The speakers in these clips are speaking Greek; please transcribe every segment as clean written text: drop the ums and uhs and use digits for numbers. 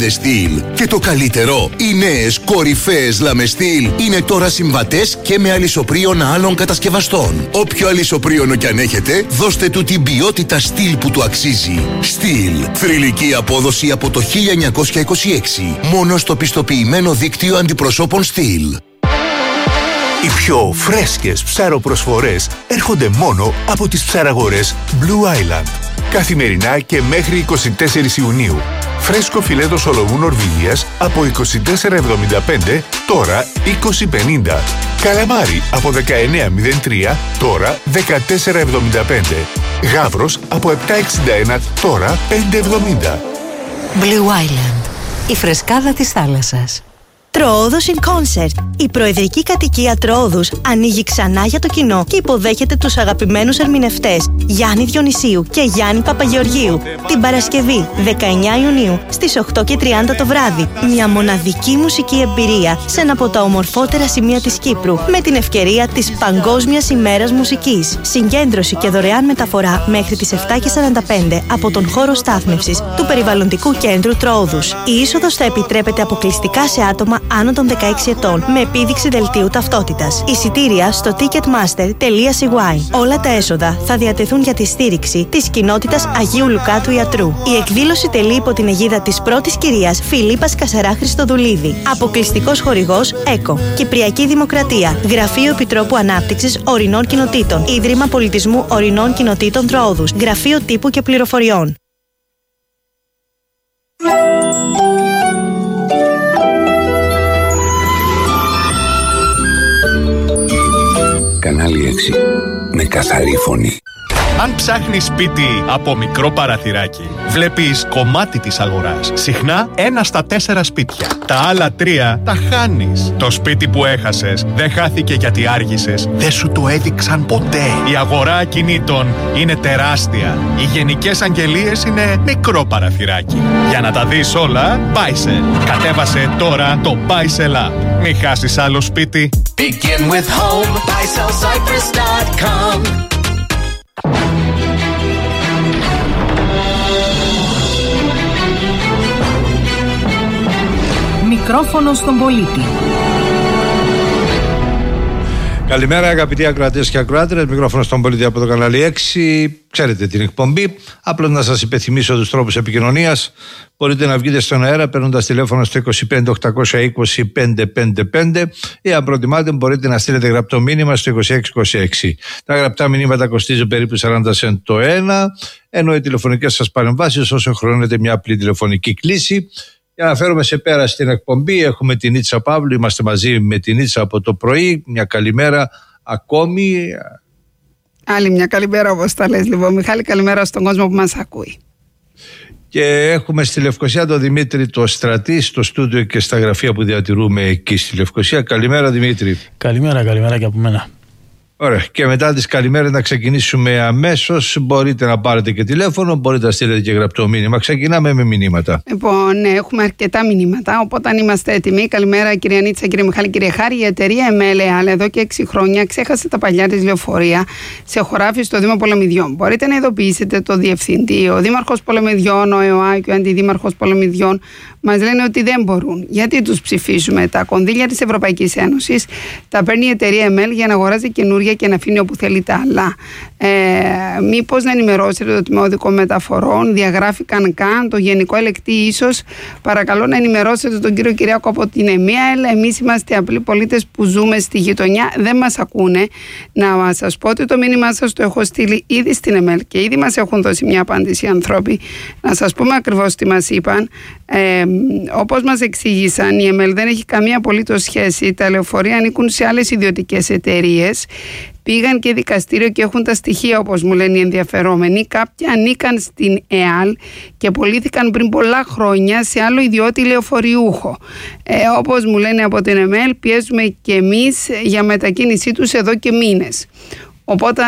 Στυλ. Και το καλύτερο, οι νέες κορυφαίες Λαμεστήλ είναι τώρα συμβατές και με αλυσοπρίων άλλων κατασκευαστών. Όποιο αλυσοπρίωνο κι αν έχετε, δώστε του την ποιότητα Στυλ που του αξίζει. Στυλ. Θρυλική απόδοση από το 1926. Μόνο στο πιστοποιημένο δίκτυο αντιπροσώπων Στυλ. Οι πιο φρέσκες ψαροπροσφορές έρχονται μόνο από τις ψαραγορές Blue Island. Καθημερινά και μέχρι 24 Ιουνίου. Φρέσκο φιλέτο σολομού Νορβηγίας από 24,75, τώρα 20,50. Καλαμάρι από 19,03, τώρα 14,75. Γάβρος από 7,61, τώρα 5,70. Blue Island, η φρεσκάδα της θάλασσας. Τροόδος in Concert. Η προεδρική κατοικία Τροόδους ανοίγει ξανά για το κοινό και υποδέχεται τους αγαπημένους ερμηνευτές Γιάννη Διονυσίου και Γιάννη Παπαγεωργίου την Παρασκευή 19 Ιουνίου στις 8:30 το βράδυ. Μια μοναδική μουσική εμπειρία σε ένα από τα ομορφότερα σημεία της Κύπρου με την ευκαιρία της Παγκόσμιας ημέρας μουσικής. Συγκέντρωση και δωρεάν μεταφορά μέχρι τις 7:45 από τον χώρο στάθμευσης του Περιβαλλοντικού Κέντρου Τροόδους. Η είσοδος θα επιτρέπεται αποκλειστικά σε άτομα άνω των 16 ετών με επίδειξη δελτίου ταυτότητας. Εισιτήρια στο ticketmaster.cy. Όλα τα έσοδα θα διατεθούν για τη στήριξη της κοινότητας Αγίου Λουκά του Ιατρού. Η εκδήλωση τελεί υπό την αιγίδα της πρώτης κυρίας Φιλίππας Κασαρά Χριστοδουλίδη. Αποκλειστικός χορηγός ΕΚΟ. Κυπριακή Δημοκρατία. Γραφείο Επιτρόπου Ανάπτυξης Ορεινών Κοινοτήτων. Ίδρυμα Πολιτισμού Ορεινών Κοινοτήτων Τροόδους. Γραφείο Τύπου και Πληροφοριών. Κανάλι 6. Με καθαρή φωνή. Αν ψάχνεις σπίτι από μικρό παραθυράκι, βλέπεις κομμάτι της αγοράς. Συχνά 1 στα 4 σπίτια. Τα άλλα 3 τα χάνεις. Το σπίτι που έχασες δεν χάθηκε γιατί άργησες. Δεν σου το έδειξαν ποτέ. Η αγορά ακινήτων είναι τεράστια. Οι γενικές αγγελίες είναι μικρό παραθυράκι. Για να τα δεις όλα, Buysell. Κατέβασε τώρα το Buysell App. Μην χάσεις άλλο σπίτι. Begin with home. BuysellCyprus.com. Μικρόφωνο στον πολίτη. Καλημέρα αγαπητοί ακροατές και ακροάτρες, μικρόφωνο στον πολίτη από το κανάλι 6. Ξέρετε την εκπομπή. Απλώς να σας υπενθυμίσω τους τρόπους επικοινωνίας. Μπορείτε να βγείτε στον αέρα παίρνοντας τηλέφωνο στο 25-820-555 ή αν προτιμάτε μπορείτε να στείλετε γραπτό μήνυμα στο 2626. Τα γραπτά μηνύματα κοστίζουν περίπου 40 cent το ένα, ενώ οι τηλεφωνικές σας παρεμβάσεις όσο χρονίζεται μια απλή τηλεφωνική κλήση. Για να φέρουμε σε πέρα στην εκπομπή, έχουμε την Ίτσα Παύλου. Είμαστε μαζί με την Ίτσα από το πρωί. Μια καλημέρα ακόμη. Άλλη μια καλημέρα, όπως τα λες, λοιπόν. Μιχάλη, καλημέρα στον κόσμο που μας ακούει. Και έχουμε στη Λευκοσία τον Δημήτρη το Στρατή, στο στούντιο και στα γραφεία που διατηρούμε εκεί στη Λευκοσία. Καλημέρα, Δημήτρη. Καλημέρα και από μένα. Ωραία. Και μετά τις καλημέρες να ξεκινήσουμε αμέσως. Μπορείτε να πάρετε και τηλέφωνο, μπορείτε να στείλετε και γραπτό μήνυμα. Ξεκινάμε με μηνύματα. Λοιπόν, ναι, έχουμε αρκετά μηνύματα. Οπότε, αν είμαστε έτοιμοι, καλημέρα κυρία Νίτσα, κύριε Μιχάλη, κύριε Χάρη. Η εταιρεία MLEAL εδώ και 6 χρόνια ξέχασε τα παλιά της λεωφορεία σε χωράφι στο Δήμο Πολεμιδιών. Μπορείτε να ειδοποιήσετε το διευθυντή, ο Δήμαρχος Πολεμιδιών, ο ΕΟΑ και ο Αντιδήμαρχος Πολεμιδιών. Μας λένε ότι δεν μπορούν. Γιατί τους ψηφίσουμε? Τα κονδύλια της Ευρωπαϊκής Ένωσης τα παίρνει η εταιρεία ML για να αγοράζει καινούργια και να αφήνει όπου θέλει τα άλλα. Μήπως να ενημερώσετε το Τμήμα Οδικών Μεταφορών, διαγράφηκαν καν το Γενικό Ελεκτή, ίσως παρακαλώ να ενημερώσετε τον κύριο Κυριάκο από την ΕΜΕΑΕΛ. Εμείς είμαστε απλοί πολίτες που ζούμε στη γειτονιά, δεν μας ακούνε. Να σας πω ότι το μήνυμά σας το έχω στείλει ήδη στην ΕΜΕΛ και ήδη μας έχουν δώσει μια απάντηση οι άνθρωποι. Να σας πούμε ακριβώς τι μας είπαν. Όπως μας εξήγησαν, η ΕΜΕΛ δεν έχει καμία απολύτως σχέση. Τα λεωφορεία ανήκουν σε άλλες ιδιωτικές εταιρείες. Πήγαν και δικαστήριο και έχουν τα στοιχεία, όπως μου λένε οι ενδιαφερόμενοι. Κάποιοι ανήκαν στην ΕΑΛ και πωλήθηκαν πριν πολλά χρόνια σε άλλο ιδιώτη λεωφοριούχο. Όπως μου λένε από την ΕΜΕΛ, πιέζουμε και εμείς για μετακίνησή τους εδώ και μήνες. Οπότε,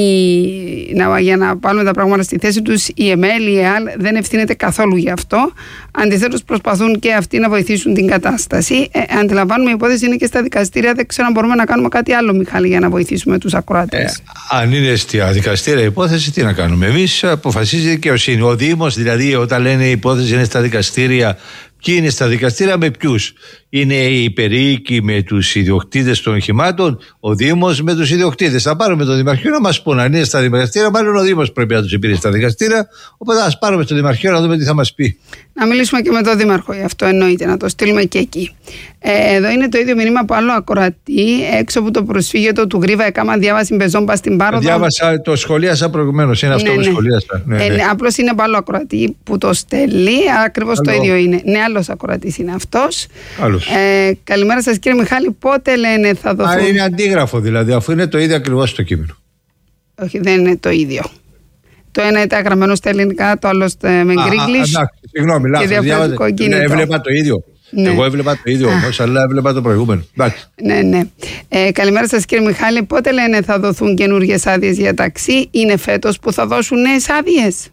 για να βάλουμε τα πράγματα στη θέση τους, η ΕΜΕΛ, η ΕΑΛ δεν ευθύνεται καθόλου γι' αυτό. Αντιθέτως, προσπαθούν και αυτοί να βοηθήσουν την κατάσταση. Αντιλαμβάνουμε, η υπόθεση είναι και στα δικαστήρια. Δεν ξέρω αν μπορούμε να κάνουμε κάτι άλλο, Μιχάλη, για να βοηθήσουμε τους ακροατές. Αν είναι στα δικαστήρια η υπόθεση, τι να κάνουμε? Εμείς αποφασίζει η δικαιοσύνη. Ο Δήμος, δηλαδή, όταν λένε η υπόθεση είναι στα δικαστήρια, Ποιοι είναι στα δικαστήρια, με ποιους? Είναι οι περίοικοι με τους ιδιοκτήτες των οχημάτων, ο Δήμος με τους ιδιοκτήτες. Θα πάρουμε το Δημαρχείο να μας πούνε αν είναι στα δικαστήρια. Μάλλον ο Δήμος πρέπει να τους υπήρχε στα δικαστήρια. Οπότε ας πάρουμε στο Δημαρχείο να δούμε τι θα μας πει. Να μιλήσουμε και με τον Δήμαρχο, αυτό εννοείται, να το στείλουμε και εκεί. Εδώ είναι το ίδιο μήνυμα από άλλο ακροατή, έξω από το προσφύγετο του Γρίβα, έκανα διάβαση πεζόμπα στην Πάροδο. Διάβασα, το σχολίασα προηγουμένως, είναι αυτό που σχολίασα. Απλώς είναι από άλλο ακροατή που το στέλνει, ακριβώς το ίδιο είναι. Ναι, άλλος ακροατής είναι αυτός. Καλημέρα σας κύριε Μιχάλη, πότε λένε θα δοθούν? Είναι αντίγραφο δηλαδή, αφού είναι το ίδιο ακριβώς το κείμενο. Όχι, δεν είναι το ίδιο. Το ένα ήταν γραμμένο στα ελληνικά, το άλλο με γκρίγκλις. Συγγνώμη, λάθος. Έβλεπα το ίδιο. Ναι. Εγώ έβλεπα το ίδιο όμως, αλλά έβλεπα το προηγούμενο. Ναι. Καλημέρα σας κύριε Μιχάλη, πότε λένε θα δοθούν καινούργιες άδειες για ταξί? Είναι φέτος που θα δώσουν νέες άδειες?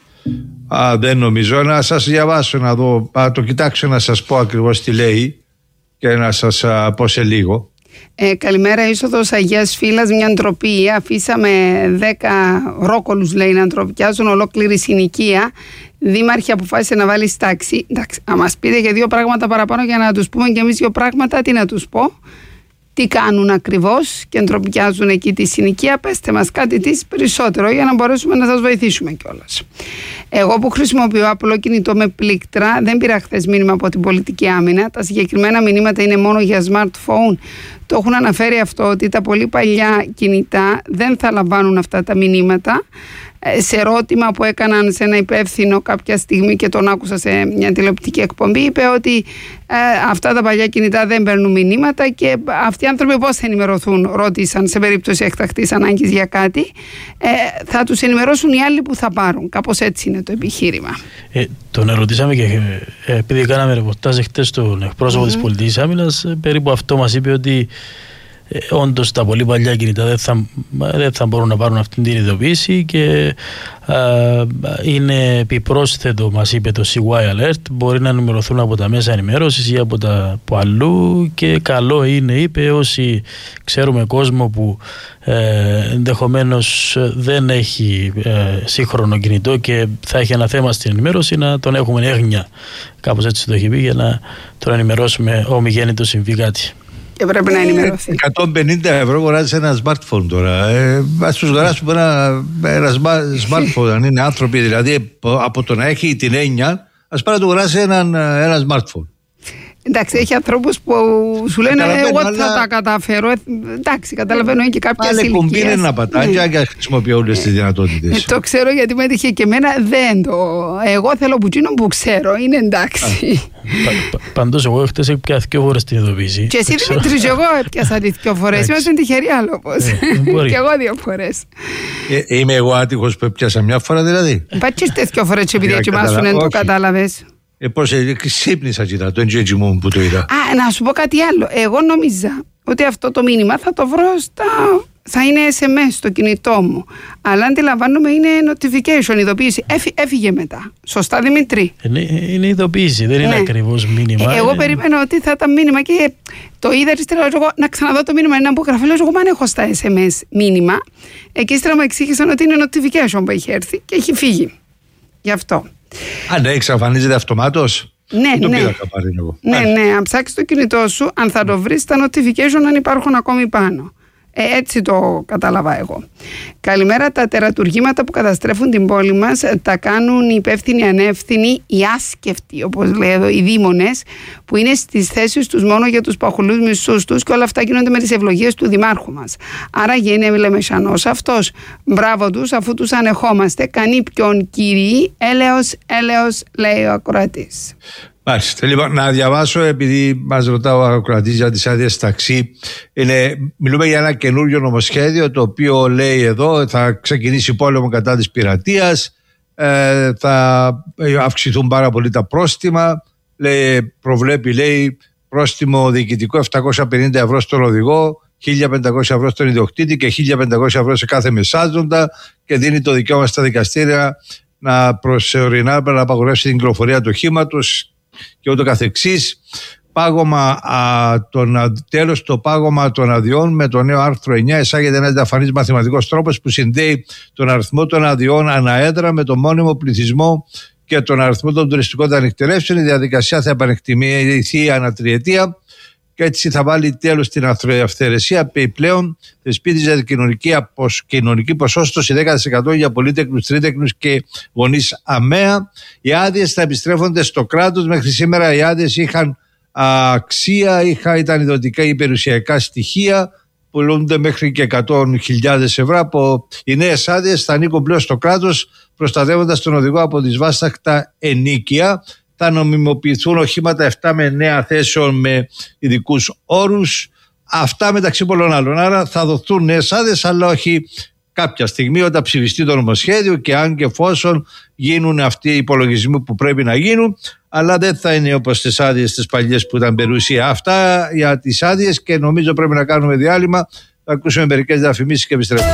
Δεν νομίζω. Να σας διαβάσω, να δω, το κοιτάξω να σας πω ακριβώς τι λέει και να σας πω σε λίγο. Καλημέρα, είσοδος Αγίας Φύλας, μια ντροπή. Αφήσαμε 10 ρόκολους, λέει, να ντροπιάζουν ολόκληρη συνοικία. Δήμαρχη αποφάσισε να βάλει τάξη. Εντάξει, να μας πείτε και 2 πράγματα παραπάνω για να τους πούμε και εμείς 2 πράγματα, τι να τους πω? Τι κάνουν ακριβώς και ντροπιάζουν εκεί τη συνοικία? Πέστε μας κάτι τις περισσότερο για να μπορέσουμε να σας βοηθήσουμε κιόλας. Εγώ που χρησιμοποιώ απλό κινητό με πλήκτρα, δεν πήρα χθες μήνυμα από την πολιτική άμυνα. Τα συγκεκριμένα μηνύματα είναι μόνο για smartphone. Το έχουν αναφέρει αυτό, ότι τα πολύ παλιά κινητά δεν θα λαμβάνουν αυτά τα μηνύματα. Σε ερώτημα που έκαναν σε ένα υπεύθυνο κάποια στιγμή και τον άκουσα σε μια τηλεοπτική εκπομπή, είπε ότι αυτά τα παλιά κινητά δεν παίρνουν μηνύματα και αυτοί οι άνθρωποι πώς θα ενημερωθούν, ρώτησαν, σε περίπτωση εκτακτής ανάγκης για κάτι. Θα τους ενημερώσουν οι άλλοι που θα πάρουν. Κάπως έτσι είναι το επιχείρημα. Τον ερωτήσαμε και επειδή κάναμε ρεπορτάζ χτες στον εκπρόσωπο της πολιτικής άμυνας, περίπου αυτό μας είπε, ότι όντως τα πολύ παλιά κινητά δεν θα μπορούν να πάρουν αυτήν την ειδοποίηση και είναι επιπρόσθετο, μας είπε το CY Alert, μπορεί να ενημερωθούν από τα μέσα ενημέρωσης ή από αλλού, και καλό είναι, είπε, όσοι ξέρουμε κόσμο που ενδεχομένως δεν έχει σύγχρονο κινητό και θα έχει ένα θέμα στην ενημέρωση, να τον έχουμε έγνοια, κάπως έτσι το έχει πει, για να τον ενημερώσουμε ομιγέννητο συμβεί κάτι. Και πρέπει να ενημερωθεί. 150 ευρώ αγοράζει ένα smartphone τώρα. Ας τους αγοράσουμε ένα smartphone, αν είναι άνθρωποι, δηλαδή από το να έχει την έννοια, ας πάρει να του αγοράσει ένα smartphone. Εντάξει, έχει ανθρώπους που σου λένε εγώ θα τα καταφέρω. Εντάξει, καταλαβαίνω, είναι και κάποιες ηλικίες. Πάλι κουμπί είναι πατάκια και χρησιμοποιώ όλες τις δυνατότητες. Το ξέρω, γιατί με έτυχε και εμένα, δεν το. Εγώ θέλω πουτζίνο που ξέρω, είναι εντάξει. Πάντως εγώ χτες έπιασα 2 φορές την ειδοποίηση. Και εσύ Δημήτρης, εγώ έπιασα 2 φορές. Είμαστε τυχεροί άλλο πως. Και εγώ 2 φορές. Είμαι εγώ άτυχος που έπιασα μια φορά δηλαδή? Πατσίστε 2 φορές επειδή ετοιμάσουν, δεν το κατάλαβες? Πώς ξύπνησα και το εντζέτζι μου που το είδα. Να σου πω κάτι άλλο. Εγώ νόμιζα ότι αυτό το μήνυμα θα το βρω θα είναι SMS στο κινητό μου. Αλλά αντιλαμβάνομαι είναι notification, ειδοποίηση. Έφυγε μετά. Σωστά, Δημήτρη? Είναι ειδοποίηση, δεν είναι ακριβώς μήνυμα. Εγώ περίμενα ότι θα ήταν μήνυμα και το είδα ύστερα, να ξαναδώ το μήνυμα, είναι απογραφή. Λέω, εγώ μάλλον έχω στα SMS μήνυμα. Εκεί ύστερα μου εξήγησαν ότι είναι notification που έχει έρθει και έχει φύγει. Γι' αυτό. Ναι, εξαφανίζεται αυτομάτως. Ναι. Αν ψάξεις το κινητό σου, αν θα το βρεις τα notification αν υπάρχουν ακόμη πάνω. Έτσι το κατάλαβα εγώ. Καλημέρα. Τα τερατουργήματα που καταστρέφουν την πόλη μας τα κάνουν οι υπεύθυνοι ανεύθυνοι, οι άσκευτοι, όπως λέει εδώ, οι δήμονες, που είναι στις θέσεις τους μόνο για τους παχουλούς μισούς τους, και όλα αυτά γίνονται με τις ευλογίες του δημάρχου μας. Άρα είναι λεμεσανός αυτός. Μπράβο τους, αφού τους ανεχόμαστε. Κανεί ποιον κύριοι, έλεος, λέει ο ακροατής. Μάλιστα. Λοιπόν, να διαβάσω, επειδή μας ρωτά ο ακροατής για τις άδειες ταξί. Μιλούμε για ένα καινούριο νομοσχέδιο, το οποίο λέει εδώ θα ξεκινήσει πόλεμο κατά της πειρατείας, θα αυξηθούν πάρα πολύ τα πρόστιμα. Προβλέπει πρόστιμο διοικητικό 750 ευρώ στον οδηγό, 1.500 ευρώ στον ιδιοκτήτη και 1.500 ευρώ σε κάθε μεσάζοντα, και δίνει το δικαίωμα στα δικαστήρια να προσωρινά να απαγορεύσει την κυκλοφορία του οχήματος και ούτω καθεξής. Τέλος, το πάγωμα των αδειών με το νέο άρθρο 9 εισάγεται ένας διαφανής μαθηματικός τρόπος που συνδέει τον αριθμό των αδειών αναέδρα με το μόνιμο πληθυσμό και τον αριθμό των τουριστικών ανοιχτερεύσεων. Η διαδικασία θα επανεκτιμηθεί ανά τριετία και έτσι θα βάλει τέλος στην αυθαιρεσία. Επιπλέον, θεσπίζεται κοινωνική ποσόστοση 10% για πολύτεκνους, τρίτεκνους και γονείς ΑΜΕΑ. Οι άδειες θα επιστρέφονται στο κράτος. Μέχρι σήμερα οι άδειες είχαν αξία, ήταν ιδιωτικά ή περιουσιακά στοιχεία, πουλούνται μέχρι και 100.000 ευρώ. Από οι νέες άδειες θα ανήκουν πλέον στο κράτος, προστατεύοντας τον οδηγό από δυσβάσταχτα ενίκια. Θα νομιμοποιηθούν οχήματα 7 με 9 θέσεων με ειδικούς όρους. Αυτά μεταξύ πολλών άλλων. Άρα θα δοθούν νέες άδειες, αλλά όχι κάποια στιγμή όταν ψηφιστεί το νομοσχέδιο και αν και εφόσον γίνουν αυτοί οι υπολογισμοί που πρέπει να γίνουν. Αλλά δεν θα είναι όπως τις άδειες τις παλιές που ήταν περιουσία. Αυτά για τις άδειες και νομίζω πρέπει να κάνουμε διάλειμμα. Θα ακούσουμε μερικές διαφημίσεις και επιστρέφουμε.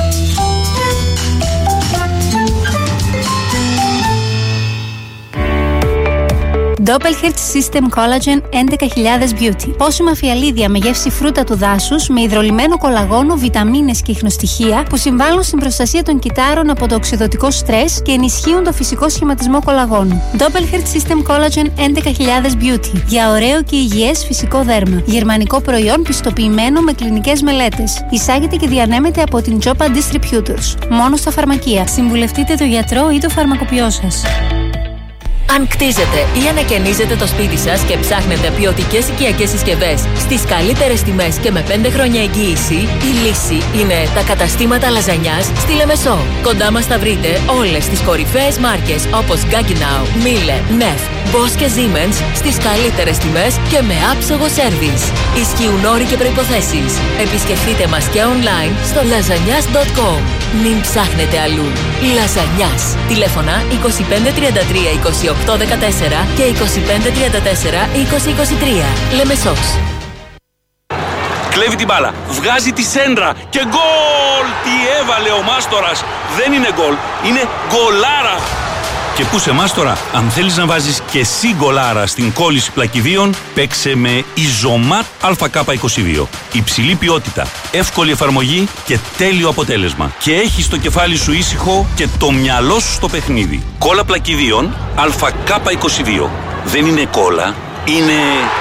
Doppelherz System Collagen 11.000 Beauty. Πόσιμα φιαλίδια με γεύση φρούτα του δάσους, με υδρολυμμένο κολαγόνο, βιταμίνες και ιχνοστοιχεία που συμβάλλουν στην προστασία των κυτάρων από το οξυδωτικό στρες και ενισχύουν το φυσικό σχηματισμό κολαγόνου. Doppelherz System Collagen 11.000 Beauty. Για ωραίο και υγιές φυσικό δέρμα. Γερμανικό προϊόν πιστοποιημένο με κλινικές μελέτες. Εισάγεται και διανέμεται από την Jopa Distributors. Μόνο στα φαρμακεία. Συμβουλευτείτε τον γιατρό ή το φαρμακοποιό σας. Αν κτίζετε ή ανακαινίζετε το σπίτι σας και ψάχνετε ποιοτικές οικιακές συσκευές στις καλύτερες τιμές και με 5 χρόνια εγγύηση, η λύση είναι τα καταστήματα λαζανιάς στη Λεμεσό. Κοντά μας θα βρείτε όλες τις κορυφαίες μάρκες όπως Gaggenau, Miele, Neff, Bosch και Siemens στις καλύτερες τιμές και με άψογο σέρβις. Ισχύουν όροι και προϋποθέσεις. Επισκεφτείτε μας και online στο lasagnas.com. Μην ψάχνετε αλλού. Λαζανιάς. Τηλέφωνα 2533 2814 και 2534 2023. Λεμεσός. Κλέβει την μπάλα, βγάζει τη σέντρα και γκολ! Τι έβαλε ο Μάστορας. Δεν είναι γκολ, είναι γκολάρα. Και πού σε Μάστορα, αν θέλεις να βάζεις και εσύ γκολάρα στην κόλληση πλακιδίων, παίξε με Ιζωμάτ ΑΚ22. Υψηλή ποιότητα, εύκολη εφαρμογή και τέλειο αποτέλεσμα. Και έχεις το κεφάλι σου ήσυχο και το μυαλό σου στο παιχνίδι. Κόλλα πλακιδίων ΑΚ22. Δεν είναι κόλλα, είναι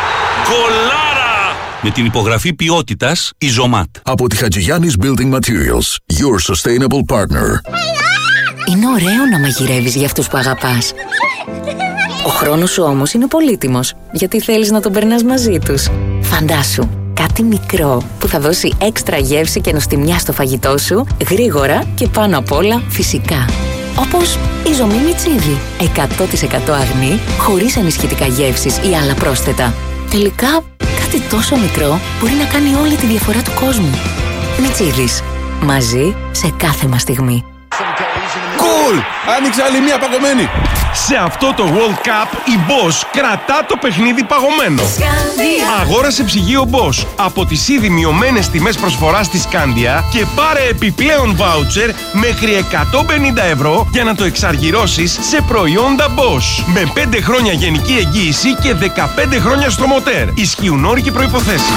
γκολάρα! Με την υπογραφή ποιότητας Ιζωμάτ. Από τη Χατζηγιάννης Building Materials, your sustainable partner. Είναι ωραίο να μαγειρεύεις για αυτούς που αγαπάς. Ο χρόνος σου όμως είναι πολύτιμος, γιατί θέλεις να τον περνάς μαζί τους. Φαντάσου, κάτι μικρό που θα δώσει έξτρα γεύση και νοστιμιά στο φαγητό σου, γρήγορα και πάνω απ' όλα φυσικά. Όπως η ζομή μιτσίδι, 100% αγνή, χωρίς ενισχυτικά γεύσεις ή άλλα πρόσθετα. Τελικά, κάτι τόσο μικρό μπορεί να κάνει όλη τη διαφορά του κόσμου. Μιτσίδις, μαζί σε κάθε μας στιγμή. Κουλ! Άνοιξε άλλη μία παγωμένη! Σε αυτό το World Cup η Bosch κρατά το παιχνίδι παγωμένο. Αγόρασε ψυγείο Bosch από τις ήδη μειωμένες τιμές προσφοράς της Scandia και πάρε επιπλέον βάουτσερ μέχρι 150 ευρώ για να το εξαργυρώσεις σε προϊόντα Bosch. Με 5 χρόνια γενική εγγύηση και 15 χρόνια στο μοτέρ. Ισχύουν όροι και προϋποθέσεις.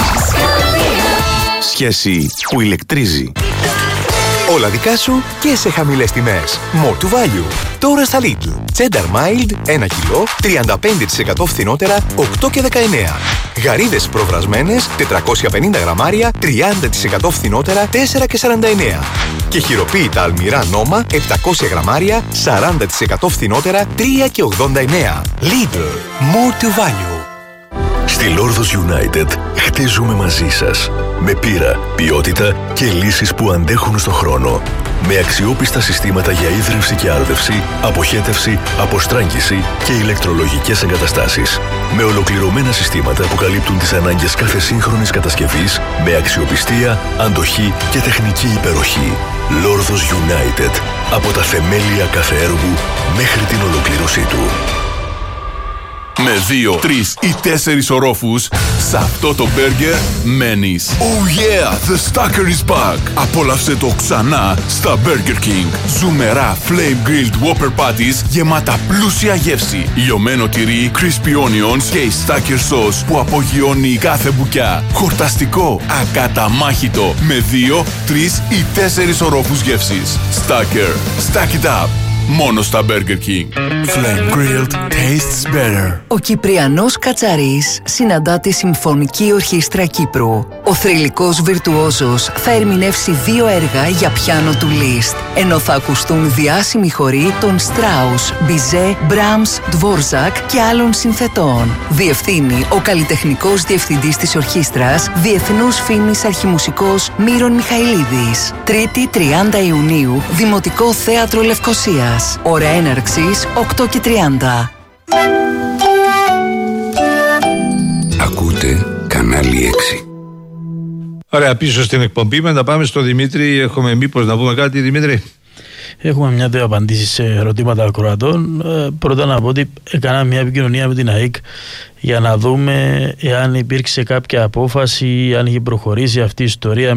Σχέση που ηλεκτρίζει. Όλα δικά σου και σε χαμηλές τιμές. More to value. Τώρα στα Lidl. Cheddar Mild 1 κιλό, 35% φθηνότερα, 8 και 19. Γαρίδες προβρασμένες, 450 γραμμάρια, 30% φθηνότερα, 4 και 49. Και χειροποίητα αλμυρά νόμα, 700 γραμμάρια, 40% φθηνότερα, 3 και 89. Lidl. More to value. Στη Lordos United χτίζουμε μαζί σας. Με πείρα, ποιότητα και λύσεις που αντέχουν στο χρόνο. Με αξιόπιστα συστήματα για ίδρυυση και άρδευση, αποχέτευση, αποστράγγιση και ηλεκτρολογικές εγκαταστάσεις. Με ολοκληρωμένα συστήματα που καλύπτουν τις ανάγκες κάθε σύγχρονης κατασκευής, με αξιοπιστία, αντοχή και τεχνική υπεροχή. Lordos United. Από τα θεμέλια κάθε έργου μέχρι την ολοκλήρωσή του. Με 2, 3 ή 4 ορόφους, σε αυτό το μπέργκερ μένεις. Oh yeah, the Stacker is back. Απόλαυσε το ξανά στα Burger King. Ζουμερά flame grilled Whopper patties γεμάτα πλούσια γεύση. Λιωμένο τυρί, crispy onions και η Stacker sauce που απογειώνει κάθε μπουκιά. Χορταστικό, ακαταμάχητο, με 2, 3 ή 4 ορόφους γεύσης. Stacker, stack it up. Μόνο στα Burger King. Flame grilled tastes better. Ο Κυπριανός Κατσαρής συναντά τη Συμφωνική Ορχήστρα Κύπρου. Ο θρυλικός βιρτουόζος θα ερμηνεύσει 2 έργα για πιάνο του Λίστ, ενώ θα ακουστούν διάσημοι χοροί των Στράους, Μπιζέ, Μπράμς, Ντβόρζακ και άλλων συνθετών. Διευθύνει ο καλλιτεχνικός διευθυντής της ορχήστρας, διεθνούς φήμης αρχιμουσικός Μύρον Μιχαηλίδης. 3η 30 Ιουνίου, Δημοτικό Θέατρο Λευκωσίας. Ώρα έναρξης 8:30. Ακούτε κανάλι 6. Ωραία, πίσω στην εκπομπή να πάμε στο Δημήτρη. Έχουμε μήπως να πούμε κάτι, Δημήτρη? Έχουμε μια-δύο απαντήσεις σε ερωτήματα ακροατών. Πρώτα να πω ότι έκανα μια επικοινωνία με την ΑΕΚ για να δούμε εάν υπήρξε κάποια απόφαση, αν είχε προχωρήσει αυτή η ιστορία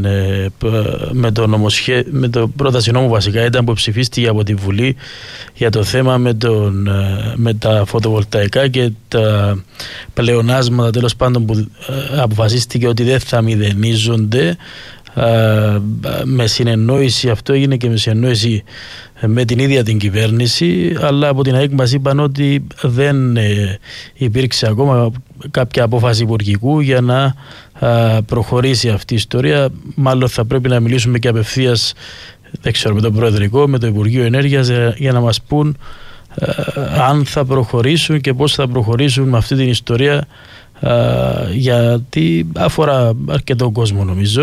με το πρόταση νόμου, βασικά ήταν που ψηφίστηκε από τη Βουλή για το θέμα με τα φωτοβολταϊκά και τα πλεονάσματα, τέλος πάντων, που αποφασίστηκε ότι δεν θα μηδενίζονται. Με συνεννόηση, αυτό έγινε και με συνεννόηση με την ίδια την κυβέρνηση, αλλά από την ΑΕΚ μας είπαν ότι δεν υπήρξε ακόμα κάποια απόφαση υπουργικού για να προχωρήσει αυτή η ιστορία. Μάλλον θα πρέπει να μιλήσουμε και απευθείας, δεν ξέρω, με το Προεδρικό, με το Υπουργείο Ενέργειας, για να μας πούν αν θα προχωρήσουν και πώς θα προχωρήσουν με αυτή την ιστορία, γιατί αφορά αρκετό κόσμο, νομίζω.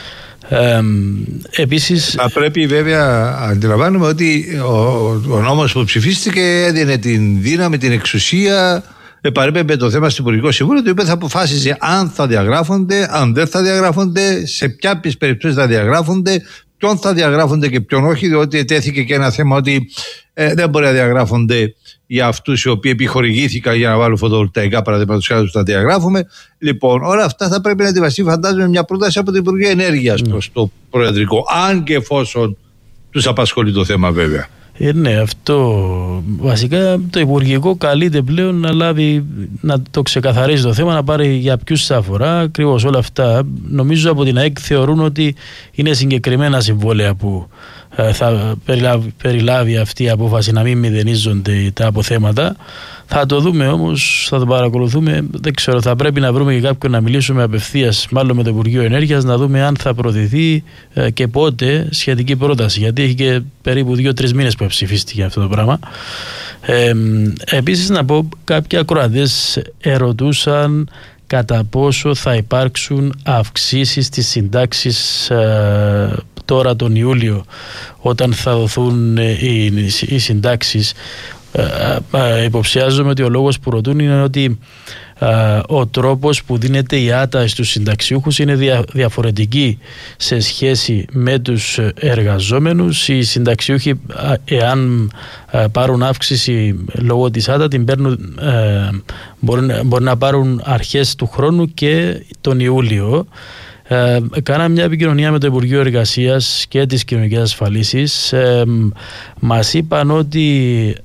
Επίσης, θα πρέπει, βέβαια, αντιλαμβάνουμε ότι ο νόμος που ψηφίστηκε έδινε την δύναμη, την εξουσία, επαρέπεμπε το θέμα στο Υπουργικό Συμβούλιο, το οποίο θα αποφάσιζε αν θα διαγράφονται, αν δεν θα διαγράφονται, σε ποιες περιπτώσεις θα διαγράφονται, ποιον θα διαγράφονται και ποιον όχι, διότι ετέθηκε και ένα θέμα ότι δεν μπορεί να διαγράφονται για αυτούς οι οποίοι επιχορηγήθηκαν για να βάλουν φωτοβολταϊκά, παραδείγματος χάρη, να διαγράφουμε. Λοιπόν, όλα αυτά θα πρέπει να αντιβαστεί, φαντάζομαι, μια πρόταση από το Υπουργείο Ενέργειας προς το Προεδρικό, αν και εφόσον τους απασχολεί το θέμα, βέβαια. Ναι, αυτό βασικά το Υπουργικό καλείται πλέον να το ξεκαθαρίσει το θέμα, να πάρει για ποιους αφορά, ακριβώς όλα αυτά. Νομίζω από την ΑΕΚ θεωρούν ότι είναι συγκεκριμένα συμβόλαια που θα περιλάβει αυτή η απόφαση να μην μηδενίζονται τα αποθέματα. Θα το δούμε όμως, θα το παρακολουθούμε. Δεν ξέρω, θα πρέπει να βρούμε και κάποιον να μιλήσουμε απευθείας, μάλλον με το Υπουργείο Ενέργειας, να δούμε αν θα προωθηθεί και πότε σχετική πρόταση. Γιατί έχει και περίπου 2-3 μήνες που ψηφίστηκε αυτό το πράγμα. Επίσης, να πω, κάποιοι ακροατές ερωτούσαν κατά πόσο θα υπάρξουν αυξήσεις στις συντάξεις τώρα τον Ιούλιο, όταν θα δοθούν οι συντάξεις. Υποψιάζομαι ότι ο λόγος που ρωτούν είναι ότι ο τρόπος που δίνεται η άτα στους συνταξιούχους είναι διαφορετική σε σχέση με τους εργαζόμενους. Οι συνταξιούχοι, εάν πάρουν αύξηση λόγω της άτα, την παίρνουν, μπορεί να πάρουν αρχές του χρόνου και τον Ιούλιο. Κάναμε μια επικοινωνία με το Υπουργείο Εργασίας και της Κοινωνικής Ασφαλίσης. Μας είπαν ότι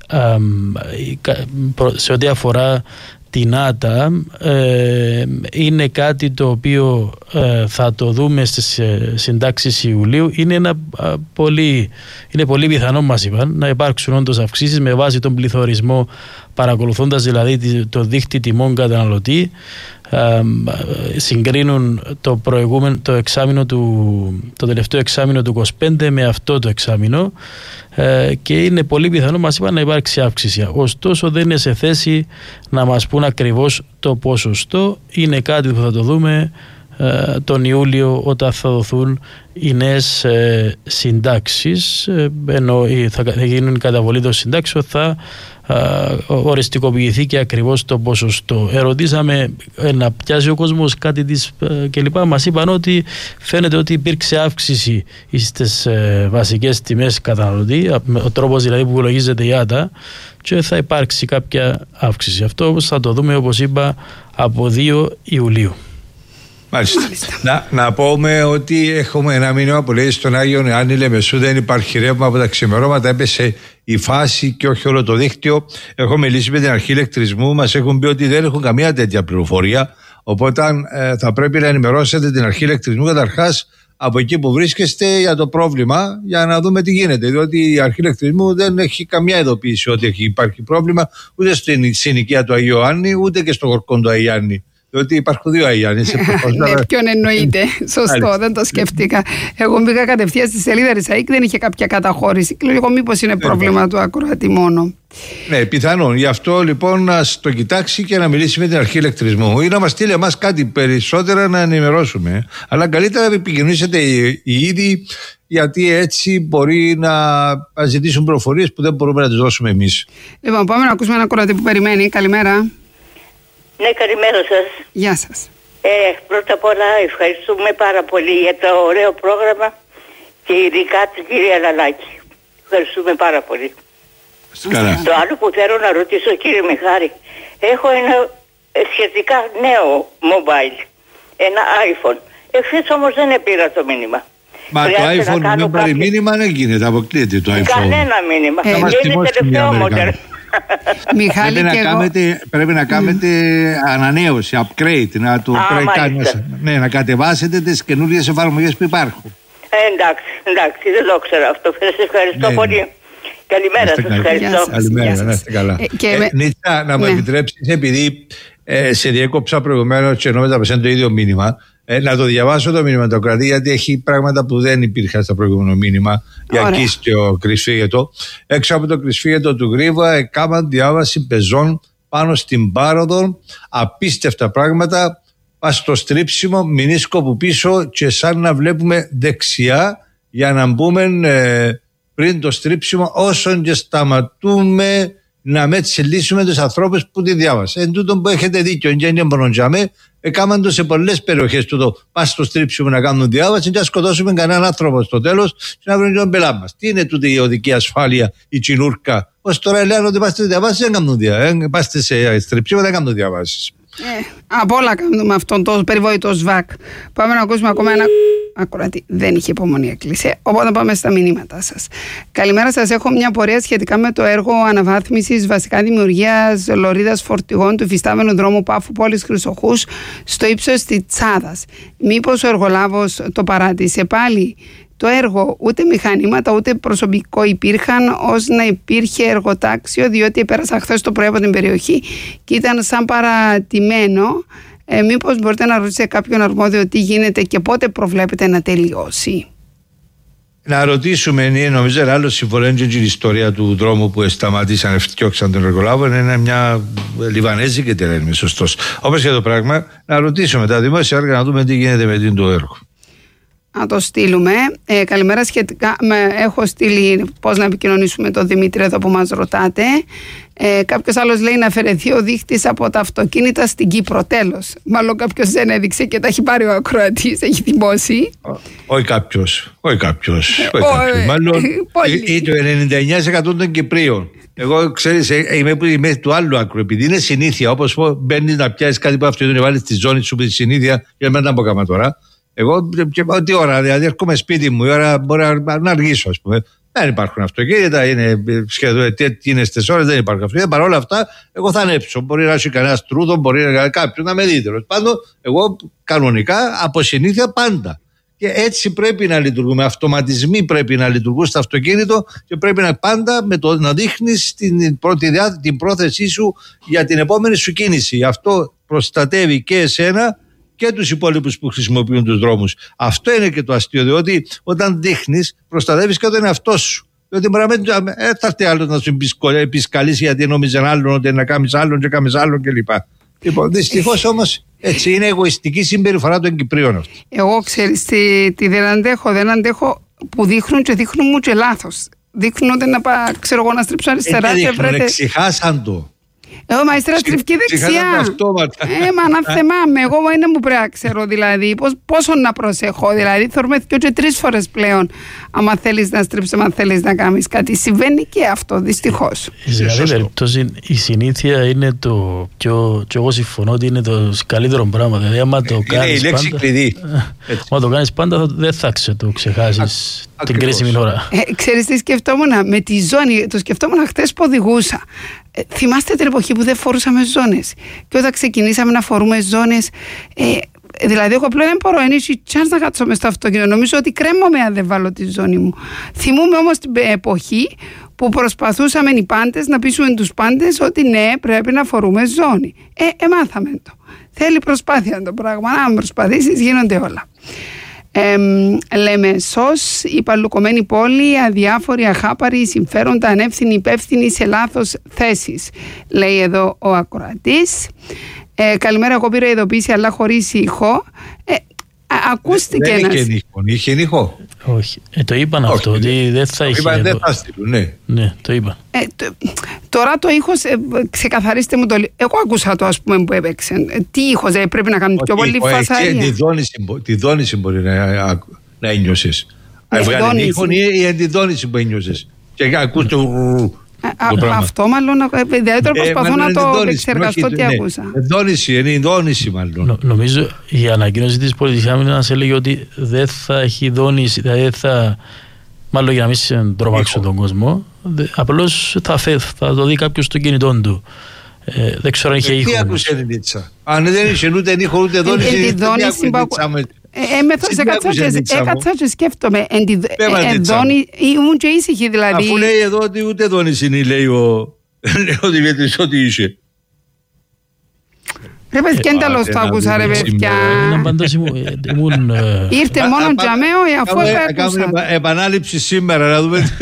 σε ό,τι αφορά την άτα, είναι κάτι το οποίο θα το δούμε στις συντάξεις Ιουλίου. Είναι πολύ πιθανό, μας είπαν, να υπάρξουν όντως αυξήσεις με βάση τον πληθωρισμό, παρακολουθώντας δηλαδή το δίκτυ τιμών καταναλωτή. Συγκρίνουν το τελευταίο εξάμηνο του 25 με αυτό το εξάμηνο, και είναι πολύ πιθανό, μας είπαν, να υπάρξει αύξηση. Ωστόσο δεν είναι σε θέση να μας πούν ακριβώς το ποσοστό. Είναι κάτι που θα το δούμε τον Ιούλιο, όταν θα δοθούν οι νέες συντάξεις, ενώ θα γίνουν η καταβολή των συντάξεων, θα οριστικοποιηθεί και ακριβώς το ποσοστό. Ερωτήσαμε να πιάσει ο κόσμος κάτι της κλπ. Μας είπαν ότι φαίνεται ότι υπήρξε αύξηση στις βασικές τιμές καταναλωτή, ο τρόπος δηλαδή που υπολογίζεται η άτα, και θα υπάρξει κάποια αύξηση. Αυτό όμως θα το δούμε, όπως είπα, από 2 Ιουλίου. Μάλιστα. Να πούμε ότι έχουμε ένα μήνυμα που λέει: στον Άγιο Ιωάννη Λεμεσού δεν υπάρχει ρεύμα από τα ξημερώματα. Έπεσε η φάση και όχι όλο το δίκτυο. Έχω μιλήσει με την αρχή ηλεκτρισμού. Μας έχουν πει ότι δεν έχουν καμία τέτοια πληροφορία. Οπότε θα πρέπει να ενημερώσετε την αρχή ηλεκτρισμού καταρχάς από εκεί που βρίσκεστε για το πρόβλημα, για να δούμε τι γίνεται. Διότι η αρχή ηλεκτρισμού δεν έχει καμιά ειδοποίηση ότι υπάρχει πρόβλημα ούτε στην συνοικία του Αγίου Ιωάννη, ούτε και στο χορκόν του Αγίου Ιωάννη. Διότι υπάρχουν δύο Αγιάννη. Ναι, ποιον εννοείται. Σωστό, δεν το σκεφτήκα. Εγώ μπήκα κατευθείαν στη σελίδα της ΑΕΚ, δεν είχε κάποια καταχώρηση. Και λέω, μήπως είναι πρόβλημα του ακροατή μόνο. Ναι, πιθανόν. Γι' αυτό λοιπόν να το κοιτάξει και να μιλήσει με την αρχή ηλεκτρισμού ή να μας στείλει εμάς κάτι περισσότερα να ενημερώσουμε. Αλλά καλύτερα να επικοινωνήσετε οι ίδιοι, γιατί έτσι μπορεί να ζητήσουν πληροφορίες που δεν μπορούμε να τις δώσουμε εμείς. Λοιπόν, πάμε να ακούσουμε ένα ακροατή που περιμένει. Καλημέρα. Ναι, καλημέρα σας. Γεια σας. Πρώτα απ' όλα ευχαριστούμε πάρα πολύ για το ωραίο πρόγραμμα και ειδικά την κυρία Λαλάκη. Ευχαριστούμε πάρα πολύ. Καλά. Το άλλο που θέλω να ρωτήσω, κύριε Μιχάλη, έχω ένα σχετικά νέο mobile, ένα iPhone. Εχθές όμως δεν πήρα το μήνυμα. Μα το iPhone δεν πάρει μήνυμα, δεν γίνεται, αποκλείεται το iPhone. Κανένα μήνυμα. Είναι τελευταίο μοντέλο. Μιχάλη, πρέπει να κάνετε ανανέωση, upgrade, να κατεβάσετε τις καινούριες εφαρμογές που υπάρχουν. Εντάξει, δεν το ξέρω αυτό. Σας ευχαριστώ πολύ. Καλημέρα σας, ευχαριστώ. Καλημέρα, να είστε καλά. Νίτσα, να μου επιτρέψεις, επειδή σε διέκοψα προηγουμένως και ενώ μεταπεσάνε το ίδιο μήνυμα, να το διαβάσω το μήνυμα το κρατή, γιατί έχει πράγματα που δεν υπήρχαν στο προηγούμενο μήνυμα για εκεί στο κρυσφύγετο. Έξω από το κρυσφύγετο του Γρήβα έκαναν διάβαση πεζών πάνω στην Πάροδο, απίστευτα πράγματα. Πας στο στρίψιμο, μηνίσκο που πίσω και σαν να βλέπουμε δεξιά για να μπούμε πριν το στρίψιμο, όσον και σταματούμε να μετσελίσουμε τους ανθρώπους που τη διάβασαν. Εν τούτον που έχετε δίκιο, και είναι μπροντζάμε, έκαναν το σε πολλές περιοχές τούτο. Πας στο στρίψιμο να κάνουν διάβαση και να σκοτώσουμε κανέναν άνθρωπο στο τέλος και να βρουν τον πελά μας. Τι είναι τούτη η οδική ασφάλεια, η τσινούρκα. Ως τώρα λένε ότι πάστε διαβάσεις, δεν κάνουν διαβάσεις. Πάστε σε στρίψιμο, δεν κάνουν διαβάσεις. Από όλα κάνουμε αυτόν το περιβόητο ΣΒΑΚ. Πάμε να ακούσουμε ακόμα ένα ακροατή. Δεν είχε υπομονή, έκλεισε. Οπότε πάμε στα μηνύματά σας. Καλημέρα σας. Έχω μια πορεία σχετικά με το έργο αναβάθμισης βασικά δημιουργίας λωρίδας φορτηγών του υφιστάμενου δρόμου Πάφου Πόλης Χρυσοχούς στο ύψος της Τσάδας. Μήπως ο εργολάβος το παράτησε πάλι? Το έργο ούτε μηχανήματα ούτε προσωπικό υπήρχαν ώστε να υπήρχε εργοτάξιο, διότι πέρασα χθες το πρωί από την περιοχή και ήταν σαν παρατημένο. Μήπως μπορείτε να ρωτήσετε κάποιον αρμόδιο τι γίνεται και πότε προβλέπετε να τελειώσει? Να ρωτήσουμε, νομίζω άλλο συμφωνεί την ιστορία του δρόμου που σταματήσαν, φτιάξαν τον εργολάβο. Είναι μια Λιβανέζικη εταιρεία, είμαι σωστός. Όπως και το πράγμα, να ρωτήσουμε τα δημόσια έργα να δούμε τι γίνεται με το έργο. Να το στείλουμε. Καλημέρα, σχετικά έχω στείλει πώς να επικοινωνήσουμε τον Δημήτρη εδώ που μας ρωτάτε. Κάποιος άλλος λέει να αφαιρεθεί ο δείχτης από τα αυτοκίνητα στην Κύπρο. Τέλος. Μάλλον κάποιος δεν έδειξε και τα έχει πάρει ο ακροατής, έχει θυμώσει. Όχι κάποιος. Μάλλον το 99% των Κυπρίων. Εγώ ξέρεις, είμαι του άλλου άκρου. Επειδή είναι συνήθεια, όπως πω, μπαίνεις να πιάσεις κάτι που αυτό είναι, βάλεις στη ζώνη σου με τη συνήθεια, για να μην τα πω καμά τώρα. Εγώ τι ώρα, δηλαδή έρχομαι σπίτι μου, η ώρα μπορεί να αργήσω, ας πούμε. Δεν υπάρχουν αυτοκίνητα, είναι σχεδόν είναι στις ώρες, δεν υπάρχουν αυτοκίνητα. Παρ' όλα αυτά, εγώ θα ανέψω. Μπορεί να έχει κανένα τρούδο, μπορεί να κάποιον να με δει. Τέλος πάντων, εγώ κανονικά από συνήθεια πάντα. Και έτσι πρέπει να λειτουργούμε. Αυτοματισμοί πρέπει να λειτουργούν στο αυτοκίνητο και πρέπει να πάντα να δείχνεις την πρόθεσή σου για την επόμενη σου κίνηση. Αυτό προστατεύει και εσένα και τους υπόλοιπους που χρησιμοποιούν τους δρόμους. Αυτό είναι και το αστείο, διότι όταν δείχνεις, προστατεύεις και τον εαυτό σου. Διότι μπορεί να μην θα έρθει άλλο να σου επισκαλίσει γιατί νόμιζε άλλον ότι να κάνεις άλλον και κάνεις άλλον κλπ. Λοιπόν, δυστυχώς όμως έτσι είναι εγωιστική συμπεριφορά των Κυπρίων αυτή. Εγώ ξέρεις τι δεν αντέχω που δείχνουν και δείχνουν μου και λάθος. Δείχνουν ότι ξέρω εγώ να στρίψω αριστερά και βρέτε. Εξηχάσαν το. Μα ύστερα στριφκή δεξιά. Μα να θυμάμαι. Εγώ είναι μου πρέπει να ξέρω δηλαδή πόσο να προσέχω. Δηλαδή θεωρούμε και 3 φορές πλέον. Άμα θέλεις να στρίψεις, άμα θέλεις να κάνεις κάτι. Συμβαίνει και αυτό δυστυχώς. Σε κάθε περίπτωση η συνήθεια είναι το πιο. Και εγώ συμφωνώ ότι είναι το καλύτερο πράγμα. Δηλαδή, άμα το κάνεις πάντα. Άμα το κάνεις πάντα, δεν θα το ξεχάσεις την κρίσιμη ώρα. Ξέρεις τι σκεφτόμουν με τη ζώνη. Το σκεφτόμουν χτες που οδηγούσα. Θυμάστε την εποχή που δεν φορούσαμε ζώνες? Και όταν ξεκινήσαμε να φορούμε ζώνες, Δηλαδή, εγώ πλέον δεν μπορώ, ενίσχυη chance να κάτσω μες στο αυτοκίνητο. Νομίζω ότι κρέμομαι αν δεν βάλω τη ζώνη μου. Θυμούμαι όμως την εποχή που προσπαθούσαμε οι πάντες να πείσουμε τους πάντες ότι ναι, πρέπει να φορούμε ζώνη. Μάθαμε το. Θέλει προσπάθεια το πράγμα. Αν προσπαθήσεις, γίνονται όλα. Λεμεσός, η παλουκωμένη πόλη, αδιάφοροι, αχάπαροι, συμφέροντα, ανεύθυνοι, υπεύθυνοι σε λάθος θέσεις, λέει εδώ ο ακροατής. Καλημέρα, εγώ πήρα ειδοποίηση αλλά χωρίς ήχο. Ακούστηκε ένας... Είχε ήχο. Όχι, το είπαν αυτό, ότι δεν θα είχε... Δεν θα στείλουν, ναι. Ναι, το είπαν. Τώρα το ήχος, ξεκαθαρίστε μου το... Εγώ άκουσα το, ας πούμε, που έπαιξε. Τι ήχος, πρέπει να κάνουν πιο πολύ φασαρία. Τη δόνηση μπορεί να ένιωσες. Έβγαλε ήχον ή η αντιδόνηση που ένιωσες. Και ακούς το... Αυτό μάλλον, ιδιαίτερα προσπαθώ να το εξεργαστώ τι άκουσα. Είναι η δόνηση μάλλον. Νομίζω η ανακοίνωση της πολιτικής άμυνας έλεγε ότι δεν θα έχει δόνηση, δηλαδή θα, μάλλον για να μην τρομάξω τον κόσμο, απλώς θα το δει κάποιος στο κινητό του. Δεν ξέρω αν είχε ήχο. Τι άκουσε η Νίτσα? Αν δεν είχε ούτε ήχο ούτε δόνηση, τι άκουσε η Νίτσα? Έκατσα και σκέφτομαι. Ήμουν και ήσυχη δηλαδή. Αφού λέει εδώ ότι ούτε δόνηση είναι, λέει ο Δημήτρης ότι είσαι. Ρε παιδιά, και ενταλώς το άκουσα ρε παιδιά. Ήρθε μόνο τζαμέο αφού άκουσα. Επανάληψη σήμερα να δούμε.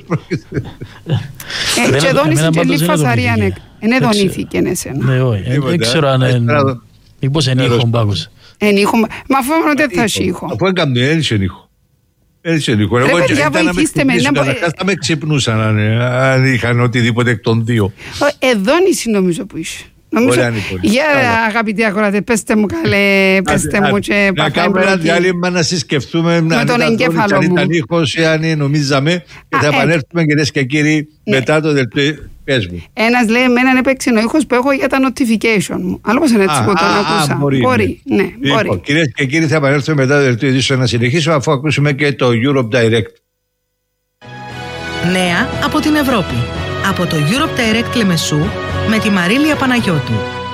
Και δόνησε και λίγη φασαρία. Είναι δονήθηκε εσένα. Δεν ξέρω αν μήπως είναι ήχο που άκουσα. Μα αφού δεν θα έχει ήχο. Αφού έκαμε, ένιξε ήχο. Ρε παιδιά, βοηθήστε με. Θα με ξυπνούσαν αν είχαν οτιδήποτε εκ των δύο. Εδόνηση νομίζω που είσαι. Για αγαπητοί ακροατές, πέστε μου καλέ, πέστε μου και να κάνουμε ένα διάλειμμα να συσκεφτούμε με τον εγκέφαλο μου. Ήταν ήχος ή αν νομίζαμε και θα επανέλθουμε κυρίες και κύριοι μετά το δελτίο. Ένας λέει εμένα έπαιξε ο ήχος που έχω για τα notification μου. Αλλά πώς είναι έτσι που τον ακούσα. Μπορεί. Κυρίες και κύριοι, θα επανέλθουμε μετά το δελτίο ειδήσεων να συνεχίσουμε αφού ακούσουμε και το Europe Direct. Νέα από την Ευρώπη. Από το Europe Direct Λεμεσού με τη Μαρίλια Παναγιώτου.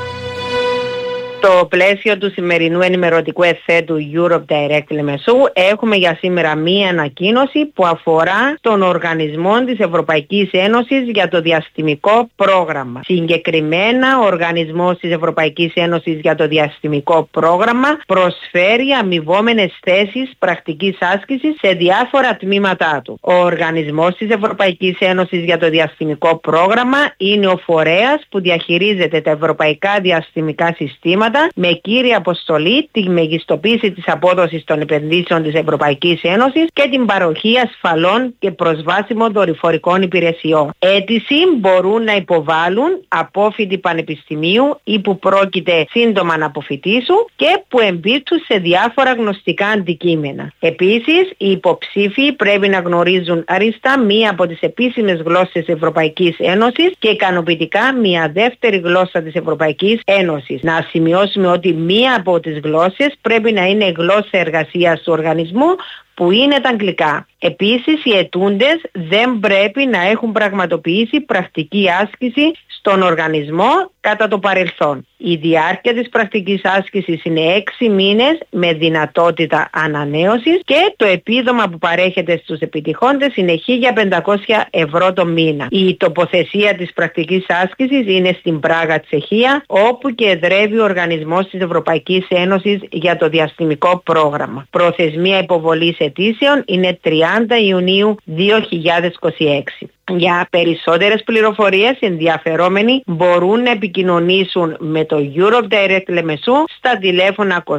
Στο πλαίσιο του σημερινού ενημερωτικού εσέ του Europe Direct Λεμεσού έχουμε για σήμερα μία ανακοίνωση που αφορά τον οργανισμό της Ευρωπαϊκής Ένωσης για το διαστημικό πρόγραμμα. Συγκεκριμένα, ο οργανισμός της Ευρωπαϊκής Ένωσης για το διαστημικό πρόγραμμα προσφέρει αμοιβόμενες θέσεις πρακτικής άσκησης σε διάφορα τμήματά του. Ο οργανισμός της Ευρωπαϊκής Ένωσης για το διαστημικό πρόγραμμα είναι ο φορέας που διαχειρίζεται τα ευρωπαϊκά διαστημικά συστήματα με κύρια αποστολή τη μεγιστοποίηση της απόδοσης των επενδύσεων της Ευρωπαϊκής Ένωσης και την παροχή ασφαλών και προσβάσιμων δορυφορικών υπηρεσιών. Αίτηση μπορούν να υποβάλουν απόφοιτοι πανεπιστημίου ή που πρόκειται σύντομα να αποφοιτήσουν και που εμπίπτουν σε διάφορα γνωστικά αντικείμενα. Επίσης, οι υποψήφοι πρέπει να γνωρίζουν αριστά μία από τις επίσημες γλώσσες της Ευρωπαϊκής Ένωσης και ικανοποιητικά μία δεύτερη γλώσσα της Ευρωπαϊκής Ένωσης. Να σημειώσουμε ότι μία από τις γλώσσες πρέπει να είναι γλώσσα εργασίας του οργανισμού, που είναι τα αγγλικά. Επίσης, οι αιτούντες δεν πρέπει να έχουν πραγματοποιήσει πρακτική άσκηση στον οργανισμό κατά το παρελθόν. Η διάρκεια της πρακτικής άσκησης είναι 6 μήνες με δυνατότητα ανανέωσης και το επίδομα που παρέχεται στους επιτυχόντες είναι 1.500 ευρώ το μήνα. Η τοποθεσία της πρακτικής άσκησης είναι στην Πράγα, Τσεχία, όπου και εδρεύει ο οργανισμός της Ευρωπαϊκής Ένωσης για το διαστημικό πρόγραμμα. Προθεσμία υποβολής αιτήσεων είναι 30 Ιουνίου 2026. Για περισσότερες πληροφορίες, ενδιαφερόμενοι μπορούν να επικοινωνήσουν με το Europe Direct Λεμεσού στα τηλέφωνα 2500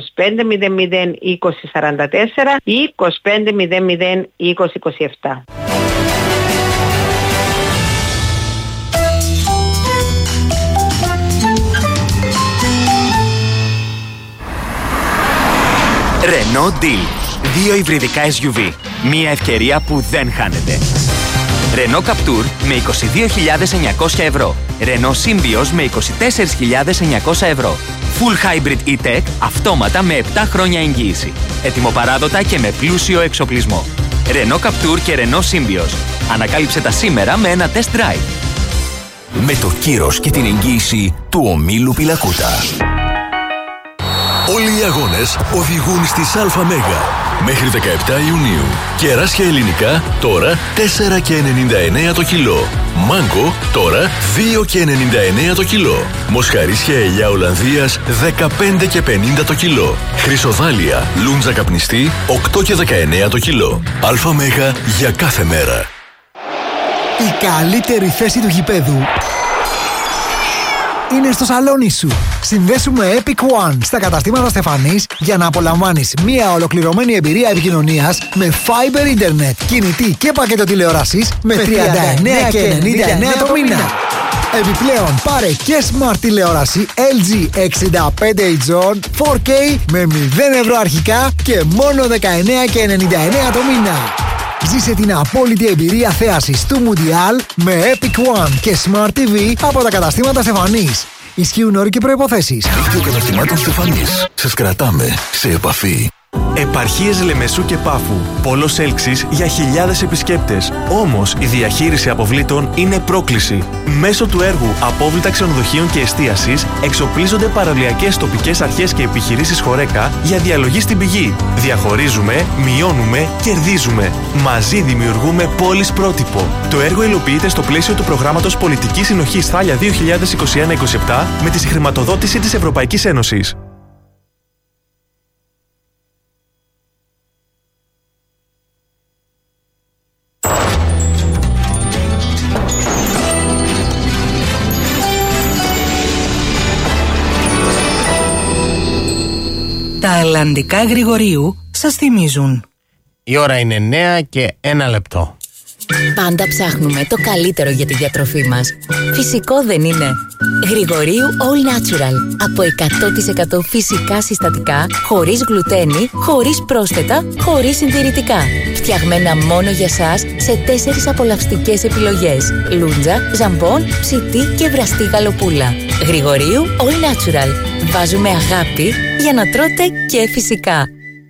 2044 ή 2500 2027. Renault Deal. 2 υβριδικά SUV. Μία ευκαιρία που δεν χάνεται. Renault Captur με 22.900 ευρώ. Renault Symbioz με 24.900 ευρώ. Full Hybrid E-Tech αυτόματα με 7 χρόνια εγγύηση. Ετοιμοπαράδοτα και με πλούσιο εξοπλισμό. Renault Captur και Renault Symbioz. Ανακάλυψε τα σήμερα με ένα test drive. Με το κύρος και την εγγύηση του ομίλου Πιλακούτα. Όλοι οι αγώνες οδηγούν στις ΑΜΕΓ. Μέχρι 17 Ιουνίου. Κεράσια ελληνικά τώρα 4,99 το κιλό. Μάγκο τώρα 2,99 το κιλό. Μοσχαρίσια ελιά Ολλανδίας 15,50 το κιλό. Χρυσοδάλια λούντζα καπνιστή 8,19 το κιλό. ΑΜΕΓ για κάθε μέρα. Η καλύτερη θέση του γηπέδου είναι στο σαλόνι σου. Συνδέσου με Epic One στα καταστήματα Στεφανής για να απολαμβάνεις μια ολοκληρωμένη εμπειρία επικοινωνίας με Fiber Internet, κινητή και πακέτο τηλεόρασης με 39,99 το μήνα. Επιπλέον πάρε και smart τηλεόραση LG 65H 4K με 0 ευρώ αρχικά και μόνο 19,99 το μήνα. Ζήσε την απόλυτη εμπειρία θέασης του Mundial με Epic One και Smart TV από τα καταστήματα Στεφανής. Ισχύουν όροι και προϋποθέσεις. Δίκτυο καταστημάτων Στεφανής. Σας κρατάμε σε επαφή. Επαρχίες Λεμεσού και Πάφου. Πόλος έλξης για χιλιάδες επισκέπτες. Όμως η διαχείριση αποβλήτων είναι πρόκληση. Μέσω του έργου Απόβλητα Ξενοδοχείων και Εστίασης εξοπλίζονται παραλιακές τοπικές αρχές και επιχειρήσεις Χορέκα για διαλογή στην πηγή. Διαχωρίζουμε, μειώνουμε, κερδίζουμε. Μαζί δημιουργούμε πόλεις πρότυπο. Το έργο υλοποιείται στο πλαίσιο του προγράμματος Πολιτικής Συνοχής Θάλια 2021-27 με τη συγχρηματοδότηση της Ευρωπαϊκής Ένωσης. Τα Ελλαντικά Γρηγορίου σας θυμίζουν. Η ώρα είναι 9 και 1 λεπτό. Πάντα ψάχνουμε το καλύτερο για τη διατροφή μας. Φυσικό δεν είναι? Γρηγορίου All Natural. Από 100% φυσικά συστατικά, χωρίς γλουτένι, χωρίς πρόσθετα, χωρίς συντηρητικά. Φτιαγμένα μόνο για σας σε 4 απολαυστικές επιλογές. Λούντζα, ζαμπόν, ψητή και βραστή γαλοπούλα. Γρηγορίου All Natural. Βάζουμε αγάπη για να τρώτε και φυσικά.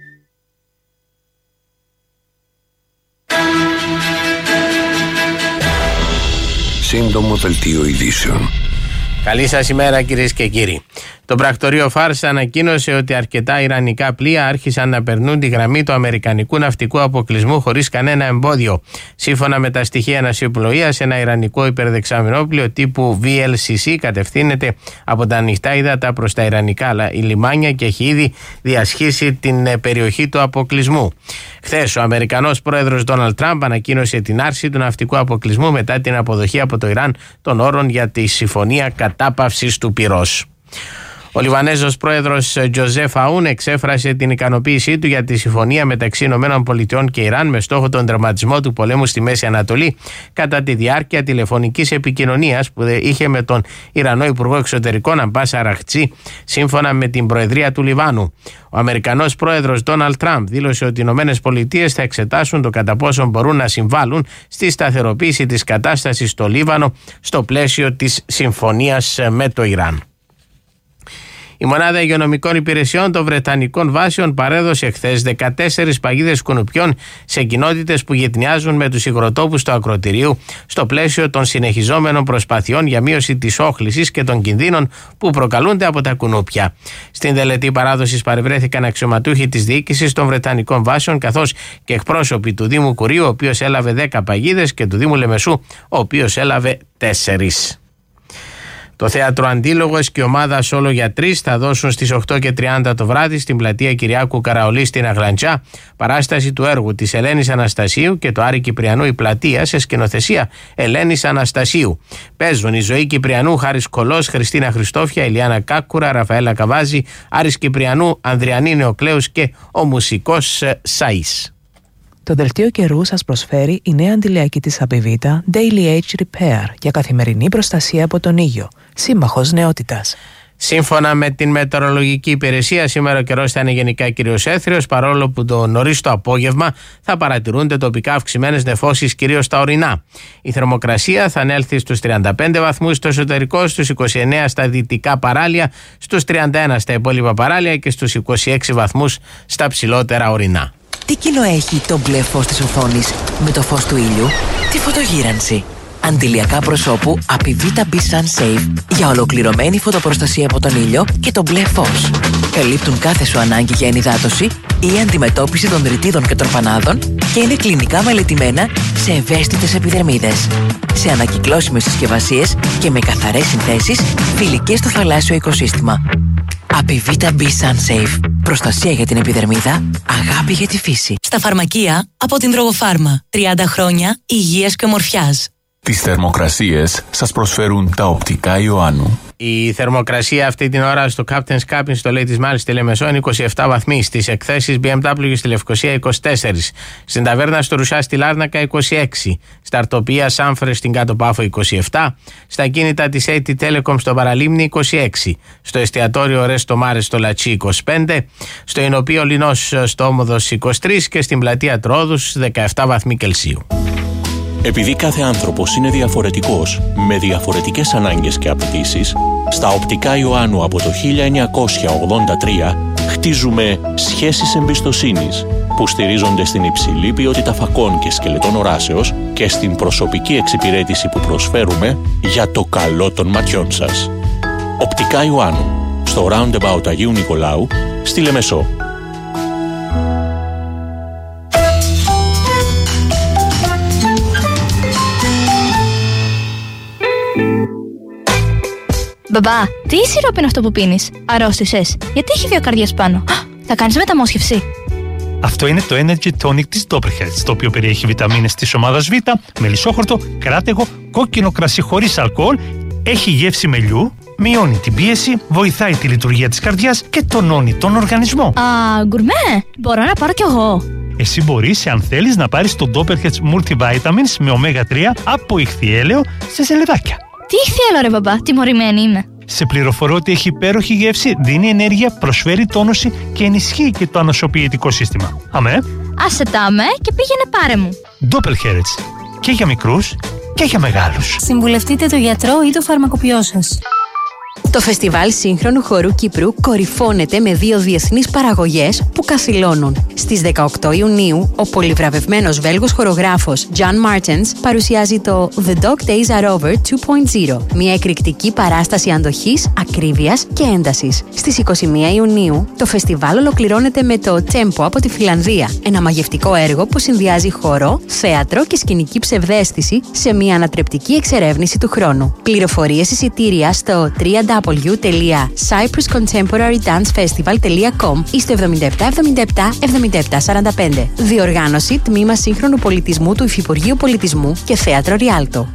Σύντομο δελτίο ειδήσεων. Καλή σας ημέρα κυρίες και κύριοι. Το πρακτορείο Φάρς ανακοίνωσε ότι αρκετά ιρανικά πλοία άρχισαν να περνούν τη γραμμή του αμερικανικού ναυτικού αποκλεισμού χωρίς κανένα εμπόδιο. Σύμφωνα με τα στοιχεία ναυσιπλοείας, ένα ιρανικό υπερδεξαμενόπλοιο τύπου VLCC κατευθύνεται από τα ανοιχτά ύδατα προς τα ιρανικά λιμάνια και έχει ήδη διασχίσει την περιοχή του αποκλεισμού. Χθες, ο Αμερικανός πρόεδρος Ντόναλντ Τραμπ ανακοίνωσε την άρση του ναυτικού αποκλεισμού μετά την αποδοχή από το Ιράν των όρων για τη συμφωνία κατάπαυσης του πυρός. Ο Λιβανέζος πρόεδρος Τζοζέφ Αούν εξέφρασε την ικανοποίησή του για τη συμφωνία μεταξύ ΗΠΑ και Ιράν με στόχο τον τερματισμό του πολέμου στη Μέση Ανατολή κατά τη διάρκεια τηλεφωνικής επικοινωνίας που είχε με τον Ιρανό Υπουργό Εξωτερικών Αμπάς Αραχτζή σύμφωνα με την Προεδρία του Λιβάνου. Ο Αμερικανός πρόεδρος Ντόναλντ Τραμπ δήλωσε ότι οι ΗΠΑ θα εξετάσουν το κατά πόσο μπορούν να συμβάλλουν στη σταθεροποίηση της κατάστασης στο Λίβανο στο πλαίσιο της συμφωνίας με το Ιράν. Η Μονάδα Υγειονομικών Υπηρεσιών των Βρετανικών Βάσεων παρέδωσε χθες 14 παγίδες κουνουπιών σε κοινότητες που γειτνιάζουν με τους υγροτόπους του ακροτηρίου στο πλαίσιο των συνεχιζόμενων προσπαθειών για μείωση της όχλησης και των κινδύνων που προκαλούνται από τα κουνούπια. Στην τελετή παράδοσης παρευρέθηκαν αξιωματούχοι της διοίκησης των Βρετανικών Βάσεων καθώς και εκπρόσωποι του Δήμου Κουρίου, ο οποίος έλαβε 10 παγίδες, και του Δήμου Λεμεσού, ο οποίος έλαβε 4. Το θέατρο Αντίλογος και η ομάδα Σόλο για 3 θα δώσουν στις 8:30 το βράδυ στην πλατεία Κυριάκου Καραολή στην Αγλαντζά παράσταση του έργου της Ελένης Αναστασίου και το Άρη Κυπριανού η πλατεία σε σκηνοθεσία Ελένης Αναστασίου. Παίζουν η Ζωή Κυπριανού, Χάρης Κολός, Χριστίνα Χριστόφια, Ηλιάνα Κάκουρα, Ραφαέλα Καβάζη, Άρης Κυπριανού, Ανδριανή Νεοκλέους και ο μουσικός Σαΐς. Το δελτίο καιρού σας προσφέρει η νέα αντιλιακή της Απιβίτα Daily Age Repair για καθημερινή προστασία από τον ήλιο. Σύμμαχος νεότητας. Σύμφωνα με την μετεωρολογική υπηρεσία, σήμερα ο καιρός θα είναι γενικά κυρίως έθριος, παρόλο που το νωρίς το απόγευμα θα παρατηρούνται τοπικά αυξημένες νεφώσεις κυρίως στα ορεινά. Η θερμοκρασία θα ανέλθει στους 35 βαθμούς στο εσωτερικό, στους 29 στα δυτικά παράλια, στους 31 στα υπόλοιπα παράλια και στους 26 βαθμούς στα ψηλότερα ορεινά. Τι κοινό έχει το μπλε φως της οθόνης με το φως του ήλιου? Τη φωτογύρανση. Αντιλιακά προσώπου Apivita B Sun Safe για ολοκληρωμένη φωτοπροστασία από τον ήλιο και το μπλε φως. καλύπτουν κάθε σου ανάγκη για ενυδάτωση ή αντιμετώπιση των ρητίδων και τροπανάδων και είναι κλινικά μελετημένα σε ευαίσθητες επιδερμίδες. Σε ανακυκλώσιμες συσκευασίες και με καθαρές συνθέσεις, φιλικές στο θαλάσσιο οικοσύστημα. Απιβίτα B SunSafe. Προστασία για την επιδερμίδα, αγάπη για τη φύση. Στα φαρμακεία από την Drogopharma. 30 χρόνια υγείας και ομορφιάς. Τις θερμοκρασίες σας προσφέρουν τα οπτικά Ιωάννου. Η θερμοκρασία αυτή την ώρα στο Captain's Cabin στο Λέει της Μάλης στη Λεμεσό είναι 27 βαθμοί. Στις εκθέσεις BMW στη Λευκοσία 24. Στην ταβέρνα στο Ρουσά στη Λάρνακα 26. Στα αρτοπία Σάμφρε στην Κάτω Πάφο 27. Στα κίνητα της AT Telecom στο Παραλίμνη 26. Στο εστιατόριο Ρέστο Μάρες στο Λατσί 25. Στο Ινοπείο Λινός στο Όμοδος 23 και στην πλατεία Τρόδους 17 βαθμοί Κελσίου. Επειδή κάθε άνθρωπος είναι διαφορετικός, με διαφορετικές ανάγκες και απαιτήσεις, στα οπτικά Ιωάννου από το 1983 χτίζουμε σχέσεις εμπιστοσύνης που στηρίζονται στην υψηλή ποιότητα φακών και σκελετών οράσεως και στην προσωπική εξυπηρέτηση που προσφέρουμε για το καλό των ματιών σας. Οπτικά Ιωάννου, στο Roundabout Αγίου Νικολάου, στη Λεμεσό. Μπαμπά, τι σιρόπι είναι αυτό που πίνεις? Αρρώστησες? Γιατί έχει 2 καρδιές πάνω? Θα κάνεις μεταμόσχευση? Αυτό είναι το Energy Tonic της Doppelherz, το οποίο περιέχει βιταμίνες της ομάδας Β, μελισσόχορτο, κράτεγο, κόκκινο κρασί χωρίς αλκοόλ, έχει γεύση μελιού, μειώνει την πίεση, βοηθάει τη λειτουργία της καρδιάς και τονώνει τον οργανισμό. Α, γκουρμέ! Μπορώ να πάρω κι εγώ. Εσύ μπορείς, αν θέλεις, να πάρεις το Doppelherz Multivitamins με ω3 από ηχθιέλαιο σε σελεδάκια. Τι ηχθιέλαιο ρε μπαμπά, τιμωρημένη είμαι. Σε πληροφορώ ότι έχει υπέροχη γεύση, δίνει ενέργεια, προσφέρει τόνωση και ενισχύει και το ανοσοποιητικό σύστημα. Αμέ. Άσε τα με και πήγαινε πάρε μου. Doppelherz. Και για μικρούς και για μεγάλους. Συμβουλευτείτε το γιατρό ή το φαρμακοποιό σας. Το Φεστιβάλ Σύγχρονου Χορού Κύπρου κορυφώνεται με 2 διεθνείς παραγωγές που καθυλώνουν. Στις 18 Ιουνίου, ο πολυβραβευμένος Βέλγος χορογράφος John Martens παρουσιάζει το The Dog Days Are Over 2.0, μια εκρηκτική παράσταση αντοχής, ακρίβειας και έντασης. Στις 21 Ιουνίου, το φεστιβάλ ολοκληρώνεται με το Tempo από τη Φιλανδία, ένα μαγευτικό έργο που συνδυάζει χορό, θέατρο και σκηνική ψευδαίσθηση σε μια ανατρεπτική εξερεύνηση του χρόνου. Πληροφορίες εισιτήρια στο www.cypruscontemporarydancefestival.com ή στο 7777 7745. Διοργάνωση Τμήμα Σύγχρονου Πολιτισμού του Υφυπουργείου Πολιτισμού και Θέατρο Ριάλτο.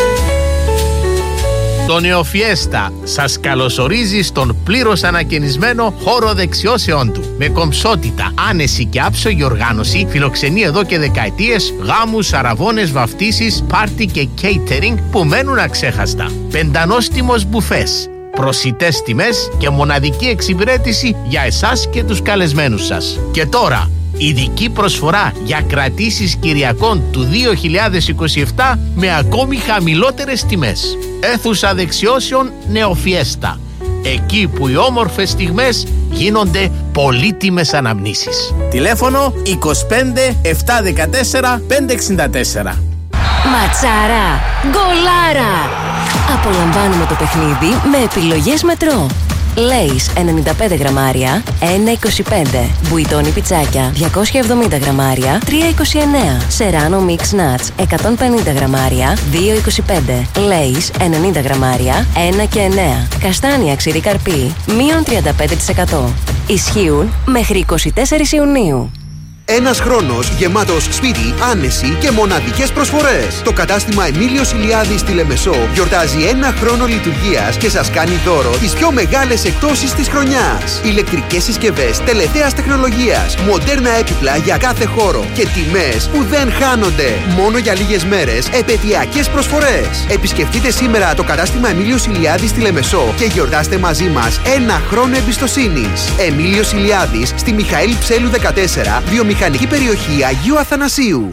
Το Νεοφιέστα σας καλωσορίζει στον πλήρως ανακαινισμένο χώρο δεξιώσεών του. Με κομψότητα, άνεση και άψογη οργάνωση, φιλοξενεί εδώ και δεκαετίες γάμους, αραβώνες, βαφτίσεις, πάρτι και catering που μένουν αξέχαστα. Πεντανόστιμος μπουφές, προσιτές τιμές και μοναδική εξυπηρέτηση για εσάς και τους καλεσμένους σας. Και τώρα, ειδική προσφορά για κρατήσεις Κυριακών του 2027 με ακόμη χαμηλότερες τιμές. Αίθουσα δεξιώσεων Νεοφιέστα. Εκεί που οι όμορφες στιγμές γίνονται πολύτιμες αναμνήσεις. Τηλέφωνο 25 714 564. Ματσάρα, γκολάρα! Απολαμβάνουμε το παιχνίδι με επιλογές μετρό. Λέις 95 γραμμάρια, 1,25. Μπουιτόνι πιτσάκια 270 γραμμάρια, 3,29. Σεράνο μίξ νατς 150 γραμμάρια, 2,25. Λέις 90 γραμμάρια, 1,9. Καστάνια ξηρή καρπί, μείον 35%. Ισχύουν μέχρι 24 Ιουνίου. Ένας χρόνος γεμάτος σπίτι, άνεση και μοναδικές προσφορές. Το κατάστημα Εμίλιος Ηλιάδης στη Λεμεσό γιορτάζει 1 χρόνο λειτουργίας και σας κάνει δώρο τις πιο μεγάλες εκπτώσεις της χρονιάς. Ηλεκτρικές συσκευές τελευταίας τεχνολογίας, μοντέρνα έπιπλα για κάθε χώρο και τιμές που δεν χάνονται. Μόνο για λίγες μέρες επαιτειακές προσφορές. Επισκεφτείτε σήμερα το κατάστημα Εμίλιος Ηλιάδης στη Λεμεσό και γιορτάστε μαζί μας 1 χρόνο εμπιστοσύνης. Εμίλιος Ηλιάδης στη Μιχαήλ Ψέλου 14, βιομηχανική περιοχή Αγίου Αθανασίου.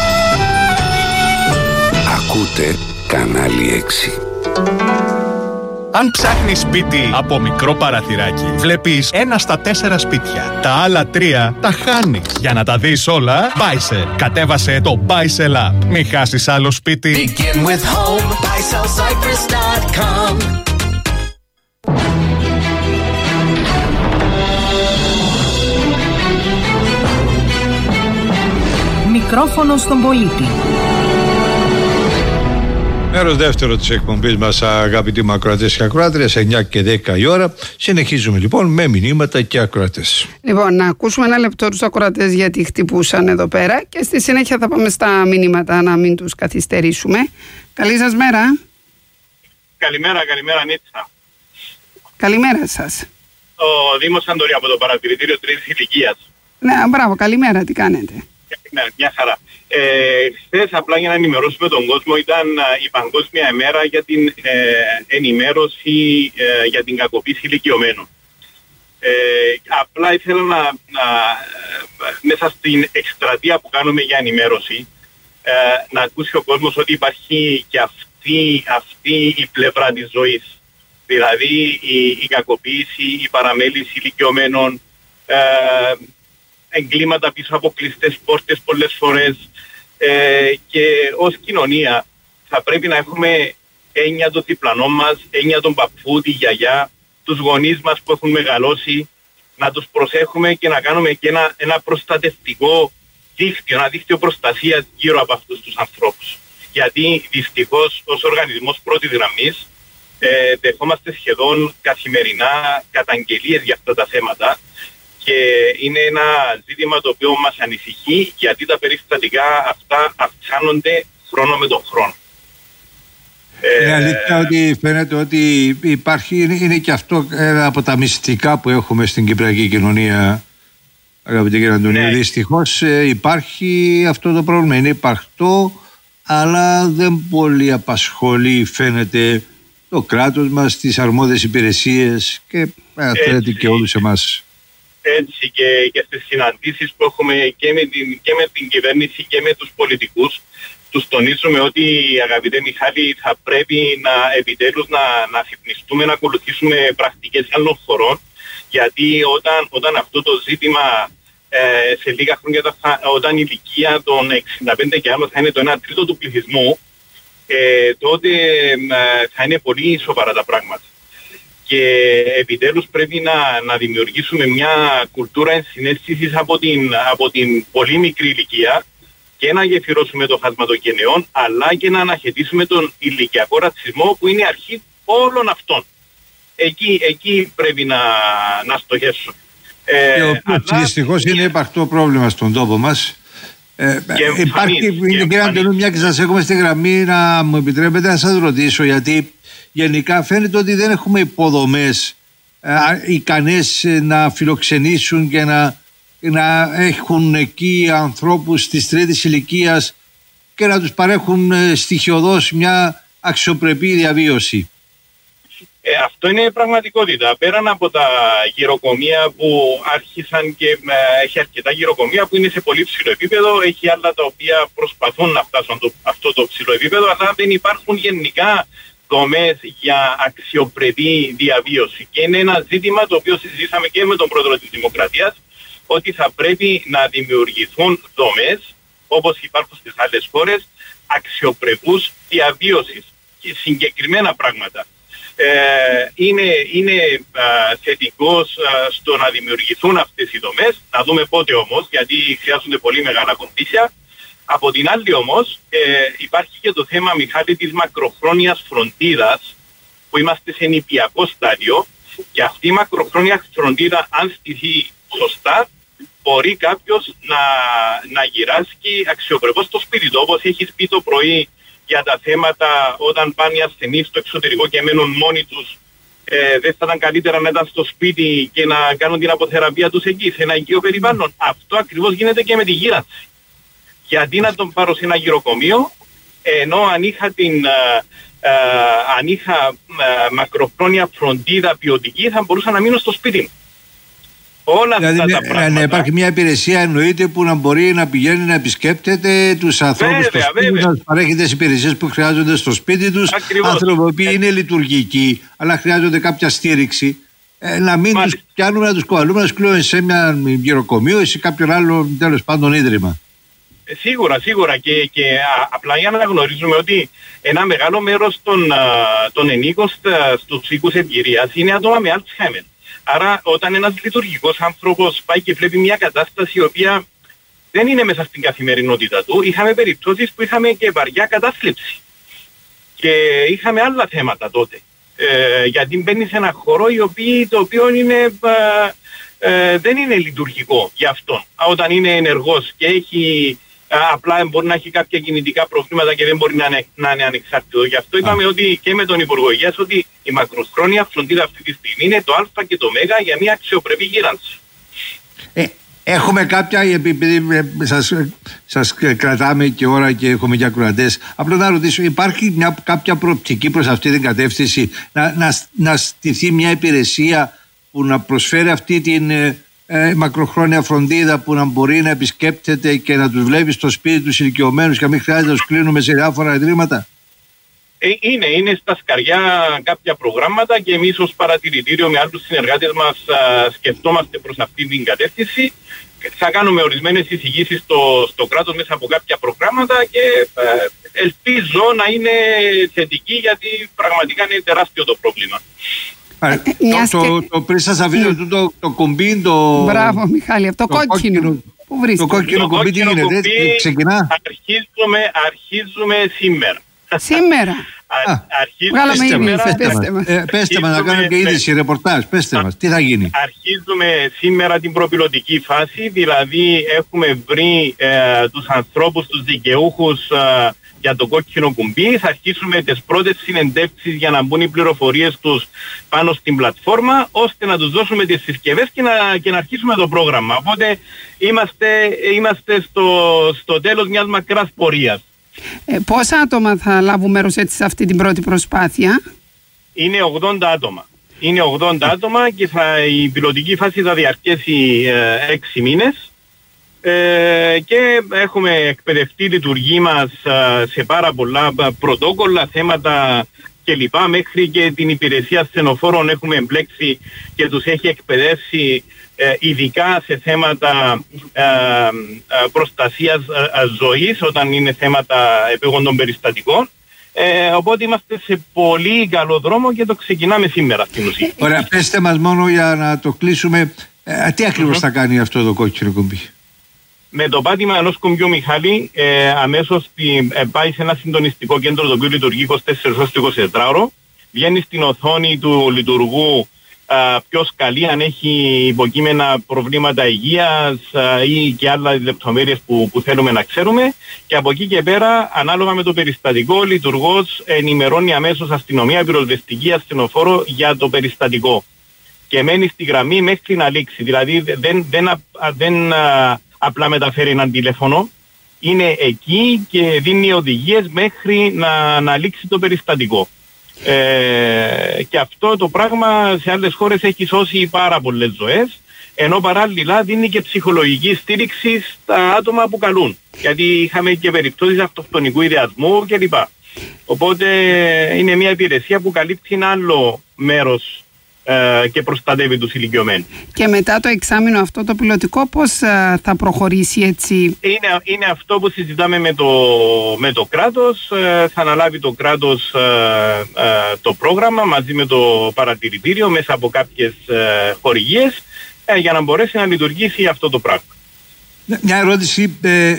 Ακούτε κανάλι 6. Αν ψάχνεις σπίτι από μικρό παραθυράκι, βλέπεις 1 στα 4 σπίτια. Τα άλλα 3 τα χάνεις. Για να τα δεις όλα, Buysell. Κατέβασε το Buysell App. Μην χάσεις άλλο σπίτι. Begin with home, buysellcyprus.com. μικρόφωνο στον πολίτη. Μέρος δεύτερο της εκπομπής μας, αγαπητοί μου ακροατές και ακροάτριες, 9 και 10 η ώρα. Συνεχίζουμε λοιπόν με μηνύματα και ακροατές. Λοιπόν, να ακούσουμε ένα λεπτό τους ακροατές γιατί χτυπούσαν εδώ πέρα και στη συνέχεια θα πάμε στα μηνύματα να μην τους καθυστερήσουμε. Καλή σας μέρα. Καλημέρα Νίτσα. Καλημέρα σας. Ο Δήμος Σαντορή από το παρατηρητήριο τρίτης ηλικίας. Ναι, μπράβο, καλημέρα, τι κάνετε? Μια χαρά. Χθες απλά για να ενημερώσουμε τον κόσμο ήταν η Παγκόσμια ημέρα για την ενημέρωση για την κακοποίηση ηλικιωμένων. Απλά ήθελα να μέσα στην εκστρατεία που κάνουμε για ενημέρωση να ακούσει ο κόσμος ότι υπάρχει και αυτή η πλευρά της ζωής. Δηλαδή η κακοποίηση, η παραμέληση ηλικιωμένων, εγκλήματα πίσω από κλειστές πόρτες πολλές φορές, και ως κοινωνία θα πρέπει να έχουμε έννοια των διπλανών μας, έννοια των παππού, τη γιαγιά, τους γονείς μας που έχουν μεγαλώσει, να τους προσέχουμε και να κάνουμε και ένα προστατευτικό δίκτυο, ένα δίκτυο προστασίας γύρω από αυτούς τους ανθρώπους. Γιατί δυστυχώς ως οργανισμός πρώτης γραμμής δεχόμαστε σχεδόν καθημερινά καταγγελίες για αυτά τα θέματα και είναι ένα ζήτημα το οποίο μας ανησυχεί γιατί τα περιστατικά αυτά αυξάνονται χρόνο με τον χρόνο. Είναι αλήθεια ότι φαίνεται ότι υπάρχει, είναι και αυτό ένα από τα μυστικά που έχουμε στην κυπριακή κοινωνία, αγαπητέ κύριε Αντωνίου. Ναι. Δυστυχώς υπάρχει αυτό το πρόβλημα, είναι υπαρκτό, αλλά δεν πολύ απασχολεί φαίνεται το κράτος μας, τις αρμόδιες υπηρεσίες και θέλετε και όλους εμάς. Έτσι και στις συναντήσεις που έχουμε και με την κυβέρνηση και με τους πολιτικούς τους τονίζουμε ότι, αγαπητέ Μιχάλη, θα πρέπει επιτέλους να αφυπνιστούμε, να ακολουθήσουμε πρακτικές άλλων χωρών, γιατί όταν αυτό το ζήτημα σε λίγα χρόνια, όταν η ηλικία των 65 και άλλο θα είναι το 1/3 του πληθυσμού, τότε θα είναι πολύ σοβαρά τα πράγματα. Και επιτέλους πρέπει να δημιουργήσουμε μια κουλτούρα ενσυναίσθησης από την πολύ μικρή ηλικία και να γεφυρώσουμε το χάσμα των γενεών, αλλά και να αναχαιτήσουμε τον ηλικιακό ρατσισμό που είναι η αρχή όλων αυτών. Εκεί πρέπει να στοχεύσουμε. Δυστυχώς είναι υπαρκτό πρόβλημα στον τόπο μας. Υπάρχει, κύριε Αντωνίου, μια και σας έχουμε στη γραμμή, να μου επιτρέπετε να σας ρωτήσω, γιατί γενικά φαίνεται ότι δεν έχουμε υποδομές ικανές να φιλοξενήσουν και να έχουν εκεί ανθρώπους της τρίτης ηλικίας και να τους παρέχουν στοιχειοδός μια αξιοπρεπή διαβίωση. Αυτό είναι πραγματικότητα. Πέραν από τα γυροκομεία που άρχισαν και έχει αρκετά γυροκομεία που είναι σε πολύ ψηλό επίπεδο, έχει άλλα τα οποία προσπαθούν να φτάσουν αυτό το ψηλό επίπεδο, αλλά δεν υπάρχουν γενικά δομές για αξιοπρεπή διαβίωση. Και είναι ένα ζήτημα το οποίο συζητήσαμε και με τον πρόεδρο της Δημοκρατίας, ότι θα πρέπει να δημιουργηθούν δομές, όπως υπάρχουν στις άλλες χώρες, αξιοπρεπούς διαβίωσης και συγκεκριμένα πράγματα. Είναι θετικός στο να δημιουργηθούν αυτές οι δομές, να δούμε πότε όμως, γιατί χρειάζονται πολύ μεγάλα κονδύλια. Από την άλλη όμως υπάρχει και το θέμα, Μιχάλη, της μακροχρόνιας φροντίδας, που είμαστε σε νηπιακό στάδιο, και αυτή η μακροχρόνια φροντίδα, αν στηθεί σωστά, μπορεί κάποιος να γυράσκει αξιοπρεπώς στο σπίτι του, όπως έχεις πει το πρωί για τα θέματα όταν πάνε οι ασθενείς στο εξωτερικό και μένουν μόνοι τους. Δεν θα ήταν καλύτερα να ήταν στο σπίτι και να κάνουν την αποθεραπεία τους εκεί, σε ένα οικείο περιβάλλον? Αυτό ακριβώς γίνεται και με τη γύρανση. Γιατί να τον πάρω σε ένα γυροκομείο, ενώ αν είχα μακροχρόνια φροντίδα ποιοτική, θα μπορούσα να μείνω στο σπίτι μου. Όλα δηλαδή, αυτά τα πράγματα. Να υπάρχει μια υπηρεσία, εννοείται, που να μπορεί να πηγαίνει να επισκέπτεται τους ανθρώπους στο σπίτι, να τους παρέχει τις υπηρεσίες που χρειάζονται στο σπίτι τους. Άνθρωποι που είναι λειτουργικοί, αλλά χρειάζονται κάποια στήριξη. Να μην τους πιάνουμε, να τους κοβαλούμε, να τους κλείνουμε σε ένα γυροκομείο ή σε κάποιον άλλο τέλος πάντων ίδρυμα. Σίγουρα και απλά για να γνωρίζουμε ότι ένα μεγάλο μέρος των ενίκων στους οίκους εμπειρίας είναι άτομα με Alzheimer. Άρα όταν ένας λειτουργικός άνθρωπος πάει και βλέπει μια κατάσταση η οποία δεν είναι μέσα στην καθημερινότητα του. Είχαμε περιπτώσεις που είχαμε και βαριά κατάθλιψη. Και είχαμε άλλα θέματα τότε. Γιατί μπαίνει σε ένα χώρο το οποίο είναι, δεν είναι λειτουργικό για αυτόν. Όταν είναι ενεργός και έχει, απλά μπορεί να έχει κάποια κινητικά προβλήματα και δεν μπορεί να είναι ανεξάρτητο. Γι' αυτό είπαμε ότι και με τον Υπουργό Υγείας ότι η μακροχρόνια φροντίδα αυτή τη στιγμή είναι το α και το μ για μια αξιοπρεπή γύρανση. Έχουμε κάποια, επειδή σας κρατάμε και ώρα και έχουμε και ακροατές, απλά να ρωτήσω, υπάρχει κάποια προοπτική προς αυτή την κατεύθυνση να στηθεί μια υπηρεσία που να προσφέρει αυτή την μακροχρόνια φροντίδα, που να μπορεί να επισκέπτεται και να τους βλέπει στο σπίτι τους ηλικιωμένους και να μην χρειάζεται να τους κλείνουμε σε διάφορα ιδρύματα? Είναι στα σκαριά κάποια προγράμματα και εμείς ως παρατηρητήριο με άλλους συνεργάτες μας σκεφτόμαστε προς αυτή την κατεύθυνση. Θα κάνουμε ορισμένες εισηγήσεις στο κράτος μέσα από κάποια προγράμματα και ελπίζω να είναι θετική, γιατί πραγματικά είναι τεράστιο το πρόβλημα. Το πριν σας αφήσω το κουμπί, Μπράβο Μιχάλη, αυτό το κόκκινο. Πού βρίσκεται? Το κόκκινο κουμπί τι γίνεται, ξεκινά? Αρχίζουμε σήμερα. Σήμερα. Πέστε μας να κάνουμε και είδηση, ρεπορτάζ. Πέστε μας, τι θα γίνει? Αρχίζουμε σήμερα την προπιλωτική φάση, δηλαδή έχουμε βρει τους ανθρώπους, τους δικαιούχους για το κόκκινο κουμπί. Θα αρχίσουμε τις πρώτες συνεντεύξεις για να μπουν οι πληροφορίες τους πάνω στην πλατφόρμα, ώστε να τους δώσουμε τις συσκευές και να αρχίσουμε το πρόγραμμα. Οπότε είμαστε στο τέλος μιας μακράς πορείας. Πόσα άτομα θα λάβουν μέρος έτσι σε αυτή την πρώτη προσπάθεια? Είναι 80 άτομα. Είναι 80 άτομα και η πιλωτική φάση θα διαρκέσει 6 μήνες. Και έχουμε εκπαιδευτεί λειτουργή μας σε πάρα πολλά πρωτόκολλα, θέματα κλπ. Μέχρι και την υπηρεσία ασθενοφόρων έχουμε εμπλέξει και τους έχει εκπαιδεύσει ειδικά σε θέματα προστασίας ζωής όταν είναι θέματα επίγοντων περιστατικών. Οπότε είμαστε σε πολύ καλό δρόμο και το ξεκινάμε σήμερα στην ουσία. Ωραία, πέστε μας μόνο για να το κλείσουμε, τι ακριβώς θα κάνει αυτό το κόκκινο κουμπί? Με το πάτημα ενός κουμπιού, Μιχάλη, αμέσως πάει σε ένα συντονιστικό κέντρο το οποίο λειτουργεί 24 ώρες το 24ωρο, βγαίνει στην οθόνη του λειτουργού ποιος καλεί, αν έχει υποκείμενα προβλήματα υγείας ή και άλλα λεπτομέρειες που θέλουμε να ξέρουμε, και από εκεί και πέρα, ανάλογα με το περιστατικό, ο λειτουργός ενημερώνει αμέσως αστυνομία, πυροσβεστική, ασθενοφόρο για το περιστατικό και μένει στη γραμμή μέχρι να λήξει. Δηλαδή δεν απλά μεταφέρει έναν τηλέφωνο, είναι εκεί και δίνει οδηγίες μέχρι να λήξει το περιστατικό. Και αυτό το πράγμα σε άλλες χώρες έχει σώσει πάρα πολλές ζωές, ενώ παράλληλα δίνει και ψυχολογική στήριξη στα άτομα που καλούν, γιατί είχαμε και περιπτώσεις αυτοκτονικού ιδεασμού κλπ. Οπότε είναι μια υπηρεσία που καλύπτει ένα άλλο μέρος και προστατεύει τους ηλικιωμένους. Και μετά το εξάμηνο αυτό το πιλωτικό πώς θα προχωρήσει έτσι? Είναι αυτό που συζητάμε με το κράτος. Θα αναλάβει το κράτος το πρόγραμμα μαζί με το παρατηρητήριο μέσα από κάποιες χορηγίες για να μπορέσει να λειτουργήσει αυτό το πράγμα. Μια ερώτηση,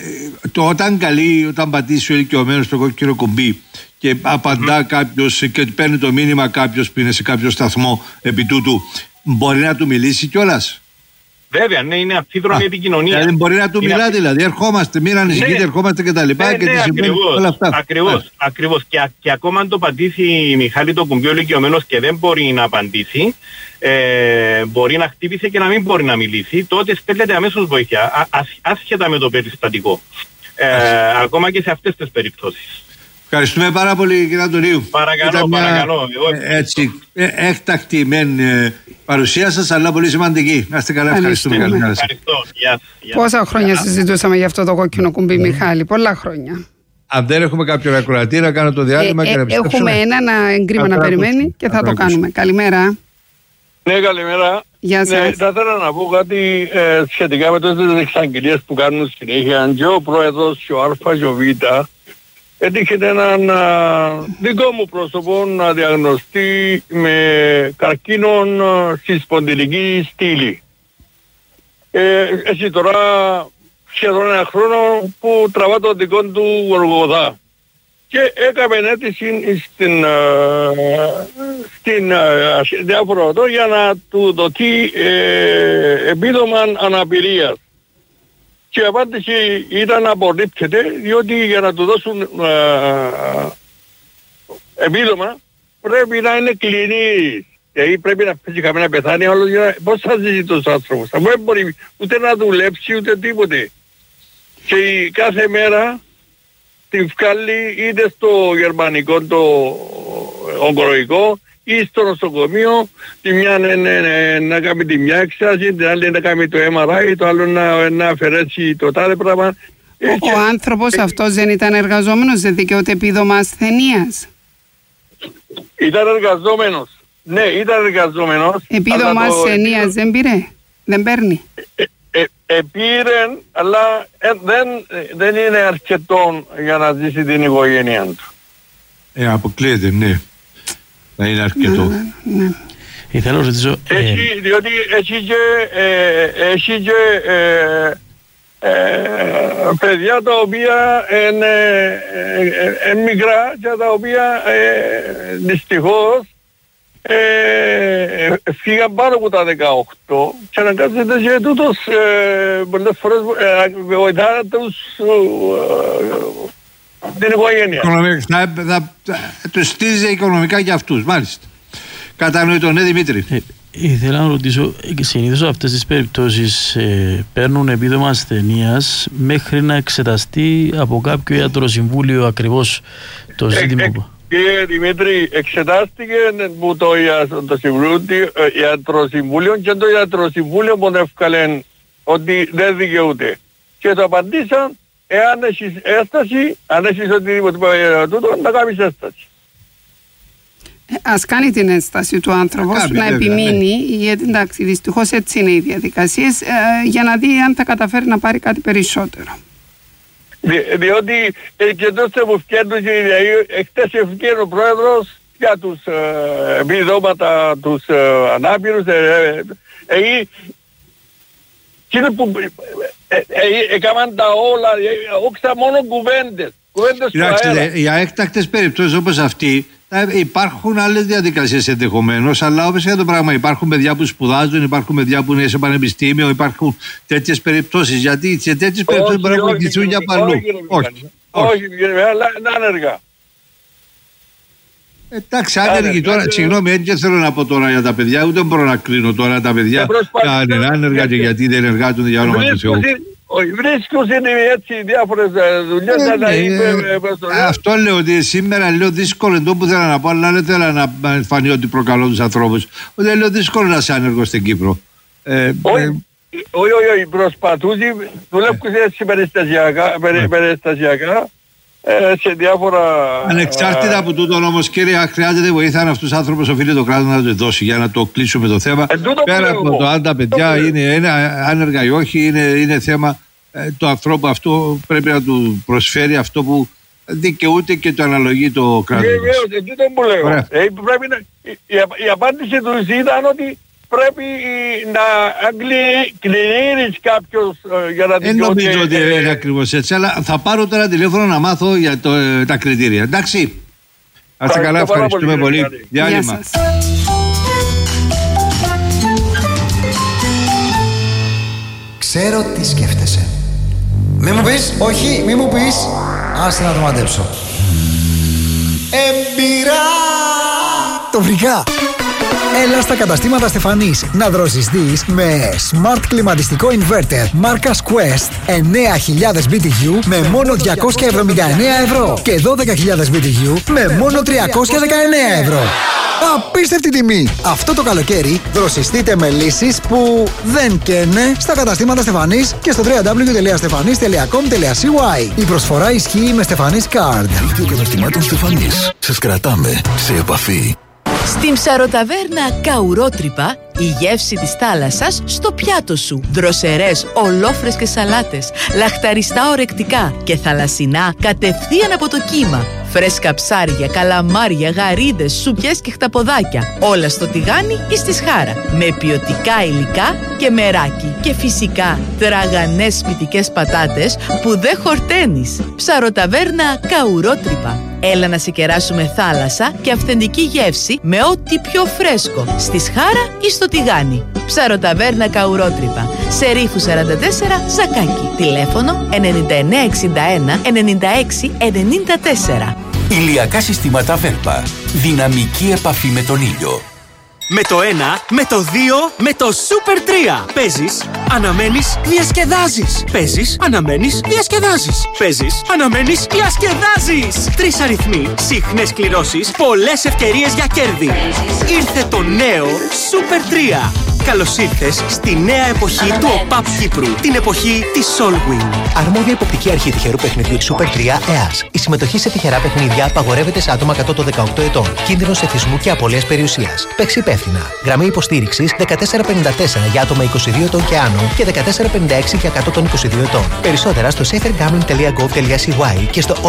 όταν πατήσει ο ηλικιωμένος το κόκκινο κουμπί και απαντά κάποιος και παίρνει το μήνυμα κάποιος που είναι σε κάποιο σταθμό επί τούτου, μπορεί να του μιλήσει κιόλας? Βέβαια, ναι, είναι αμφίδρομη επικοινωνία. Δηλαδή μπορεί να του μιλά, δηλαδή ερχόμαστε, μην ανησυχείτε, ερχόμαστε και τα λοιπά και όλα αυτά. Ακριβώς. Και ακόμα αν το πατήσει, Μιχάλη, το κουμπί ο ηλικιωμένος και δεν μπορεί να απαντήσει, μπορεί να χτύπησε και να μην μπορεί να μιλήσει, τότε στέλνεται αμέσως βοήθεια, άσχετα με το περιστατικό. Ακόμα και σε αυτές τις περιπτώσεις. Ευχαριστούμε πάρα πολύ, κύριε Αντωνίου. Παρακαλώ. Έτσι, έκτακτη παρουσία σας, αλλά πολύ σημαντική. Να είστε καλά, ευχαριστούμε. Ευχαριστώ. Γεια. Πόσα χρόνια συζητούσαμε για αυτό το κόκκινο κουμπί, Μιχάλη? Πολλά χρόνια. Αν δεν έχουμε κάποιον ακροατή, να κάνω το διάλειμμα και να επιστρέψουμε. Έχουμε ένα εγκρίμα να περιμένει και θα το κάνουμε. Καλημέρα. Ναι, καλημέρα. Γεια σας. Θα ήθελα να πω κάτι σχετικά με τις εξαγγελίες που κάνουν συνέχεια. Και ο πρόεδρος και ο Α και ο Β έτυχε έναν δικό μου πρόσωπο να διαγνωστεί με καρκίνον στη σπονδυλική στήλη. Έτσι τώρα σχεδόν ένα χρόνο που τραβά το δικό του Γοργοδά. Και έκαμε αίτηση στην διάφορα οδό για να του δοθεί επίδομα αναπηρίας. Και η απάντηση ήταν απορρίπτεται, διότι για να του δώσουν επίδομα πρέπει να είναι κλινής. Δηλαδή πρέπει να φυσικά να πεθάνει, όλος, πώς θα ζήσει τους άνθρωπος. Δεν μπορεί ούτε να δουλέψει ούτε τίποτε. Και κάθε μέρα την βγάλει είτε στο γερμανικό το ογκολογικό ή στο νοσοκομείο, τη μια να κάνει τη μια εξάρτηση, την άλλη να κάνει το MRI, το άλλο να αφαιρέσει το τάδε πράγμα. Ο άνθρωπος αυτός δεν ήταν εργαζόμενος, δεν δικαιούται επίδομα ασθενείας? Ήταν εργαζόμενος. Ναι, ήταν εργαζόμενος. Επίδομα ασθενείας δεν πήρε, δεν παίρνει? Πήρε, αλλά δεν είναι αρκετό για να ζήσει την οικογένεια του. Αποκλείεται, ναι. Να είναι αρκετό. Ήθελα να ρωτήσω... Διότι έχει και παιδιά τα οποία είναι μικρά και τα οποία δυστυχώς φύγαν πάνω από τα 18 και αναγκάζεται και τούτος πολλές φορές βοηθάνε την οικογένεια. Θα τους στήριζε οικονομικά για αυτούς, μάλιστα. Κατανοητό, ναι, Δημήτρη. Ήθελα να ρωτήσω, συνήθως αυτές τις περιπτώσεις παίρνουν επίδομα ασθενείας μέχρι να εξεταστεί από κάποιο ιατροσυμβούλιο ακριβώς το ζήτημα. Κύριε Δημήτρη, εξετάστηκε που το ιατροσυμβούλιο και το ιατροσυμβούλιο που έβγαλε ότι δεν δικαιούται. Και το απαντήσαν, εάν έχεις έσταση, αν έχεις οτιδήποτε τούτο, να κάνεις έσταση. Ας κάνει την ένσταση του άνθρωπος, να επιμείνει, γιατί εντάξει, δυστυχώς έτσι είναι οι διαδικασίες, για να δει αν θα καταφέρει να πάρει κάτι περισσότερο. Διότι και τότε που φτιάχνουν, εχθές ευκαιρία ο πρόεδρος για τους επιδόματα, τους ανάπηρους, έκαναν τα όλα, όχι μόνο κουβέντες. Κοιτάξτε, για έκτακτες περιπτώσεις όπως αυτή υπάρχουν άλλες διαδικασίες ενδεχομένως, αλλά όπως για το πράγμα υπάρχουν παιδιά που σπουδάζουν, υπάρχουν παιδιά που είναι σε πανεπιστήμιο, υπάρχουν τέτοιες περιπτώσεις. Γιατί σε τέτοιες περιπτώσεις μπορεί να βοηθηθούν για παλού. Όχι, αλλά είναι άνεργα. Εντάξει, άνεργοι τώρα, συγγνώμη, έτσι δεν θέλω να πω τώρα για τα παιδιά, ούτε μπορώ να κρίνω τώρα τα παιδιά αν είναι άνεργα και γιατί δεν εργάζονται για όνομα του Θεού. Βρίσκονται έτσι διάφορες δουλειές. Αυτό λέω ότι σήμερα λέω δύσκολο εντό που θέλω να πω, αλλά δεν θέλω να φανεί ότι προκαλώ τους ανθρώπους. Ότι λέω δύσκολο να είσαι άνεργος στην Κύπρο. Όχι, προσπαθούσε, δουλεύουν έτσι περιστασιακά σε διάφορα... Ανεξάρτητα από τούτο όμως, κύριε, χρειάζεται βοήθεια αν αυτούς τους άνθρωπους οφείλει το κράτος να το δώσει για να το κλείσουμε το θέμα. Πέρα από το αν τα παιδιά είναι άνεργα ή όχι, είναι θέμα του ανθρώπου αυτό, πρέπει να του προσφέρει αυτό που δικαιούται και το αναλογεί το κράτος. Βεβαίως, τούτο που λέω. Η απάντηση του ήταν ότι πρέπει να κλείνεις κάποιος για να δικαιούται. Δεν νομίζω ότι είναι ακριβώς έτσι, αλλά θα πάρω τώρα τηλέφωνο να μάθω για τα κριτήρια. Εντάξει. Άστε καλά, ευχαριστούμε πολύ. Διάλειμμα. Ξέρω τι σκέφτεσαι. Μη μου πεις, όχι, μη μου πεις. Άστε να το μαντέψω. Εμπειρά! Το βρήκα! Έλα στα καταστήματα Στεφανής να δροσιστείς με Smart κλιματιστικό inverter μάρκας Quest 9.000 BTU με μόνο 279 ευρώ και 12.000 BTU με μόνο 319 ευρώ. Απίστευτη τιμή! Αυτό το καλοκαίρι δροσιστείτε με λύσεις που δεν καίνε στα καταστήματα Στεφανής και στο www.stefanis.com.cy. Η προσφορά ισχύει με Στεφανής Card. Δίκτυο καταστημάτων Στεφανής. Σας κρατάμε σε επαφή. Στην ψαροταβέρνα Καουρότρυπα, η γεύση της θάλασσας στο πιάτο σου. Δροσερές, ολόφρεσκες σαλάτες, λαχταριστά ορεκτικά και θαλασσινά κατευθείαν από το κύμα. Φρέσκα ψάρια, καλαμάρια, γαρίδες, σουπιές και χταποδάκια. Όλα στο τηγάνι ή στη Σχάρα. Με ποιοτικά υλικά και μεράκι. Και φυσικά τραγανές σπιτικές πατάτες που δεν χορταίνεις. Ψαροταβέρνα Καουρότρυπα. Έλα να σε κεράσουμε θάλασσα και αυθεντική γεύση με ό,τι πιο φρέσκο. Στη Σχάρα ή στο τηγάνι. Ψαροταβέρνα Καουρότρυπα. Σε Ρήφου 44, Ζακάκι. Τηλέφωνο 9961 96 94. Ηλιακά συστήματα Βέλπα. Δυναμική επαφή με τον ήλιο. Με το 1, με το 2, με το Super 3. Παίζεις, αναμένεις, διασκεδάζεις. Παίζεις, αναμένεις, διασκεδάζεις. Παίζεις, αναμένεις, διασκεδάζεις. 3 αριθμοί, συχνές κληρώσεις, πολλές ευκαιρίες για κέρδη. Ήρθε το νέο Super 3. Καλώς ήρθες στη νέα εποχή του ΟΠΑΠ Κύπρου. Την εποχή της Solwing. Αρμόδια υποπτική αρχή τυχερού παιχνιδιού της Super 3 ΕΑΣ. Η συμμετοχή σε τυχερά παιχνίδια απαγορεύεται σε άτομα κάτω των 18 ετών. Κίνδυνος εθισμού και απώλειας περιουσίας. Παίξει υπεύθυνα. Γραμμή υποστήριξης 1454 για άτομα 22 ετών και άνω και 1456 για κάτω των 22 ετών. Περισσότερα στο safergambling.gov.cy και στο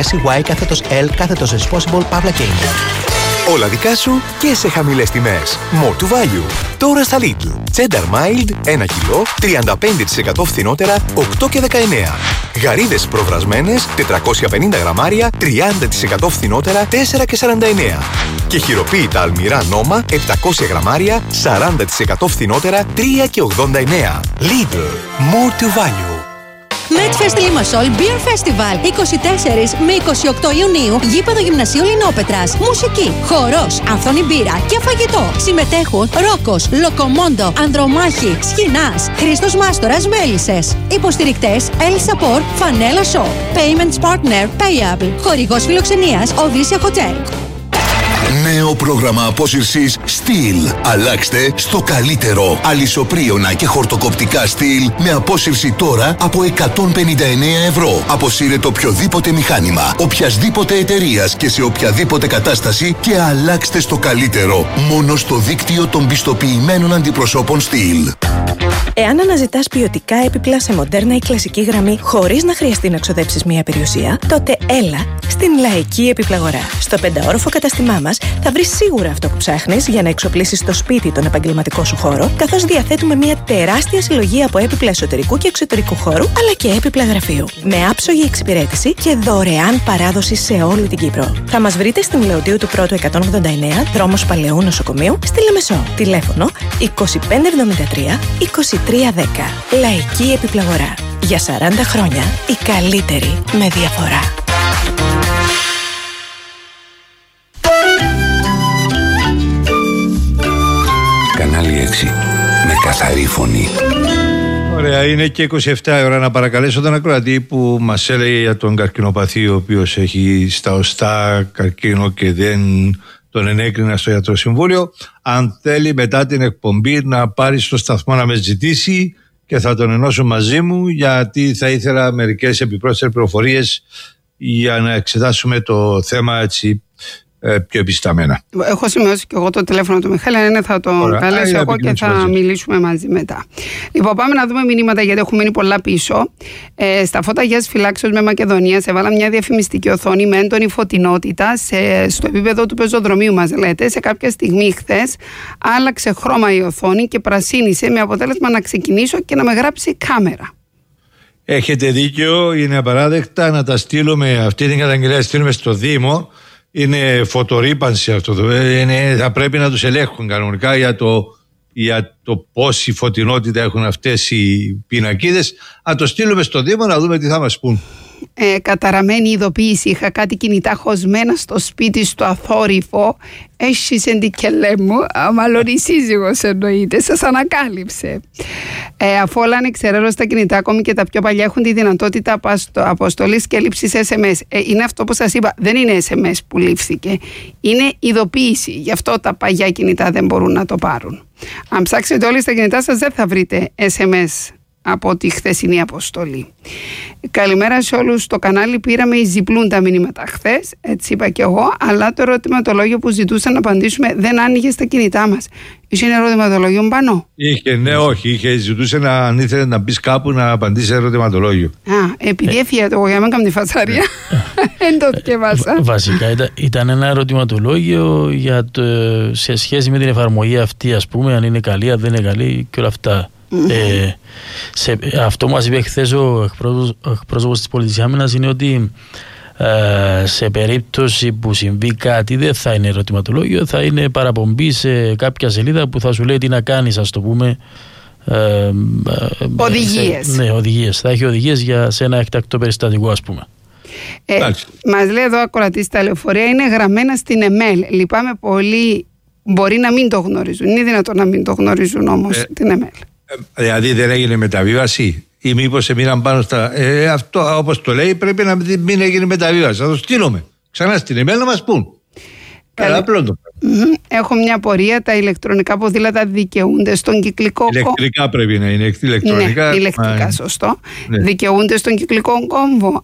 allwin.cy/L/responsible Pavla Gaming. Όλα δικά σου και σε χαμηλές τιμές. More to value. Τώρα στα Lidl. Cheddar Mild 1 κιλό, 35% φθηνότερα, 8 και 19. Γαρίδες προβρασμένες, 450 γραμμάρια, 30% φθηνότερα, 4 και 49. Και χειροποίητα αλμυρά νόμα, 700 γραμμάρια, 40% φθηνότερα, 3 και 89. Lidl. More to value. Medfest Limassol Beer Festival 24 με 28 Ιουνίου, γήπεδο γυμνασίου Λινόπετρας. Μουσική, χορός, Ανθόνη μπύρα και φαγητό. Συμμετέχουν Ρόκος, Λοκομόντο, Ανδρομάχη, Σχοινάς, Χρήστος Μάστορας, Μέλισσες. Υποστηρικτές El Sapor, Φανέλα Shop, Payments Partner, Payable. Χορηγός φιλοξενίας Odysseia Hotel. Νέο πρόγραμμα απόσυρσης Steel. Αλλάξτε στο καλύτερο. Αλυσοπρίωνα και χορτοκοπτικά Steel με απόσυρση τώρα από 159 ευρώ. Αποσύρετε οποιοδήποτε μηχάνημα, οποιασδήποτε εταιρείας και σε οποιαδήποτε κατάσταση και αλλάξτε στο καλύτερο. Μόνο στο δίκτυο των πιστοποιημένων αντιπροσώπων Steel. Εάν αναζητάς ποιοτικά έπιπλα σε μοντέρνα ή κλασική γραμμή χωρίς να χρειαστεί να ξοδέψεις μία περιουσία, τότε έλα στην Λαϊκή Επιπλαγορά. Στο 5όροφο καταστημά μας θα βρεις σίγουρα αυτό που ψάχνεις για να εξοπλίσεις το σπίτι τον επαγγελματικό σου χώρο, καθώς διαθέτουμε μία τεράστια συλλογή από έπιπλα εσωτερικού και εξωτερικού χώρου, αλλά και έπιπλα γραφείου. Με άψογη εξυπηρέτηση και δωρεάν παράδοση σε όλη την Κύπρο. Θα μας βρείτε στην Λεωτίου του Πρώτου 189, δρόμος Παλαιού Νοσοκομείου, στη Λεμεσό. Τηλέφωνο 2573 2310. Λαϊκή Επιπλαγορά. Για 40 χρόνια η καλύτερη με διαφορά. Κανάλι 6. Με καθαρή φωνή. Ωραία, είναι και 27 ώρα να παρακαλέσω τον ακροατή που μας έλεγε για τον καρκινοπαθή, ο οποίος έχει στα οστά καρκίνο και δεν τον ενέκρινα στο ιατροσυμβούλιο. Αν θέλει μετά την εκπομπή να πάρει στο σταθμό να με ζητήσει και θα τον ενώσω μαζί μου, γιατί θα ήθελα μερικές επιπρόσθετες πληροφορίες για να εξετάσουμε το θέμα έτσι πιο επισταμένα. Έχω σημειώσει και εγώ το τηλέφωνο του Μιχάλη, αν είναι θα τον καλέσω εγώ και θα μιλήσουμε μαζί μετά. Λοιπόν, πάμε να δούμε μηνύματα γιατί έχουμε μείνει πολλά πίσω. Στα φώτα Αγίας Φυλάξεως με Μακεδονία σε βάλαμε μια διαφημιστική οθόνη με έντονη φωτεινότητα στο επίπεδο του πεζοδρομίου μας, λέτε. Σε κάποια στιγμή χθες άλλαξε χρώμα η οθόνη και πρασίνησε, με αποτέλεσμα να ξεκινήσω και να με γράψει κάμερα. Έχετε δίκιο, είναι απαράδεκτα να τα στείλουμε, αυτή την καταγγελία στείλουμε στο Δήμο. Είναι φωτορύπανση αυτό. Θα πρέπει να τους ελέγχουν κανονικά για το πόση φωτεινότητα έχουν αυτές οι πινακίδες. Αν το στείλουμε στο Δήμο να δούμε τι θα μας πούν. Καταραμένη ειδοποίηση. Είχα κάτι κινητά χωσμένα στο σπίτι στο αθόρυφο. Έσχισε την κελέ μου. Μάλλον η σύζυγος εννοείται. Σας ανακάλυψε. Αφού όλα είναι εξαιρέρως τα κινητά, ακόμη και τα πιο παλιά έχουν τη δυνατότητα αποστολής και λήψης SMS. Είναι αυτό που σας είπα. Δεν είναι SMS που λήφθηκε. Είναι ειδοποίηση. Γι' αυτό τα παλιά κινητά δεν μπορούν να το πάρουν. Αν ψάξετε όλοι στα κινητά σας δεν θα βρείτε SMS από τη χθεσινή αποστολή. Καλημέρα σε όλους στο κανάλι. Πήραμε ζυπλούν τα μηνύματα χθες, έτσι είπα και εγώ, αλλά το ερωτηματολόγιο που ζητούσαν να απαντήσουμε δεν άνοιγε στα κινητά μας. Είχε ένα ερωτηματολόγιο πάνω? Είχε, ναι, όχι. Ζητούσε αν ήθελε να μπει κάπου να απαντήσει ερωτηματολόγιο. Επειδή έφυγε εγώ για μένα καμία φασαρία. Δεν το διαβάσα. Βασικά ήταν ένα ερωτηματολόγιο σε σχέση με την εφαρμογή αυτή, ας πούμε, αν είναι καλή, αν δεν είναι καλή και όλα αυτά. Αυτό που μας είπε χθες ο εκπρόσωπος της Πολιτικής Άμυνας είναι ότι σε περίπτωση που συμβεί κάτι δεν θα είναι ερωτηματολόγιο, θα είναι παραπομπή σε κάποια σελίδα που θα σου λέει τι να κάνεις, ας το πούμε, οδηγίες. Ναι, οδηγίες. Θα έχει οδηγίες σε ένα εκτακτό περιστατικό, ας πούμε. Μας λέει εδώ ακροατής, τα λεωφορεία είναι γραμμένα στην ΕΜΕΛ. Λυπάμαι πολύ, μπορεί να μην το γνωρίζουν. Είναι δυνατόν να μην το γνωρίζουν όμως την ΕΜΕΛ. Δηλαδή δεν έγινε μεταβίβαση ή μήπως έμειναν πάνω στα... αυτό όπως το λέει πρέπει να μην έγινε μεταβίβαση. Θα το στείλουμε ξανά στην email να μας πούν. Απλό το Έχω μια πορεία. Τα ηλεκτρονικά ποδήλατα δικαιούνται στον κυκλικό κόμβο? Ηλεκτρικά πρέπει να είναι. Ηλεκτρονικά, ναι, ηλεκτρικά, σωστό. Ναι. Δικαιούνται στον κυκλικό κόμβο.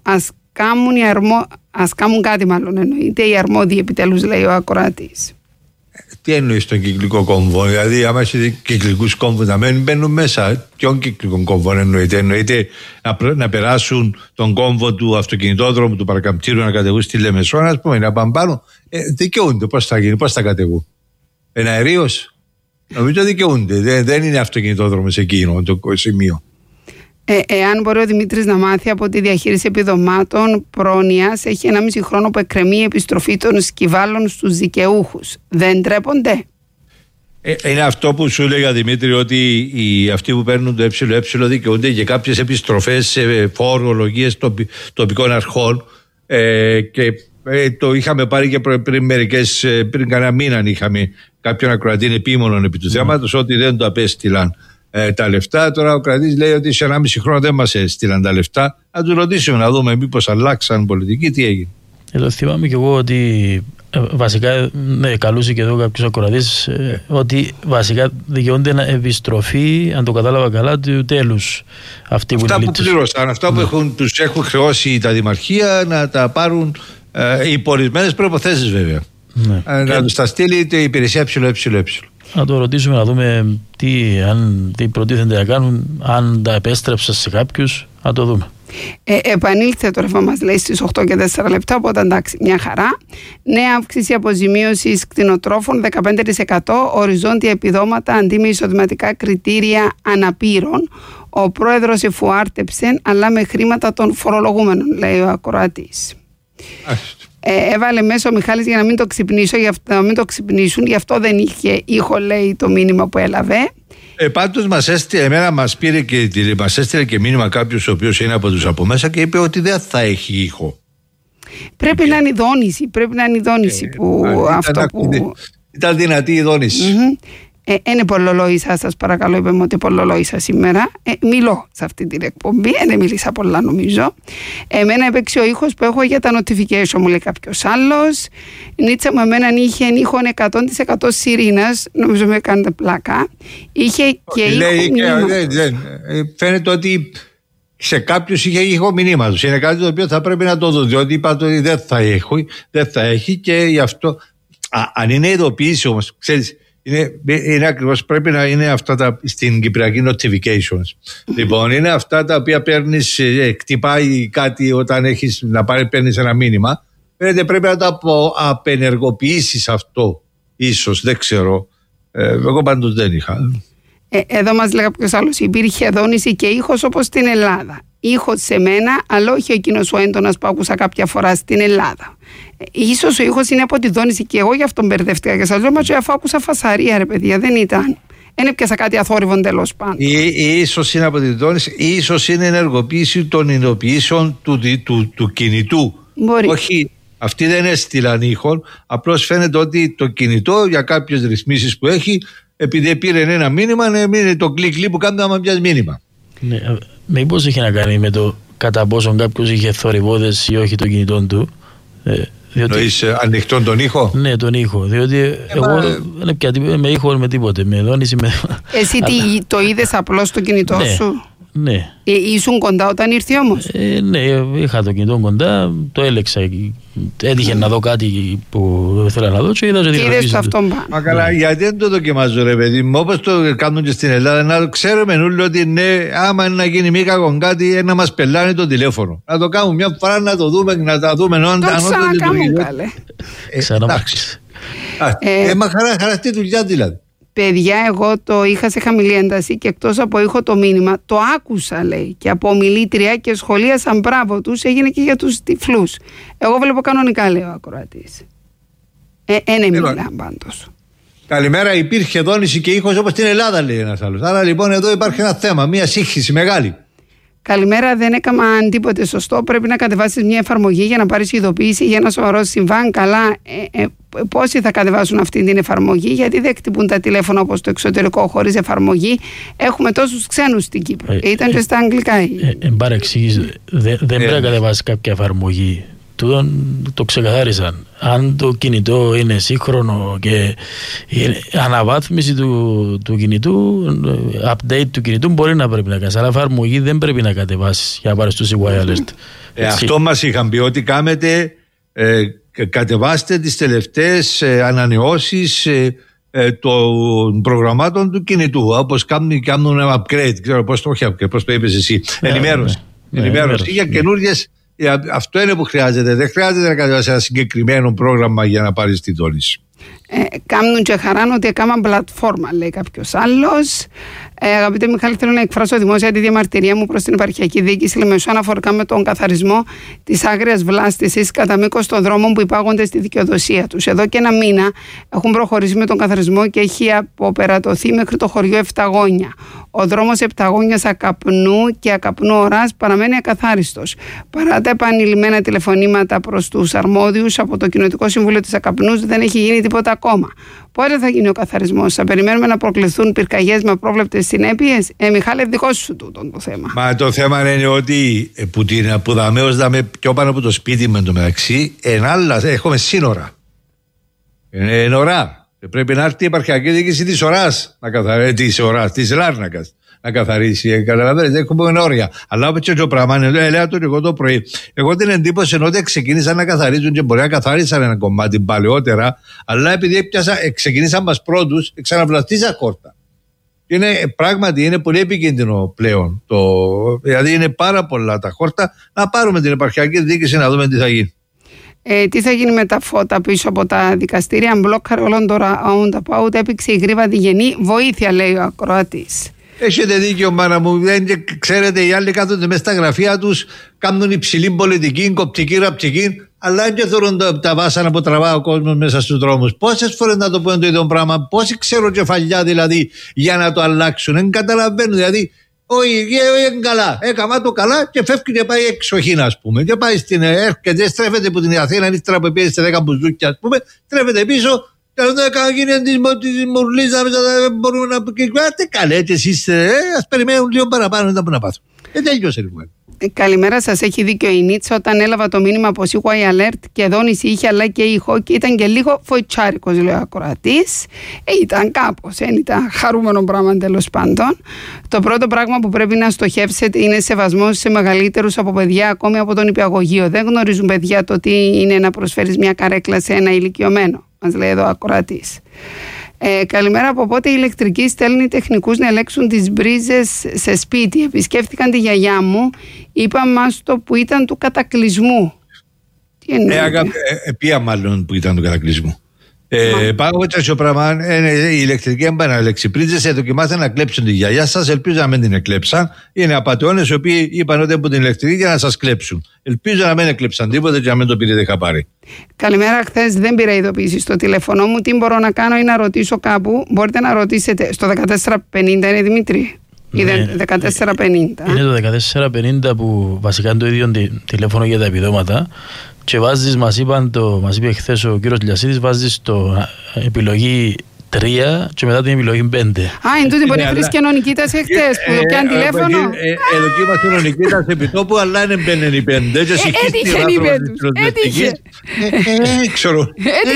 Ας κάνουν κάτι, μάλλον εννοείται, οι αρμόδιοι επιτέλους, λέει ο ακροατής. Τι εννοεί στον κυκλικό κόμβο? Δηλαδή, άμα έχετε κυκλικούς κόμβους να μπαίνουν μέσα, ποιον κυκλικό κόμβο εννοείται? Εννοείται να περάσουν τον κόμβο του αυτοκινητόδρομου, του παρακαμπτήρου, να κατεβούν στη Λεμεσό, ας πούμε, να πάνε πάνω. Δικαιούνται. Πώς θα γίνει, πώς θα κατεβούν? Εναερίως? Νομίζω δικαιούνται. Δεν είναι αυτοκινητόδρομος εκείνο το σημείο. Εάν μπορεί ο Δημήτρης να μάθει από τη διαχείριση επιδομάτων πρόνοιας, έχει 1,5 χρόνο που εκκρεμεί η επιστροφή των σκυβάλων στους δικαιούχους. Δεν τρέπονται? Είναι αυτό που σου έλεγα, Δημήτρη, ότι αυτοί που παίρνουν το ΕΕ δικαιούνται και κάποιες επιστροφές σε φορολογίες τοπικών αρχών και το είχαμε πάρει και πριν κανένα μήνα είχαμε κάποιον ακροατή επίμονον επί του θέματος ότι δεν το απέστειλαν τα λεφτά. Τώρα ο κρατής λέει ότι σε 1,5 χρόνο δεν μας έστειλαν τα λεφτά. Να του ρωτήσουμε να δούμε μήπως αλλάξαν πολιτική, τι έγινε. Εδώ θυμάμαι και εγώ ότι βασικά, ναι, καλούσε και εδώ κάποιος ακροατής ότι βασικά δικαιούνται επιστροφή, αν το κατάλαβα καλά, του τέλους. Αυτά που πλήρωσαν, αυτά που τους έχουν χρεώσει τα δημαρχία να τα πάρουν υπό ορισμένες προϋποθέσεις βέβαια. Ναι. Να τους τα στείλει η υπηρεσία ΕΕ. Να το ρωτήσουμε να δούμε τι προτίθενται να κάνουν, αν τα επέστρεψαν σε κάποιους, να το δούμε. Επανήλθε το ρεύμα, μας λέει, στις 8 και 4 λεπτά, οπότε εντάξει, μια χαρά. Νέα αύξηση αποζημίωσης κτηνοτρόφων 15%, οριζόντια επιδόματα αντί με εισοδηματικά κριτήρια αναπήρων. Ο πρόεδρος εφουάρτεψε, αλλά με χρήματα των φορολογούμενων, λέει ο ακροατής. Έβαλε μέσα ο Μιχάλης για να μην το ξυπνήσω, να μην το ξυπνήσουν, γι' αυτό δεν είχε ήχο, λέει, το μήνυμα που έλαβε. Πάντως μας έστειλε και μήνυμα κάποιος ο οποίος είναι από τους από μέσα και είπε ότι δεν θα έχει ήχο. Πρέπει να είναι η δόνηση, ήταν δυνατή η δόνηση. Είναι πολλολόησα, σας παρακαλώ, είπαμε ότι πολλολόησα σήμερα. Μιλώ σε αυτή την εκπομπή, δεν μίλησα πολλά νομίζω. Εμένα έπαιξε ο ήχος που έχω για τα notification, μου λέει κάποιος άλλος. Νίτσα μου εμένα είχε ήχο 100% σιρήνας, νομίζω με κάνετε πλάκα. Είχε και ήχο φαίνεται ότι σε κάποιους είχε ήχο μηνύματος. Είναι κάτι το οποίο θα πρέπει να το δω, διότι είπα ότι δεν θα έχει και γι' αυτό. Αν είναι ειδοποίηση όμως, ξέρεις, είναι ακριβώς, πρέπει να είναι αυτά στην κυπριακή notifications. Λοιπόν, είναι αυτά τα οποία παίρνεις, κτυπάει κάτι όταν παίρνεις ένα μήνυμα. Πρέπει να το απενεργοποιήσεις αυτό, ίσως, δεν ξέρω. Εγώ πάντως δεν είχα. Εδώ μας λέει κάποιος άλλος, υπήρχε δόνηση και ήχος όπως στην Ελλάδα. Ήχος σε μένα, αλλά όχι εκείνος ο έντονας που άκουσα κάποια φορά στην Ελλάδα. Ίσως ο ήχος είναι από τη δόνηση και εγώ γι' αυτό μπερδεύτηκα και σας λέω, μα αφού άκουσα φασαρία, ρε παιδιά, δεν ήταν. Δεν έπιασα κάτι αθόρυβον τέλος πάντων. Ίσως είναι από τη δόνηση, ίσως είναι ενεργοποίηση των ειδοποιήσεων του κινητού. Μπορεί. Όχι, αυτοί δεν έστειλαν ήχον, απλώς φαίνεται ότι το κινητό για κάποιες ρυθμίσεις που έχει, επειδή πήρε ένα μήνυμα, είναι το κλικ που κάνει άμα πιάσει μήνυμα. Ναι, μήπως είχε να κάνει με το κατά πόσον κάποιος είχε θορυβόδες ή όχι το κινητό του. Νοείς ανοιχτόν τον ήχο? Ναι, τον ήχο. Διότι εγώ δεν έπια με ήχο με τίποτε. Με δόνηση. Εσύ το είδες απλώς στο κινητό σου? Ναι. Ήσουν κοντά όταν ήρθε όμως? Ναι, είχα το κινητό κοντά, το έλεξα. Έτυχε να δω κάτι που ήθελα να δω και είδα ότι είδες το αυτόν πάνω. Μα καλά, γιατί δεν το δοκιμάζω, ρε παιδί μου? Όπως το κάνουν και στην Ελλάδα, να ξέρουμε όλοι ότι ναι, άμα είναι να γίνει μη κακόν κάτι, να μας πελάνε το τηλέφωνο. Να το κάνουμε μια φορά, να το δούμε, να τα δούμε. Το ξανακάμουν, καλέ. Ξαναπάξεις. Μα χαραστεί δουλειά δηλαδή. Παιδιά, εγώ το είχα σε χαμηλή ένταση και εκτός από ήχο το μήνυμα, το άκουσα, λέει, και από ομιλήτρια και σχολίασαν μπράβο τους, έγινε και για τους τυφλούς. Εγώ βλέπω κανονικά, λέει ο ακροατής. Ναι, μιλά πάντως. Καλημέρα, υπήρχε δόνηση και ήχος όπως στην Ελλάδα, λέει ένας άλλος. Άρα λοιπόν εδώ υπάρχει ένα θέμα, μια σύγχυση μεγάλη. Καλημέρα, δεν έκανα τίποτε σωστό. Πρέπει να κατεβάσεις μια εφαρμογή για να πάρεις ειδοποίηση για ένα σοβαρό συμβάν. Καλά, πόσοι θα κατεβάσουν αυτή την εφαρμογή, γιατί δεν χτυπούν τα τηλέφωνα όπως το εξωτερικό χωρίς εφαρμογή. Έχουμε τόσους ξένους στην Κύπρο. Ήταν και στα αγγλικά. Παρεξήγηση, δεν πρέπει να κατεβάσεις κάποια εφαρμογή. Το ξεκαθάρισαν. Αν το κινητό είναι σύγχρονο και η αναβάθμιση του κινητού, update του κινητού μπορεί να πρέπει να κάνεις, αλλά εφαρμογή δεν πρέπει να κατεβάσεις για να πάρεις το wireless. Αυτό μας είχαν πει, ότι κατεβάστε τις τελευταίες ανανεώσεις των προγραμμάτων του κινητού, όπως κάνουν upgrade, ξέρω πώς το είπες εσύ, ενημέρωση για καινούργιες. Αυτό είναι που χρειάζεται. Δεν χρειάζεται να κατεβάσεις ένα συγκεκριμένο πρόγραμμα για να πάρεις τη δόνηση. Κάμνουν και χαράν ότι έκαναν πλατφόρμα, λέει κάποιος άλλος. Αγαπητέ Μιχάλη, θέλω να εκφράσω δημόσια τη διαμαρτυρία μου προς την επαρχιακή διοίκηση Λεμεσού αναφορικά με τον καθαρισμό της άγριας βλάστησης κατά μήκος των δρόμων που υπάγονται στη δικαιοδοσία τους. Εδώ και ένα μήνα έχουν προχωρήσει με τον καθαρισμό και έχει αποπερατωθεί μέχρι το χωριό Επταγόνια. Ο δρόμος Επταγόνιας Ακαπνού και Ακαπνού Οράς παραμένει ακαθάριστος. Παρά τα επανειλημμένα τηλεφωνήματα προς τους αρμόδιους από το Κοινοτικό Συμβούλιο της Ακαπνούς, δεν έχει γίνει τίποτα ακόμα. Πότε θα γίνει ο καθαρισμός? Θα περιμένουμε να προκληθούν πυρκαγιές με απρόβλεπτες συνέπειες? Μιχάλη, δικό σου τούτο το θέμα. Μα το θέμα είναι ότι που δαμέως δαμε πιο πάνω από το σπίτι με το μεταξύ, έχουμε σύνορα. Είναι ώρα. Πρέπει να έρθει η επαρχιακή διοίκηση της Οράς να καθαρίσει, της Λάρνακας να καθαρίσει. Καταλαβαίνετε, έχουμε όρια. Αλλά όπως και ο πράγμα, έλεγα το εγώ το πρωί. Εγώ την εντύπωση ότι ξεκίνησαν να καθαρίζουν και μπορεί να καθάρισαν ένα κομμάτι παλαιότερα, αλλά επειδή ξεκίνησαν μας πρώτους, ξαναβλαστήσαν χόρτα. Πράγματι είναι πολύ επικίνδυνο πλέον. Δηλαδή είναι πάρα πολλά τα χόρτα. Να πάρουμε την επαρχιακή διοίκηση να δούμε τι θα γίνει. Τι θα γίνει με τα φώτα πίσω από τα δικαστήρια? Αν μπλόκαρε όλον τώρα out, έπηξε η γρήβα διγενή. Βοήθεια, λέει ο ακροατής. Έχετε δίκιο, μάνα μου. Ξέρετε, οι άλλοι κάθονται μέσα στα γραφεία τους, κάνουν υψηλή πολιτική, κοπτική, ραπτική, αλλά και θεωρούν τα βάσανα που τραβά ο κόσμος μέσα στους δρόμους. Πόσες φορές να το πούνε το ίδιο πράγμα, πόσοι ξέρουν κεφαλιά δηλαδή για να το αλλάξουν? Δεν καταλαβαίνουν δηλαδή. Όχι, είναι καλά. Έκαμα το καλά και φεύγει και πάει εξοχήν, ας πούμε. Και πάει έρχεται, στρέφεται από την Αθήνα, ύστερα που πήγε σε 10 μπουζούκια, ας πούμε, στρέφεται πίσω. Και όταν γίνει τη μουρλίζα, δεν μπορούμε να πούμε. Τι καλέτε εσείς, ας περιμένουν λίγο παραπάνω, δεν θα να πάθουν. Τέλειωσε λοιπόν. Καλημέρα σας, έχει δίκιο η Νίτσα. Όταν έλαβα το μήνυμα από Seaway Alert και δόνηση είχε, αλλά και ήχο, και ήταν και λίγο φοητσάρικος, λέει ο ακροατής. Ήταν κάπως, δεν ήταν χαρούμενο πράγμα τέλος πάντων. Το πρώτο πράγμα που πρέπει να στοχεύσετε είναι σεβασμός σε μεγαλύτερους από παιδιά, ακόμη από τον υπηαγωγείο. Δεν γνωρίζουν παιδιά το τι είναι να προσφέρεις μια καρέκλα σε ένα ηλικιωμένο, μας λέει εδώ ο ακροατής. Καλημέρα, από πότε η ηλεκτρική στέλνει τεχνικούς να ελέγξουν τις μπρίζες σε σπίτι? Επισκέφτηκαν τη γιαγιά μου, είπα μας το που ήταν του κατακλυσμού. Τι εννοείται? Ποια μάλλον που ήταν του κατακλυσμού? Πάω τέτοιο πράγμα. Η ηλεκτρική εμπαναλέξη πρίζες δοκιμάσαν να κλέψουν τη γιαγιά σας. Ελπίζω να μην την εκλέψαν. Είναι απατεώνες οι οποίοι είπαν ότι από την ηλεκτρική για να σας κλέψουν. Ελπίζω να μην εκλέψαν τίποτα και να μην το πήρετε χαπάρι. Καλημέρα. Χθες δεν πήρα ειδοποίηση στο τηλέφωνο μου. Τι μπορώ να κάνω ή να ρωτήσω κάπου? Μπορείτε να ρωτήσετε στο 1450, είναι Δημήτρη? Ναι, 1450. Είναι το 1450 που βασικά είναι το ίδιο τηλέφωνο για τα επιδόματα. Και βάζεις, μας είπε χθες ο κύριος Λιασίδης, βάζεις το επιλογή 3 και μετά την επιλογή 5. Είναι τούτη που έφερες ο Νικήτας εχθές που το πιάνε τηλέφωνο. Δοκίμασε ο Νικήτας επί τόπου, αλλά είναι μπαίνουν οι 5. Έτυχε οι 5. Έτυχε. Ξέρω.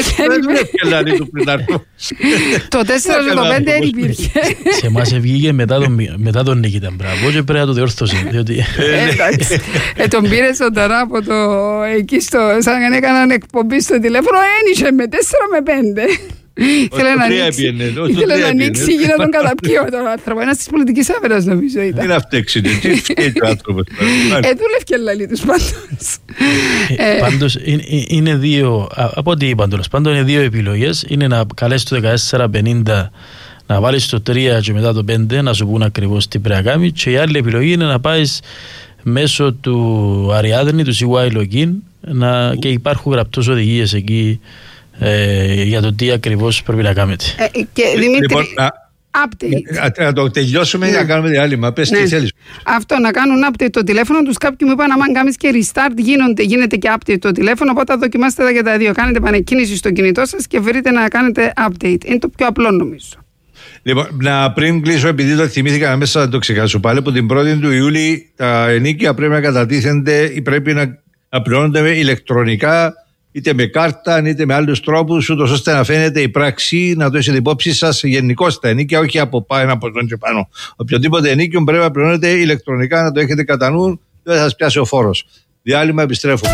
Το 4 και το 5 δεν υπήρχε. Σε εμάς βγήκε μετά τον Νικήτα. Μπράβο και πρέπει να το διόρθωσε. Εντάξει. Τον πήρε τώρα από το εκεί σαν έκαναν εκπομπή στο τηλέφωνο, ένιξε με 4 με 5. Ήθελε να ανοίξει για να τον καταπιώ τον άνθρωπο. Ένας της πολιτικής άβερας νομίζω ήταν. Είναι αυτέξινη. Τι φταίει ο άνθρωπος. Δούλευκε λαλί τους πάντως. Πάντως είναι δύο, από ό,τι είπαν τέλος πάντων, είναι δύο επιλογές. Είναι να καλέσεις το 1450, να βάλεις το 3 και μετά το 5, να σου πούν ακριβώς τι πρέπει να κάνεις. Και η άλλη επιλογή είναι να πάεις μέσω του Ariadne, του CY Login, και υπάρχουν γραπτός οδηγίες εκεί για το τι ακριβώς πρέπει να κάνετε. Και Δημήτρη, update. Να το τελειώσουμε για να κάνουμε διάλειμμα. Πες τι θέλεις. Αυτό, να κάνουν update το τηλέφωνο τους. Κάποιοι μου είπαν, αν κάνεις και restart γίνεται και update το τηλέφωνο, οπότε δοκιμάστε τα και τα δύο. Κάνετε επανεκκίνηση στο κινητό σας και βρείτε να κάνετε update. Είναι το πιο απλό νομίζω. Λοιπόν, πριν κλείσω, επειδή το θυμήθηκα μέσα να το ξεχάσω πάλι, από την 1η του Ιούλη τα ενίκια πρέπει να κατατίθενται ή πρέπει να πληρώνονται ηλεκτρονικά, είτε με κάρτα είτε με άλλους τρόπους, ούτως ώστε να φαίνεται η πράξη, να το έχετε υπόψη σας γενικώς τα ενίκια, όχι από ένα ποσό και πάνω. Οποιοδήποτε ενίκιο πρέπει να πληρώνεται ηλεκτρονικά, να το έχετε κατά νου, δεν θα σας πιάσει ο φόρος. Διάλειμμα, επιστρέφω.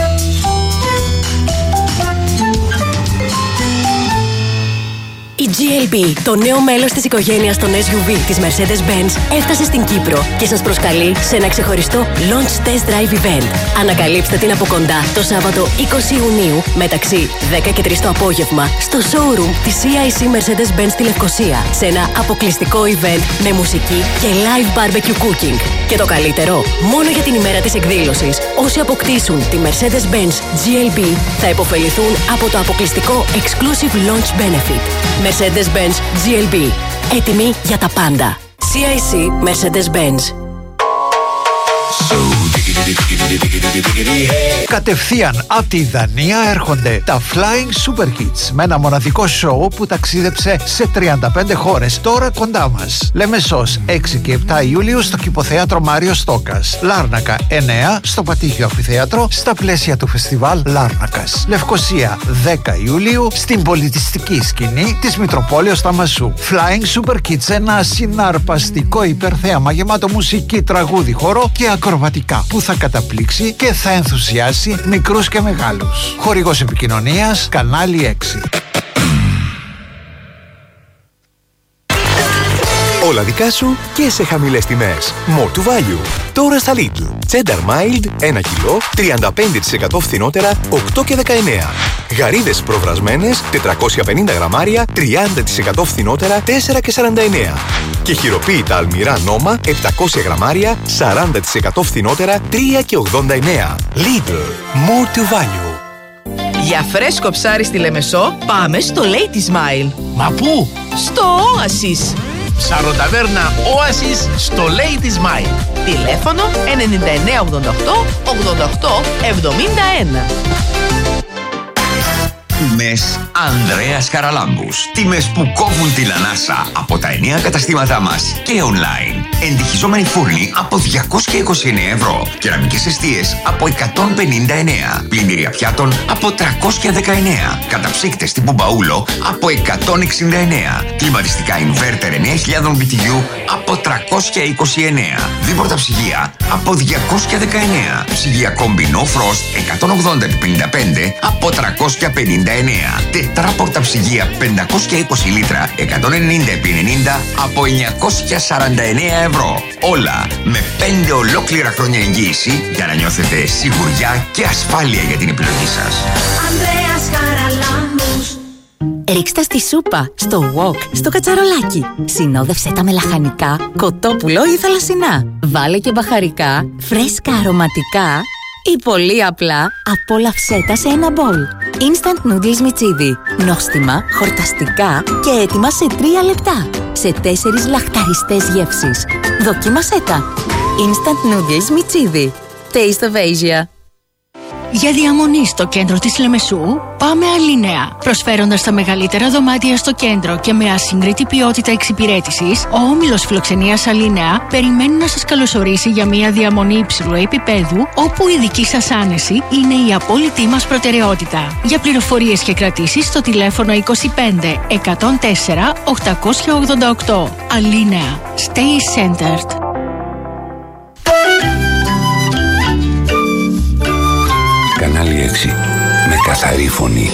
Η GLB, το νέο μέλος της οικογένειας των SUV της Mercedes-Benz, έφτασε στην Κύπρο και σας προσκαλεί σε ένα ξεχωριστό Launch Test Drive Event. Ανακαλύψτε την από κοντά το Σάββατο 20 Ιουνίου μεταξύ 10 και 3 το απόγευμα στο showroom της CIC Mercedes-Benz στη Λευκοσία, σε ένα αποκλειστικό event με μουσική και live barbecue cooking. Και το καλύτερο, μόνο για την ημέρα της εκδήλωσης, όσοι αποκτήσουν τη Mercedes-Benz GLB θα υποφεληθούν από το αποκλειστικό Exclusive Launch Benefit. Mercedes-Benz GLB. Έτοιμοι για τα πάντα. CIC Mercedes-Benz. Κατευθείαν από τη Δανία έρχονται τα Flying Super Hits με ένα μοναδικό σοου που ταξίδεψε σε 35 χώρες, τώρα κοντά μας. Λεμεσός 6 και 7 Ιουλίου στο Κηποθέατρο Μάριο Στόκας. Λάρνακα 9 στο Πατήγιο Αμφιθέατρο στα πλαίσια του φεστιβάλ Λάρνακας. Λευκοσία 10 Ιουλίου στην πολιτιστική σκηνή της Μητροπόλεως Θαμασού. Flying Super Kids, ένα συναρπαστικό υπερθέαμα γεμάτο μουσική, τραγούδι, χορό και ακροβατικά που θα καταπλήξει και θα ενθουσιάσει μικρούς και μεγάλους. Χορηγός επικοινωνίας Κανάλι 6. Όλα δικά σου και σε χαμηλές τιμές. More to value. Τώρα στα Lidl. Cheddar Mild 1 κιλό, 35% φθηνότερα, 8 και 19. Γαρίδες προβρασμένες, 450 γραμμάρια, 30% φθηνότερα, 4 και 49. Και χειροποίητα αλμυρά νόμα, 700 γραμμάρια, 40% φθηνότερα, 3 και 89. Lidl. More to value. Για φρέσκο ψάρι στη Λεμεσό, πάμε στο Lady Smile. Μα πού? Στο Oasis. Ψαροταβέρνα Oasis στο Lady Smile. Τηλέφωνο 9988 88 71. Τιμές Ανδρέας Χαραλάμπους. Τιμές που κόβουν τη λανάσα από τα εννέα καταστήματά μας και online. Εντυχιζόμενοι φούρνοι από 229 ευρώ. Κεραμικές εστίες από 159. Πλυντήρια πιάτων από 319. Καταψύκτες τύπου μπαούλο από 169. Κλιματιστικά inverter 9.000 BTU από 329. Δίπορτα ψυγεία από 219. Ψυγεία κόμπι No Frost 180x55 από 359. Τετράπορτα ψυγεία 520 λίτρα 190x90 από 949 ευρώ. Όλα με 5 ολόκληρα χρόνια εγγύηση για να νιώθετε σιγουριά και ασφάλεια για την επιλογή σας. Ανδρέας Χαραλάμπους. Ρίξτε στη σούπα, στο wok, στο κατσαρολάκι. Συνόδευσέ τα με λαχανικά, κοτόπουλο ή θαλασσινά. Βάλε και μπαχαρικά, φρέσκα αρωματικά ή πολύ απλά απόλαυσέ τα σε ένα μπολ. Instant noodles μιτσίδι. Νόστιμα, χορταστικά και έτοιμα σε 3 λεπτά. Σε 4 λαχταριστές γεύσεις. Δοκίμασέ τα. Instant noodles μιτσίδι. Taste of Asia. Για διαμονή στο κέντρο της Λεμεσού, πάμε Αλίνεα. Προσφέροντας τα μεγαλύτερα δωμάτια στο κέντρο και με ασύγκριτη ποιότητα εξυπηρέτησης, ο όμιλος φιλοξενίας Αλίνεα περιμένει να σας καλωσορίσει για μια διαμονή υψηλού επίπεδου, όπου η δική σας άνεση είναι η απόλυτη μας προτεραιότητα. Για πληροφορίες και κρατήσεις στο τηλέφωνο 25 104 888. Αλίνεα. Stay centered. Κανάλι 6. Με καθαρή φωνή.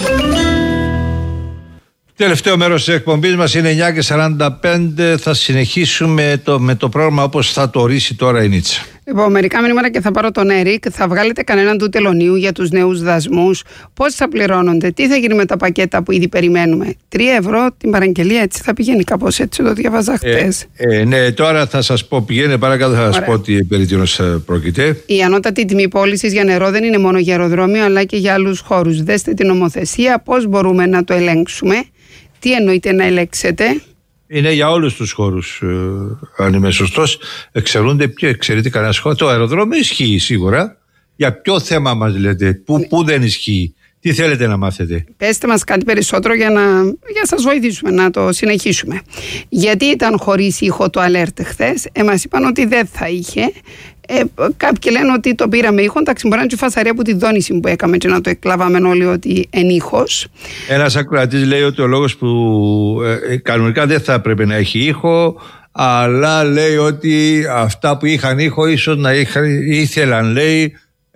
Τελευταίο μέρος της εκπομπής μας είναι 9:45. Θα συνεχίσουμε με το πρόγραμμα όπως θα το ορίσει τώρα η Νίτσα. Λοιπόν, μερικά μηνύματα και θα πάρω τον Έρικ. Θα βγάλετε κανέναν του τελωνίου για τους νέους δασμούς? Πώς θα πληρώνονται? Τι θα γίνει με τα πακέτα που ήδη περιμένουμε? 3 ευρώ την παραγγελία, έτσι θα πηγαίνει, κάπως έτσι το διαβάζα χτες. Ναι, τώρα θα σας πω, πηγαίνει παρακάτω, θα σας πω τι περί τίνος πρόκειται. Η ανώτατη τιμή πώλησης για νερό δεν είναι μόνο για αεροδρόμιο, αλλά και για άλλους χώρους. Δέστε την νομοθεσία, πώς μπορούμε να το ελέγξουμε? Τι εννοείται να ελέγξετε? Είναι για όλους τους χώρους, αν είμαι σωστός. Εξαιρείται κανένας χώρος. Το αεροδρόμιο ισχύει σίγουρα. Για ποιο θέμα μας λέτε? Πού δεν ισχύει? Τι θέλετε να μάθετε? Πέστε μας κάτι περισσότερο για να σας βοηθήσουμε να το συνεχίσουμε. Γιατί ήταν χωρίς ήχο το alert χθες? Μας είπαν ότι δεν θα είχε. Κάποιοι λένε ότι το πήραμε ήχο. Εντάξει, μπορεί να είναι και φασαρία από τη δόνηση που έκαμε και να το εκλάβαμε όλοι ότι είναι ήχος. Ένας ακροατής λέει ότι ο λόγος που κανονικά δεν θα έπρεπε να έχει ήχο, αλλά λέει ότι αυτά που είχαν ήχο ίσως να ήθελαν, λέει,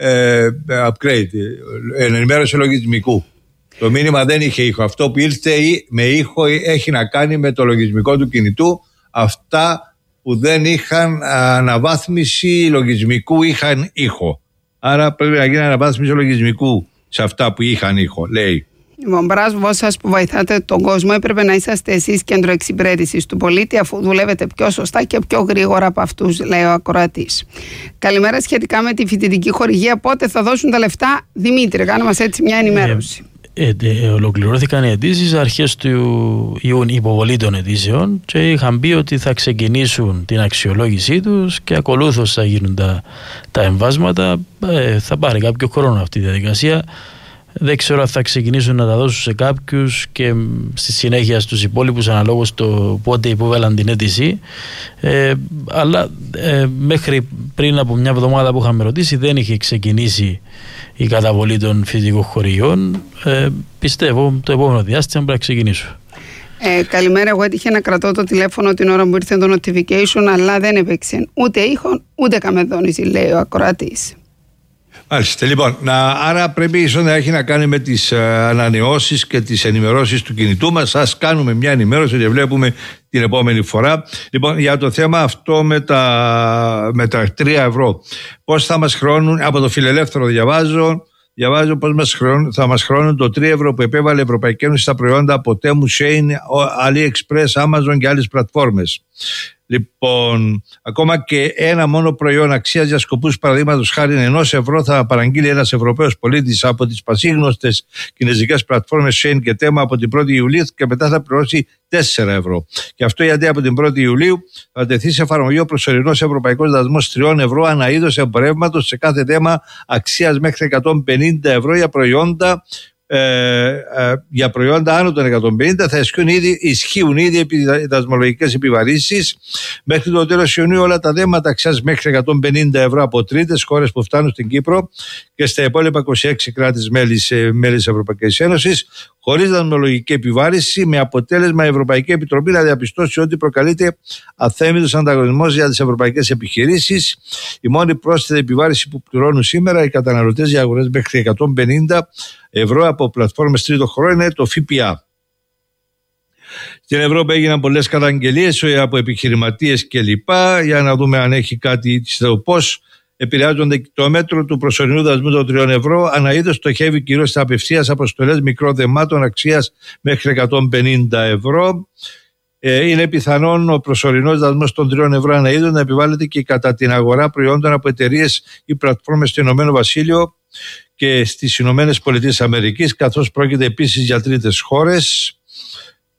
upgrade, ενημέρωση λογισμικού. Το μήνυμα δεν είχε ήχο. Αυτό που ήρθε με ήχο έχει να κάνει με το λογισμικό του κινητού. Αυτά που δεν είχαν αναβάθμιση λογισμικού είχαν ήχο. Άρα πρέπει να γίνει αναβάθμιση λογισμικού σε αυτά που είχαν ήχο, λέει. Λοιπόν, μπράβο σας που βοηθάτε τον κόσμο. Έπρεπε να είσαστε εσείς κέντρο εξυπηρέτησης του πολίτη, αφού δουλεύετε πιο σωστά και πιο γρήγορα από αυτούς, λέει ο ακροατής. Καλημέρα. Σχετικά με τη φοιτητική χορηγία, πότε θα δώσουν τα λεφτά? Δημήτρη, κάνε μας έτσι μια ενημέρωση. Ολοκληρώθηκαν οι αιτήσεις αρχές του Ιούνιου, υποβολή των αιτήσεων, και είχαν πει ότι θα ξεκινήσουν την αξιολόγησή τους και ακολούθως θα γίνουν τα εμβάσματα. Θα πάρει κάποιο χρόνο αυτή η διαδικασία. Δεν ξέρω αν θα ξεκινήσουν να τα δώσουν σε κάποιους και στη συνέχεια στους υπόλοιπους αναλόγως το πότε υποβέλαν την αίτηση. Αλλά μέχρι πριν από μια εβδομάδα που είχαμε ρωτήσει δεν είχε ξεκινήσει η καταβολή των φοιτητικών χορηγιών. Πιστεύω το επόμενο διάστημα πρέπει να ξεκινήσω. Καλημέρα. Εγώ έτυχε να κρατώ το τηλέφωνο την ώρα που ήρθε το notification, αλλά δεν έπαιξε ούτε ήχον ούτε καμεδόνιση, λέει ο ακροατής. Μάλιστα. Λοιπόν, άρα πρέπει ίσως να έχει να κάνει με τις ανανεώσεις και τις ενημερώσεις του κινητού μας. Ας κάνουμε μια ενημέρωση και βλέπουμε την επόμενη φορά. Λοιπόν, για το θέμα αυτό με τα 3 ευρώ. Πώς θα μας χρώνουν, από το Φιλελεύθερο διαβάζω πώς θα μας χρώνουν το 3 ευρώ που επέβαλε η Ευρωπαϊκή Ένωση στα προϊόντα από Temu, Shein, AliExpress, Amazon και άλλες πλατφόρμες. Λοιπόν, ακόμα και ένα μόνο προϊόν αξίας για σκοπούς παραδείγματος χάρη 1 ευρώ θα παραγγείλει ένας Ευρωπαίος πολίτης από τις πασίγνωστες κινεζικές πλατφόρμες Shein και Temu από την 1η Ιουλίου και μετά θα πληρώσει 4 ευρώ. Και αυτό γιατί από την 1η Ιουλίου θα τεθεί σε εφαρμογή ο προσωρινός ευρωπαϊκός δασμός 3 ευρώ ανά είδος εμπορεύματος σε κάθε θέμα αξίας μέχρι 150 ευρώ για προϊόντα άνω των 150 θα ισχύουν ήδη οι δασμολογικές επιβαρύνσεις. Μέχρι το τέλος Ιουνίου όλα τα δέματα αξίας μέχρι 150 ευρώ από τρίτες χώρες που φτάνουν στην Κύπρο και στα υπόλοιπα 26 κράτη μέλη της Ευρωπαϊκής Ένωσης χωρίς δασμολογική επιβάρυνση, με αποτέλεσμα η Ευρωπαϊκή Επιτροπή να διαπιστώσει ότι προκαλείται αθέμητος ανταγωνισμός για τις ευρωπαϊκές επιχειρήσεις. Η μόνη πρόσθετη επιβάρυνση που πληρώνουν σήμερα οι καταναλωτές για αγορές μέχρι 150 ευρώ από πλατφόρμες τρίτων χωρών είναι το ΦΠΑ. Στην Ευρώπη έγιναν πολλές καταγγελίες από επιχειρηματίες κλπ. Για να δούμε αν έχει κάτι, πώς επηρεάζονται. Το μέτρο του προσωρινού δασμού των 3 ευρώ αναείδος στοχεύει κυρίως στα απευθείας αποστολές μικρών δεμάτων αξίας μέχρι 150 ευρώ. Είναι πιθανόν ο προσωρινός δασμός των 3 ευρώ αναείδος να επιβάλλεται και κατά την αγορά προϊόντων από εταιρείες ή πλατφόρμες στο Ηνωμένο Βασίλειο και στις Ηνωμένες Πολιτείες Αμερικής, καθώς πρόκειται επίσης για τρίτες χώρες.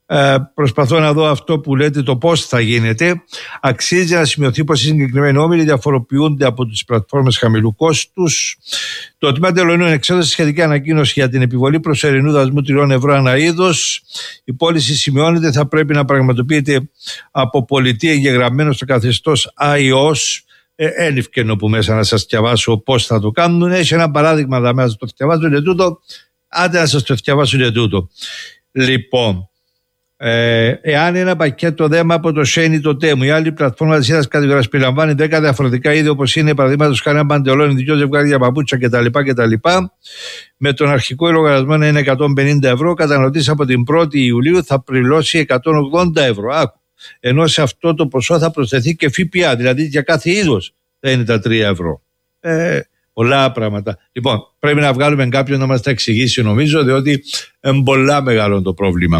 Προσπαθώ να δω αυτό που λέτε, το πώς θα γίνεται. Αξίζει να σημειωθεί πως οι συγκεκριμένοι όμιλοι διαφοροποιούνται από τις πλατφόρμες χαμηλού κόστους. Το τμήμα τελωνίων εξέδωσε σχετική ανακοίνωση για την επιβολή προσωρινού δασμού 3 ευρώ ανά είδος. Η πώληση, σημειώνεται, θα πρέπει να πραγματοποιείται από πολιτή εγγεγραμμένο στο καθεστώς iOS. Ένευκαινο που μέσα να σας διαβάσω πώς θα το κάνουν. Έχει ένα παράδειγμα να μέσα το διαβάσω, είναι τούτο. Άντε να σας το διαβάσω, είναι τούτο. Λοιπόν, εάν ένα πακέτο δέμα από το Shein ή το Temu ή άλλη πλατφόρμα της ίδιας κατηγορίας περιλαμβάνει 10 διαφορετικά είδη, όπως είναι παραδείγματος χάρη ένα παντελόνι, 2 ζευγάρια παπούτσια κτλ. Με τον αρχικό λογαριασμό να είναι 150 ευρώ, ο καταναλωτής από την 1η Ιουλίου θα πληρώσει 180 ευρώ. Άκου. Ενώ σε αυτό το ποσό θα προσθεθεί και ΦΠΑ, δηλαδή για κάθε είδος θα είναι τα 3 ευρώ. Πολλά πράγματα. Λοιπόν, πρέπει να βγάλουμε κάποιον να μας τα εξηγήσει, νομίζω, διότι είναι πολλά μεγάλο το πρόβλημα.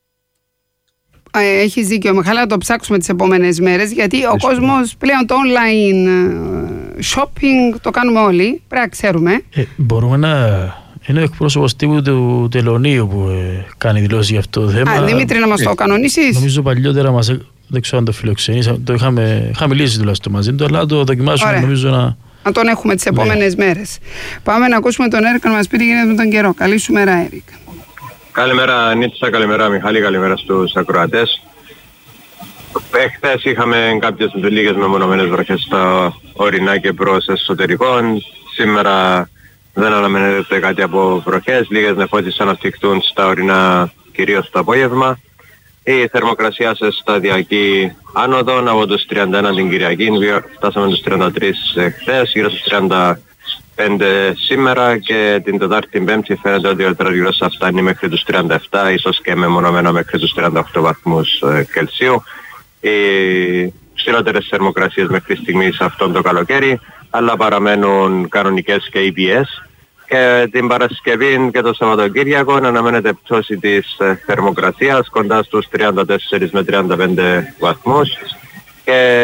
Έχεις δίκιο, Μιχάλη, να το ψάξουμε τις επόμενες μέρες, γιατί ο κόσμος πλέον το online shopping το κάνουμε όλοι, πρέπει να ξέρουμε. Μπορούμε να... Είναι ο εκπρόσωπος τύπου του τελωνίου που κάνει δηλώσεις για αυτό το θέμα. Δημήτρη, να μας το κανονίσεις. Νομίζω παλιότερα μας, δεν ξέρω αν το φιλοξενήσαμε, το είχαμε μιλήσει τουλάχιστον μαζί του, αλλά το δοκιμάσουμε. Ωραία. Νομίζω να τον έχουμε τις επόμενες μέρες. Πάμε να ακούσουμε τον Έρικ να μας πει τι γίνεται με τον καιρό. Καλή σου μέρα, Έρικ. Καλημέρα Νίτσα, καλημέρα Μιχάλη, καλημέρα στους ακροατές. Χθες είχαμε κάποιες λίγες μεμονωμένες βροχές στα ορεινά και προς εσωτερικών. Σήμερα δεν αναμένεται κάτι από βροχές, λίγες νεφώσεις αναπτυχθούν στα ορεινά κυρίως το απόγευμα. Η θερμοκρασία σε σταδιακή άνοδο από τους 31 την Κυριακή, φτάσαμε τους 33 χθες, γύρω στους 35 σήμερα και την Τετάρτη την Πέμπτη φαίνεται ότι ο τερματικός θα φτάνει μέχρι τους 37, ίσως και μεμονωμένα μέχρι τους 38 βαθμούς Κελσίου. Οι ψηλότερες θερμοκρασίες μέχρι στιγμής αυτόν το καλοκαίρι, αλλά παραμένουν κανονικές και EPS. Και την Παρασκευή και το Σαββατοκύριακο αναμένεται πτώση της θερμοκρασίας κοντά στους 34 με 35 βαθμούς και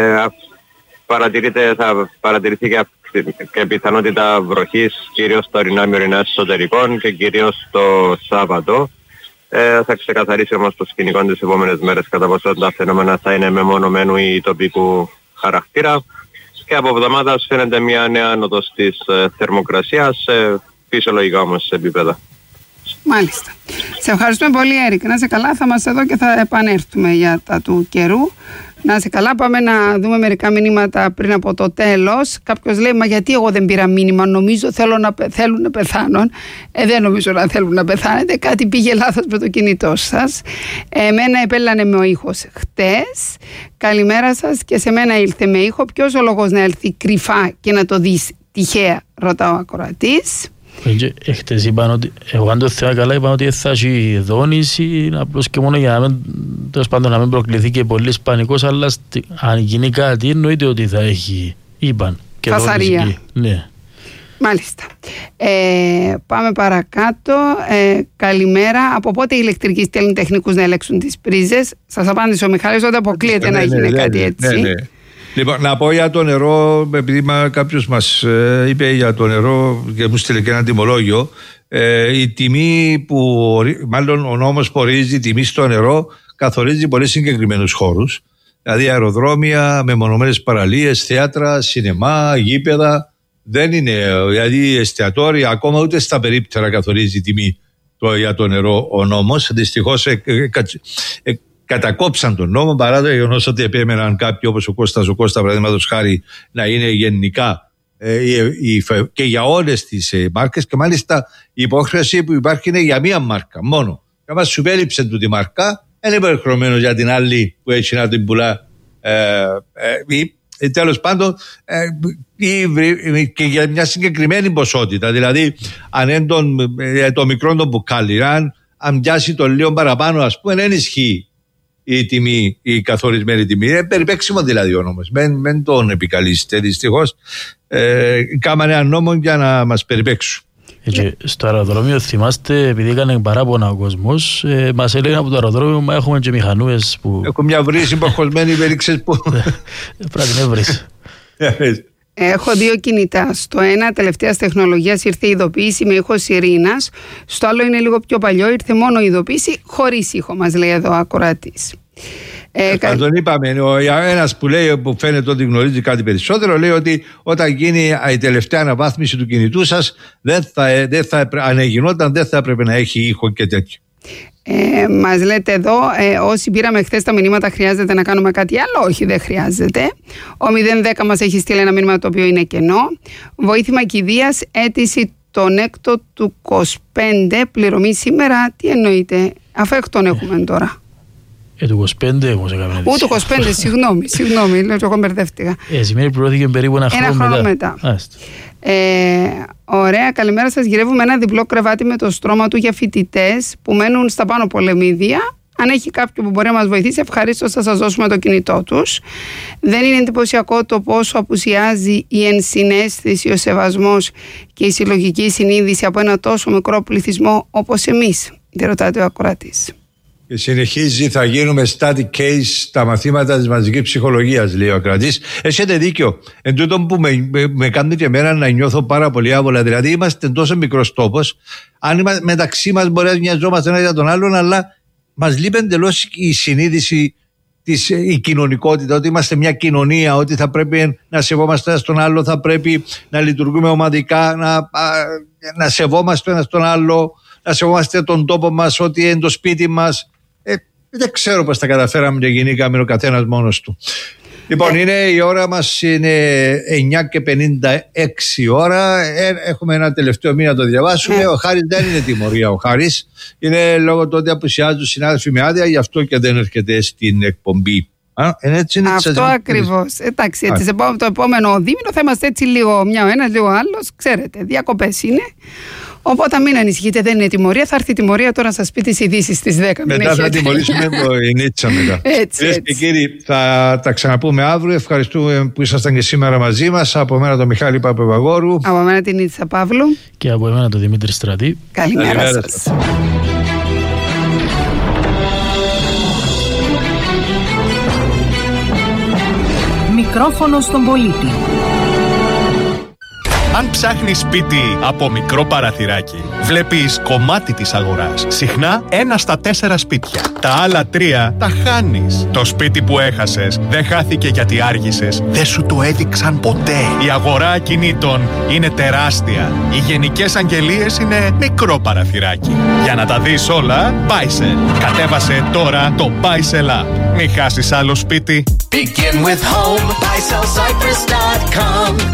θα παρατηρηθεί και πιθανότητα βροχής κυρίως στα ορεινά μειωρινά εσωτερικών και κυρίως το Σάββατο. Θα ξεκαθαρίσει όμως το σκηνικό τις επόμενες μέρες κατά πόσο τα φαινόμενα θα είναι μεμονωμένου ή τοπικού χαρακτήρα. Και από εβδομάδα φαίνεται μια νέα άνοδος της θερμοκρασίας σε φυσιολογικά όμως επίπεδα. Μάλιστα. Σε ευχαριστούμε πολύ, Έρικ. Να είσαι καλά, θα είμαστε εδώ και θα επανέλθουμε για τα του καιρού. Να είσαι καλά, πάμε να δούμε μερικά μηνύματα πριν από το τέλος. Κάποιος λέει, μα γιατί εγώ δεν πήρα μήνυμα, νομίζω θέλουν να πεθάνουν. Δεν νομίζω να θέλουν να πεθάνετε, κάτι πήγε λάθος με το κινητό σας. Εμένα επέλανε με ο ήχος χτες. Καλημέρα σας, και σε μένα ήλθε με ήχο. Ποιος ο λόγος να έλθει κρυφά και να το δεις τυχαία, ρωτά ο ακροατής. Χτες είπαν ότι, εγώ αν το θέλω καλά, είπαν ότι θα έχει δόνηση, απλώς και μόνο για να μην προκληθεί και πολύς πανικός, αλλά αν γίνει κάτι εννοείται ότι θα έχει, είπαν, και φασαρία. Ναι. Μάλιστα. Πάμε παρακάτω. Καλημέρα. Από πότε οι ηλεκτρικοί στέλνουν τεχνικούς να ελέγξουν τις πρίζες? Σας απάντησε ο Μιχάλης ότι αποκλείεται να γίνει κάτι έτσι. Λοιπόν, να πω για το νερό, επειδή κάποιος μας είπε για το νερό και μου στείλε και ένα τιμολόγιο. Η τιμή μάλλον ο νόμος που ορίζει η τιμή στο νερό καθορίζει πολύ συγκεκριμένους χώρους. Δηλαδή αεροδρόμια, μεμονωμένες παραλίες, θέατρα, σινεμά, γήπεδα. Δεν είναι, δηλαδή εστιατόρια, ακόμα ούτε στα περίπτερα καθορίζει η τιμή για το νερό ο νόμος. Δυστυχώς κατακόψαν τον νόμο παρά το γεγονός ότι επέμεναν κάποιοι όπως ο Κώστας παραδείγματος χάρη να είναι γενικά και για όλες τις μάρκες, και μάλιστα η υποχρέωση που υπάρχει είναι για μία μάρκα μόνο. Και άμα σου πέλειψε του τη μάρκα, δεν είναι υποχρεωμένο για την άλλη που έχει να την πουλά. Τέλος πάντων, και για μια συγκεκριμένη ποσότητα. Δηλαδή, αν είναι το μικρό το μπουκάλι, αν πιάσει το λίγο παραπάνω, ας πούμε, δεν ισχύει η τιμή, η καθορισμένη τιμή. Είναι περιπέξιμο δηλαδή ο νόμος. Μην τον επικαλείστε. Δυστυχώς κάμανε ένα νόμο για να μας περιπέξουν. Στο αεροδρόμιο, θυμάστε, επειδή έκανε παράπονα ο κόσμος, μας έλεγαν από το αεροδρόμιο, μα έχουμε και μηχανούες που... Έχω μια βρύση υποχωσμένη, βέριξες που... Πρέπει να την έβρεις. Έχω 2 κινητά. Στο ένα τελευταίας τεχνολογίας ήρθε η ειδοποίηση με ήχο σιρήνας. Στο άλλο είναι λίγο πιο παλιό, ήρθε μόνο η ειδοποίηση χωρίς ήχο, μας λέει εδώ ο ακροατής. Τον είπαμε, ένας που λέει, που φαίνεται ότι γνωρίζει κάτι περισσότερο, λέει ότι όταν γίνει η τελευταία αναβάθμιση του κινητού σας, αν γινόταν, δεν θα έπρεπε να έχει ήχο και τέτοιο. Μας λέτε εδώ, όσοι πήραμε χθες τα μηνύματα, χρειάζεται να κάνουμε κάτι άλλο? Όχι, δεν χρειάζεται. Ο 010 μας έχει στείλει ένα μήνυμα το οποίο είναι κενό. Βοήθημα κηδείας, αίτηση τον έκτο του 25, πληρωμή σήμερα. Τι εννοείται? Αφού τον έχουμε τώρα. Του 25 όμως έκαμε. Του 25, συγγνώμη, λέω και εγώ μπερδεύτηκα. Σημαίνει πληρώθηκε περίπου ένα χρόνο μετά. Ωραία, καλημέρα σας. Γυρεύουμε ένα διπλό κρεβάτι με το στρώμα του για φοιτητές που μένουν στα πάνω πολεμίδια. Αν έχει κάποιον που μπορεί να μας βοηθήσει, ευχαρίστως θα σας δώσουμε το κινητό τους. Δεν είναι εντυπωσιακό το πόσο απουσιάζει η ενσυναίσθηση, ο σεβασμός και η συλλογική συνείδηση από ένα τόσο μικρό πληθυσμό όπως εμείς? Δεν ρωτάτε ο ακροατής. Και συνεχίζει, θα γίνουμε static case στα μαθήματα της μαζικής ψυχολογίας, λέει ο ακροατής. Έχετε δίκιο. Εν τούτο που με κάνει και εμένα να νιώθω πάρα πολύ άβολα. Δηλαδή, είμαστε τόσο μικρός τόπος. Αν μεταξύ μας μπορεί να μοιαζόμαστε ένα για τον άλλον, αλλά μας λείπει εντελώς η συνείδηση, η κοινωνικότητα, ότι είμαστε μια κοινωνία, ότι θα πρέπει να σεβόμαστε ένα τον άλλο, θα πρέπει να λειτουργούμε ομαδικά, να σεβόμαστε ένα τον άλλο, να σεβόμαστε τον τόπο μας, ότι είναι το σπίτι μας. Δεν ξέρω πώς τα καταφέραμε και γεννήκαμε ο καθένας μόνος του. Λοιπόν, η ώρα μας είναι 9:56 ώρα. Έχουμε ένα τελευταίο μήνα να το διαβάσουμε. Ο Χάρης δεν είναι τιμωρία. Ο Χάρης είναι λόγω του ότι απουσιάζουν συνάδελφοι με άδεια, γι' αυτό και δεν έρχεται στην εκπομπή. Αυτό ακριβώς. Εντάξει, το επόμενο δίμηνο θα είμαστε έτσι λίγο μια ο ένας, λίγο ο άλλος. Ξέρετε, διακοπές είναι. Οπότε μην ανησυχείτε, δεν είναι τιμωρία. Θα έρθει η τιμωρία τώρα να σας πει τις ειδήσεις στις 10. Μετά θα τιμωρήσουμε το Ινίτσα μετά. Κυρίες και κύριοι, θα τα ξαναπούμε αύριο. Ευχαριστούμε που ήσασταν και σήμερα μαζί μας. Από μένα τον Μιχάλη Παπεβαγόρου. Από μένα την Ινίτσα Παύλου. Και από εμένα τον Δημήτρη Στρατή. Καλημέρα σας. Μικρόφωνο στον πολίτη. Αν ψάχνεις σπίτι από μικρό παραθυράκι, βλέπεις κομμάτι της αγοράς. Συχνά 1 στα 4 σπίτια. Τα άλλα 3 τα χάνεις. Το σπίτι που έχασες δεν χάθηκε γιατί άργησες. Δεν σου το έδειξαν ποτέ. Η αγορά ακινήτων είναι τεράστια. Οι γενικές αγγελίες είναι μικρό παραθυράκι. Για να τα δεις όλα, Buysell. Κατέβασε τώρα το Buysell App. Μην χάσεις άλλο σπίτι. Begin with home. BuysellCyprus.com.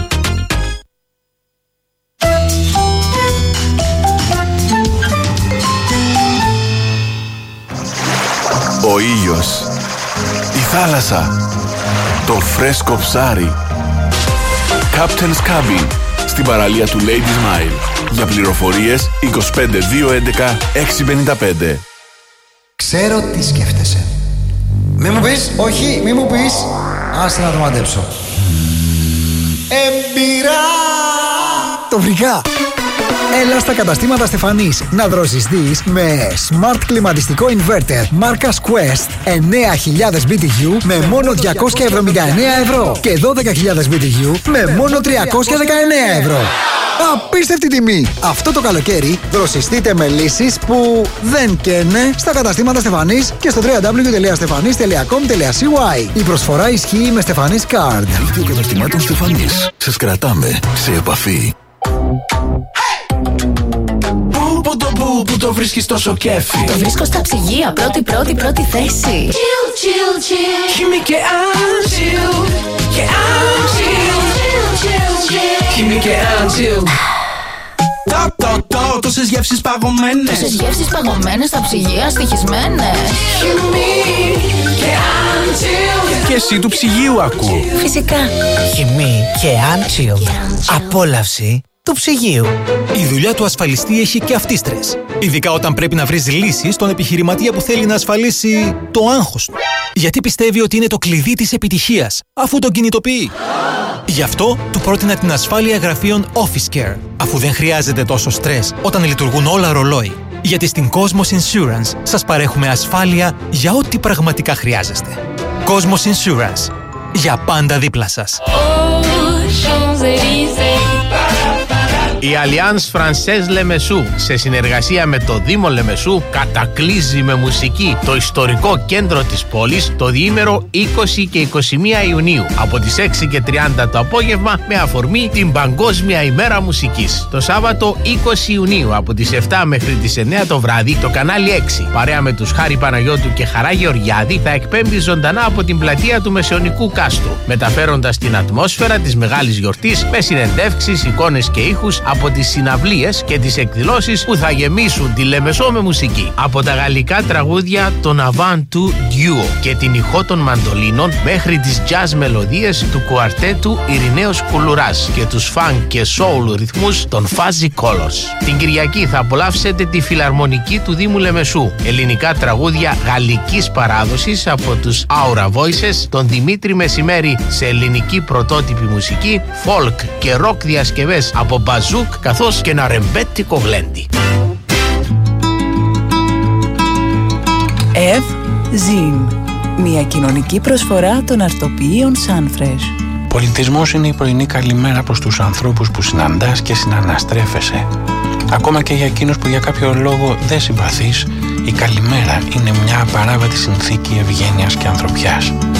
Ο ήλιος, η θάλασσα, το φρέσκο ψάρι. Captain's Cabin, στην παραλία του Ladies Mile. Για πληροφορίες 25 211 655. Ξέρω τι σκέφτεσαι. Μη μου πεις, όχι, μη μου πεις. Άσε να το μαντέψω. Εμπειρά! Το βρήκα! Έλα στα καταστήματα Στεφανής να δροσιστείς με Smart κλιματιστικό inverter μάρκας Quest 9.000 BTU με μόνο 279 ευρώ και 12.000 BTU με μόνο 319 ευρώ. Απίστευτη τιμή! Αυτό το καλοκαίρι δροσιστείτε με λύσεις που δεν καίνε στα καταστήματα Στεφανής και στο www.stefanis.com.cy. Η προσφορά ισχύει με Στεφανής Card. Δίκτυο καταστημάτων Στεφανής. Σας κρατάμε σε επαφή. Πού το βρίσκεις τόσο κέφι? Το βρίσκω στα ψυγεία, πρώτη θέση. Χίμη και Angel. Και Angel. Χίμη και Angel. Τόσες γεύσεις παγωμένες. Τόσες γεύσεις παγωμένες στα ψυγεία, στοιχισμένες. Χίμη και Angel. Και εσύ του ψυγείου ακού. Φυσικά. Χίμη και Angel. Απόλαυση του ψυγείου. Η δουλειά του ασφαλιστή έχει και αυτή στρες. Ειδικά όταν πρέπει να βρεις λύσεις στον επιχειρηματία που θέλει να ασφαλίσει το άγχος του. Γιατί πιστεύει ότι είναι το κλειδί της επιτυχίας, αφού τον κινητοποιεί. Γι' αυτό του πρότεινα την ασφάλεια γραφείων Office Care, αφού δεν χρειάζεται τόσο στρες όταν λειτουργούν όλα ρολόι. Γιατί στην Cosmos Insurance σας παρέχουμε ασφάλεια για ό,τι πραγματικά χρειάζεστε. Cosmos Insurance. Για πάντα δίπλα σας. Η Alliance Française Λεμεσού, σε συνεργασία με το Δήμο Λεμεσού, κατακλείζει με μουσική το ιστορικό κέντρο της πόλης το διήμερο 20 και 21 Ιουνίου από τις 6 και 30 το απόγευμα με αφορμή την Παγκόσμια ημέρα μουσικής. Το Σάββατο 20 Ιουνίου από τις 7 μέχρι τις 9 το βράδυ το κανάλι 6 παρέα με τους Χάρη Παναγιώτου και Χαρά Γεωργιάδη θα εκπέμπει ζωντανά από την πλατεία του Μεσαιωνικού Κάστρου, μεταφέροντας την ατμόσφαιρα της μεγάλης γιορτής με συνεντεύξεις, εικόνες και ήχους από τις συναυλίες και τις εκδηλώσεις που θα γεμίσουν τη Λεμεσό με μουσική. Από τα γαλλικά τραγούδια των Avant του Duo και την ηχό των μαντολίνων μέχρι τις jazz μελωδίες του κουαρτέτου Ειρηναίος Κουλουράς και τους funk και soul ρυθμούς των Fuzzy Colors. Την Κυριακή θα απολαύσετε τη φιλαρμονική του Δήμου Λεμεσού, ελληνικά τραγούδια γαλλικής παράδοσης από τους Aura Voices, τον Δημήτρη Μεσημέρη σε ελληνική πρωτότυπη μουσική, folk και rock διασκευές από μπαζούκ καθώς και ένα ρεμπέτικο γλέντι. Ζιν, μια κοινωνική προσφορά των αρτοποιείων Sunfresh. Πολιτισμός είναι η πρωινή καλημέρα προς τους ανθρώπους που συναντάς και συναναστρέφεσαι. Ακόμα και για εκείνους που για κάποιο λόγο δεν συμπαθείς, η καλημέρα είναι μια απαράβατη συνθήκη ευγένειας και ανθρωπιάς.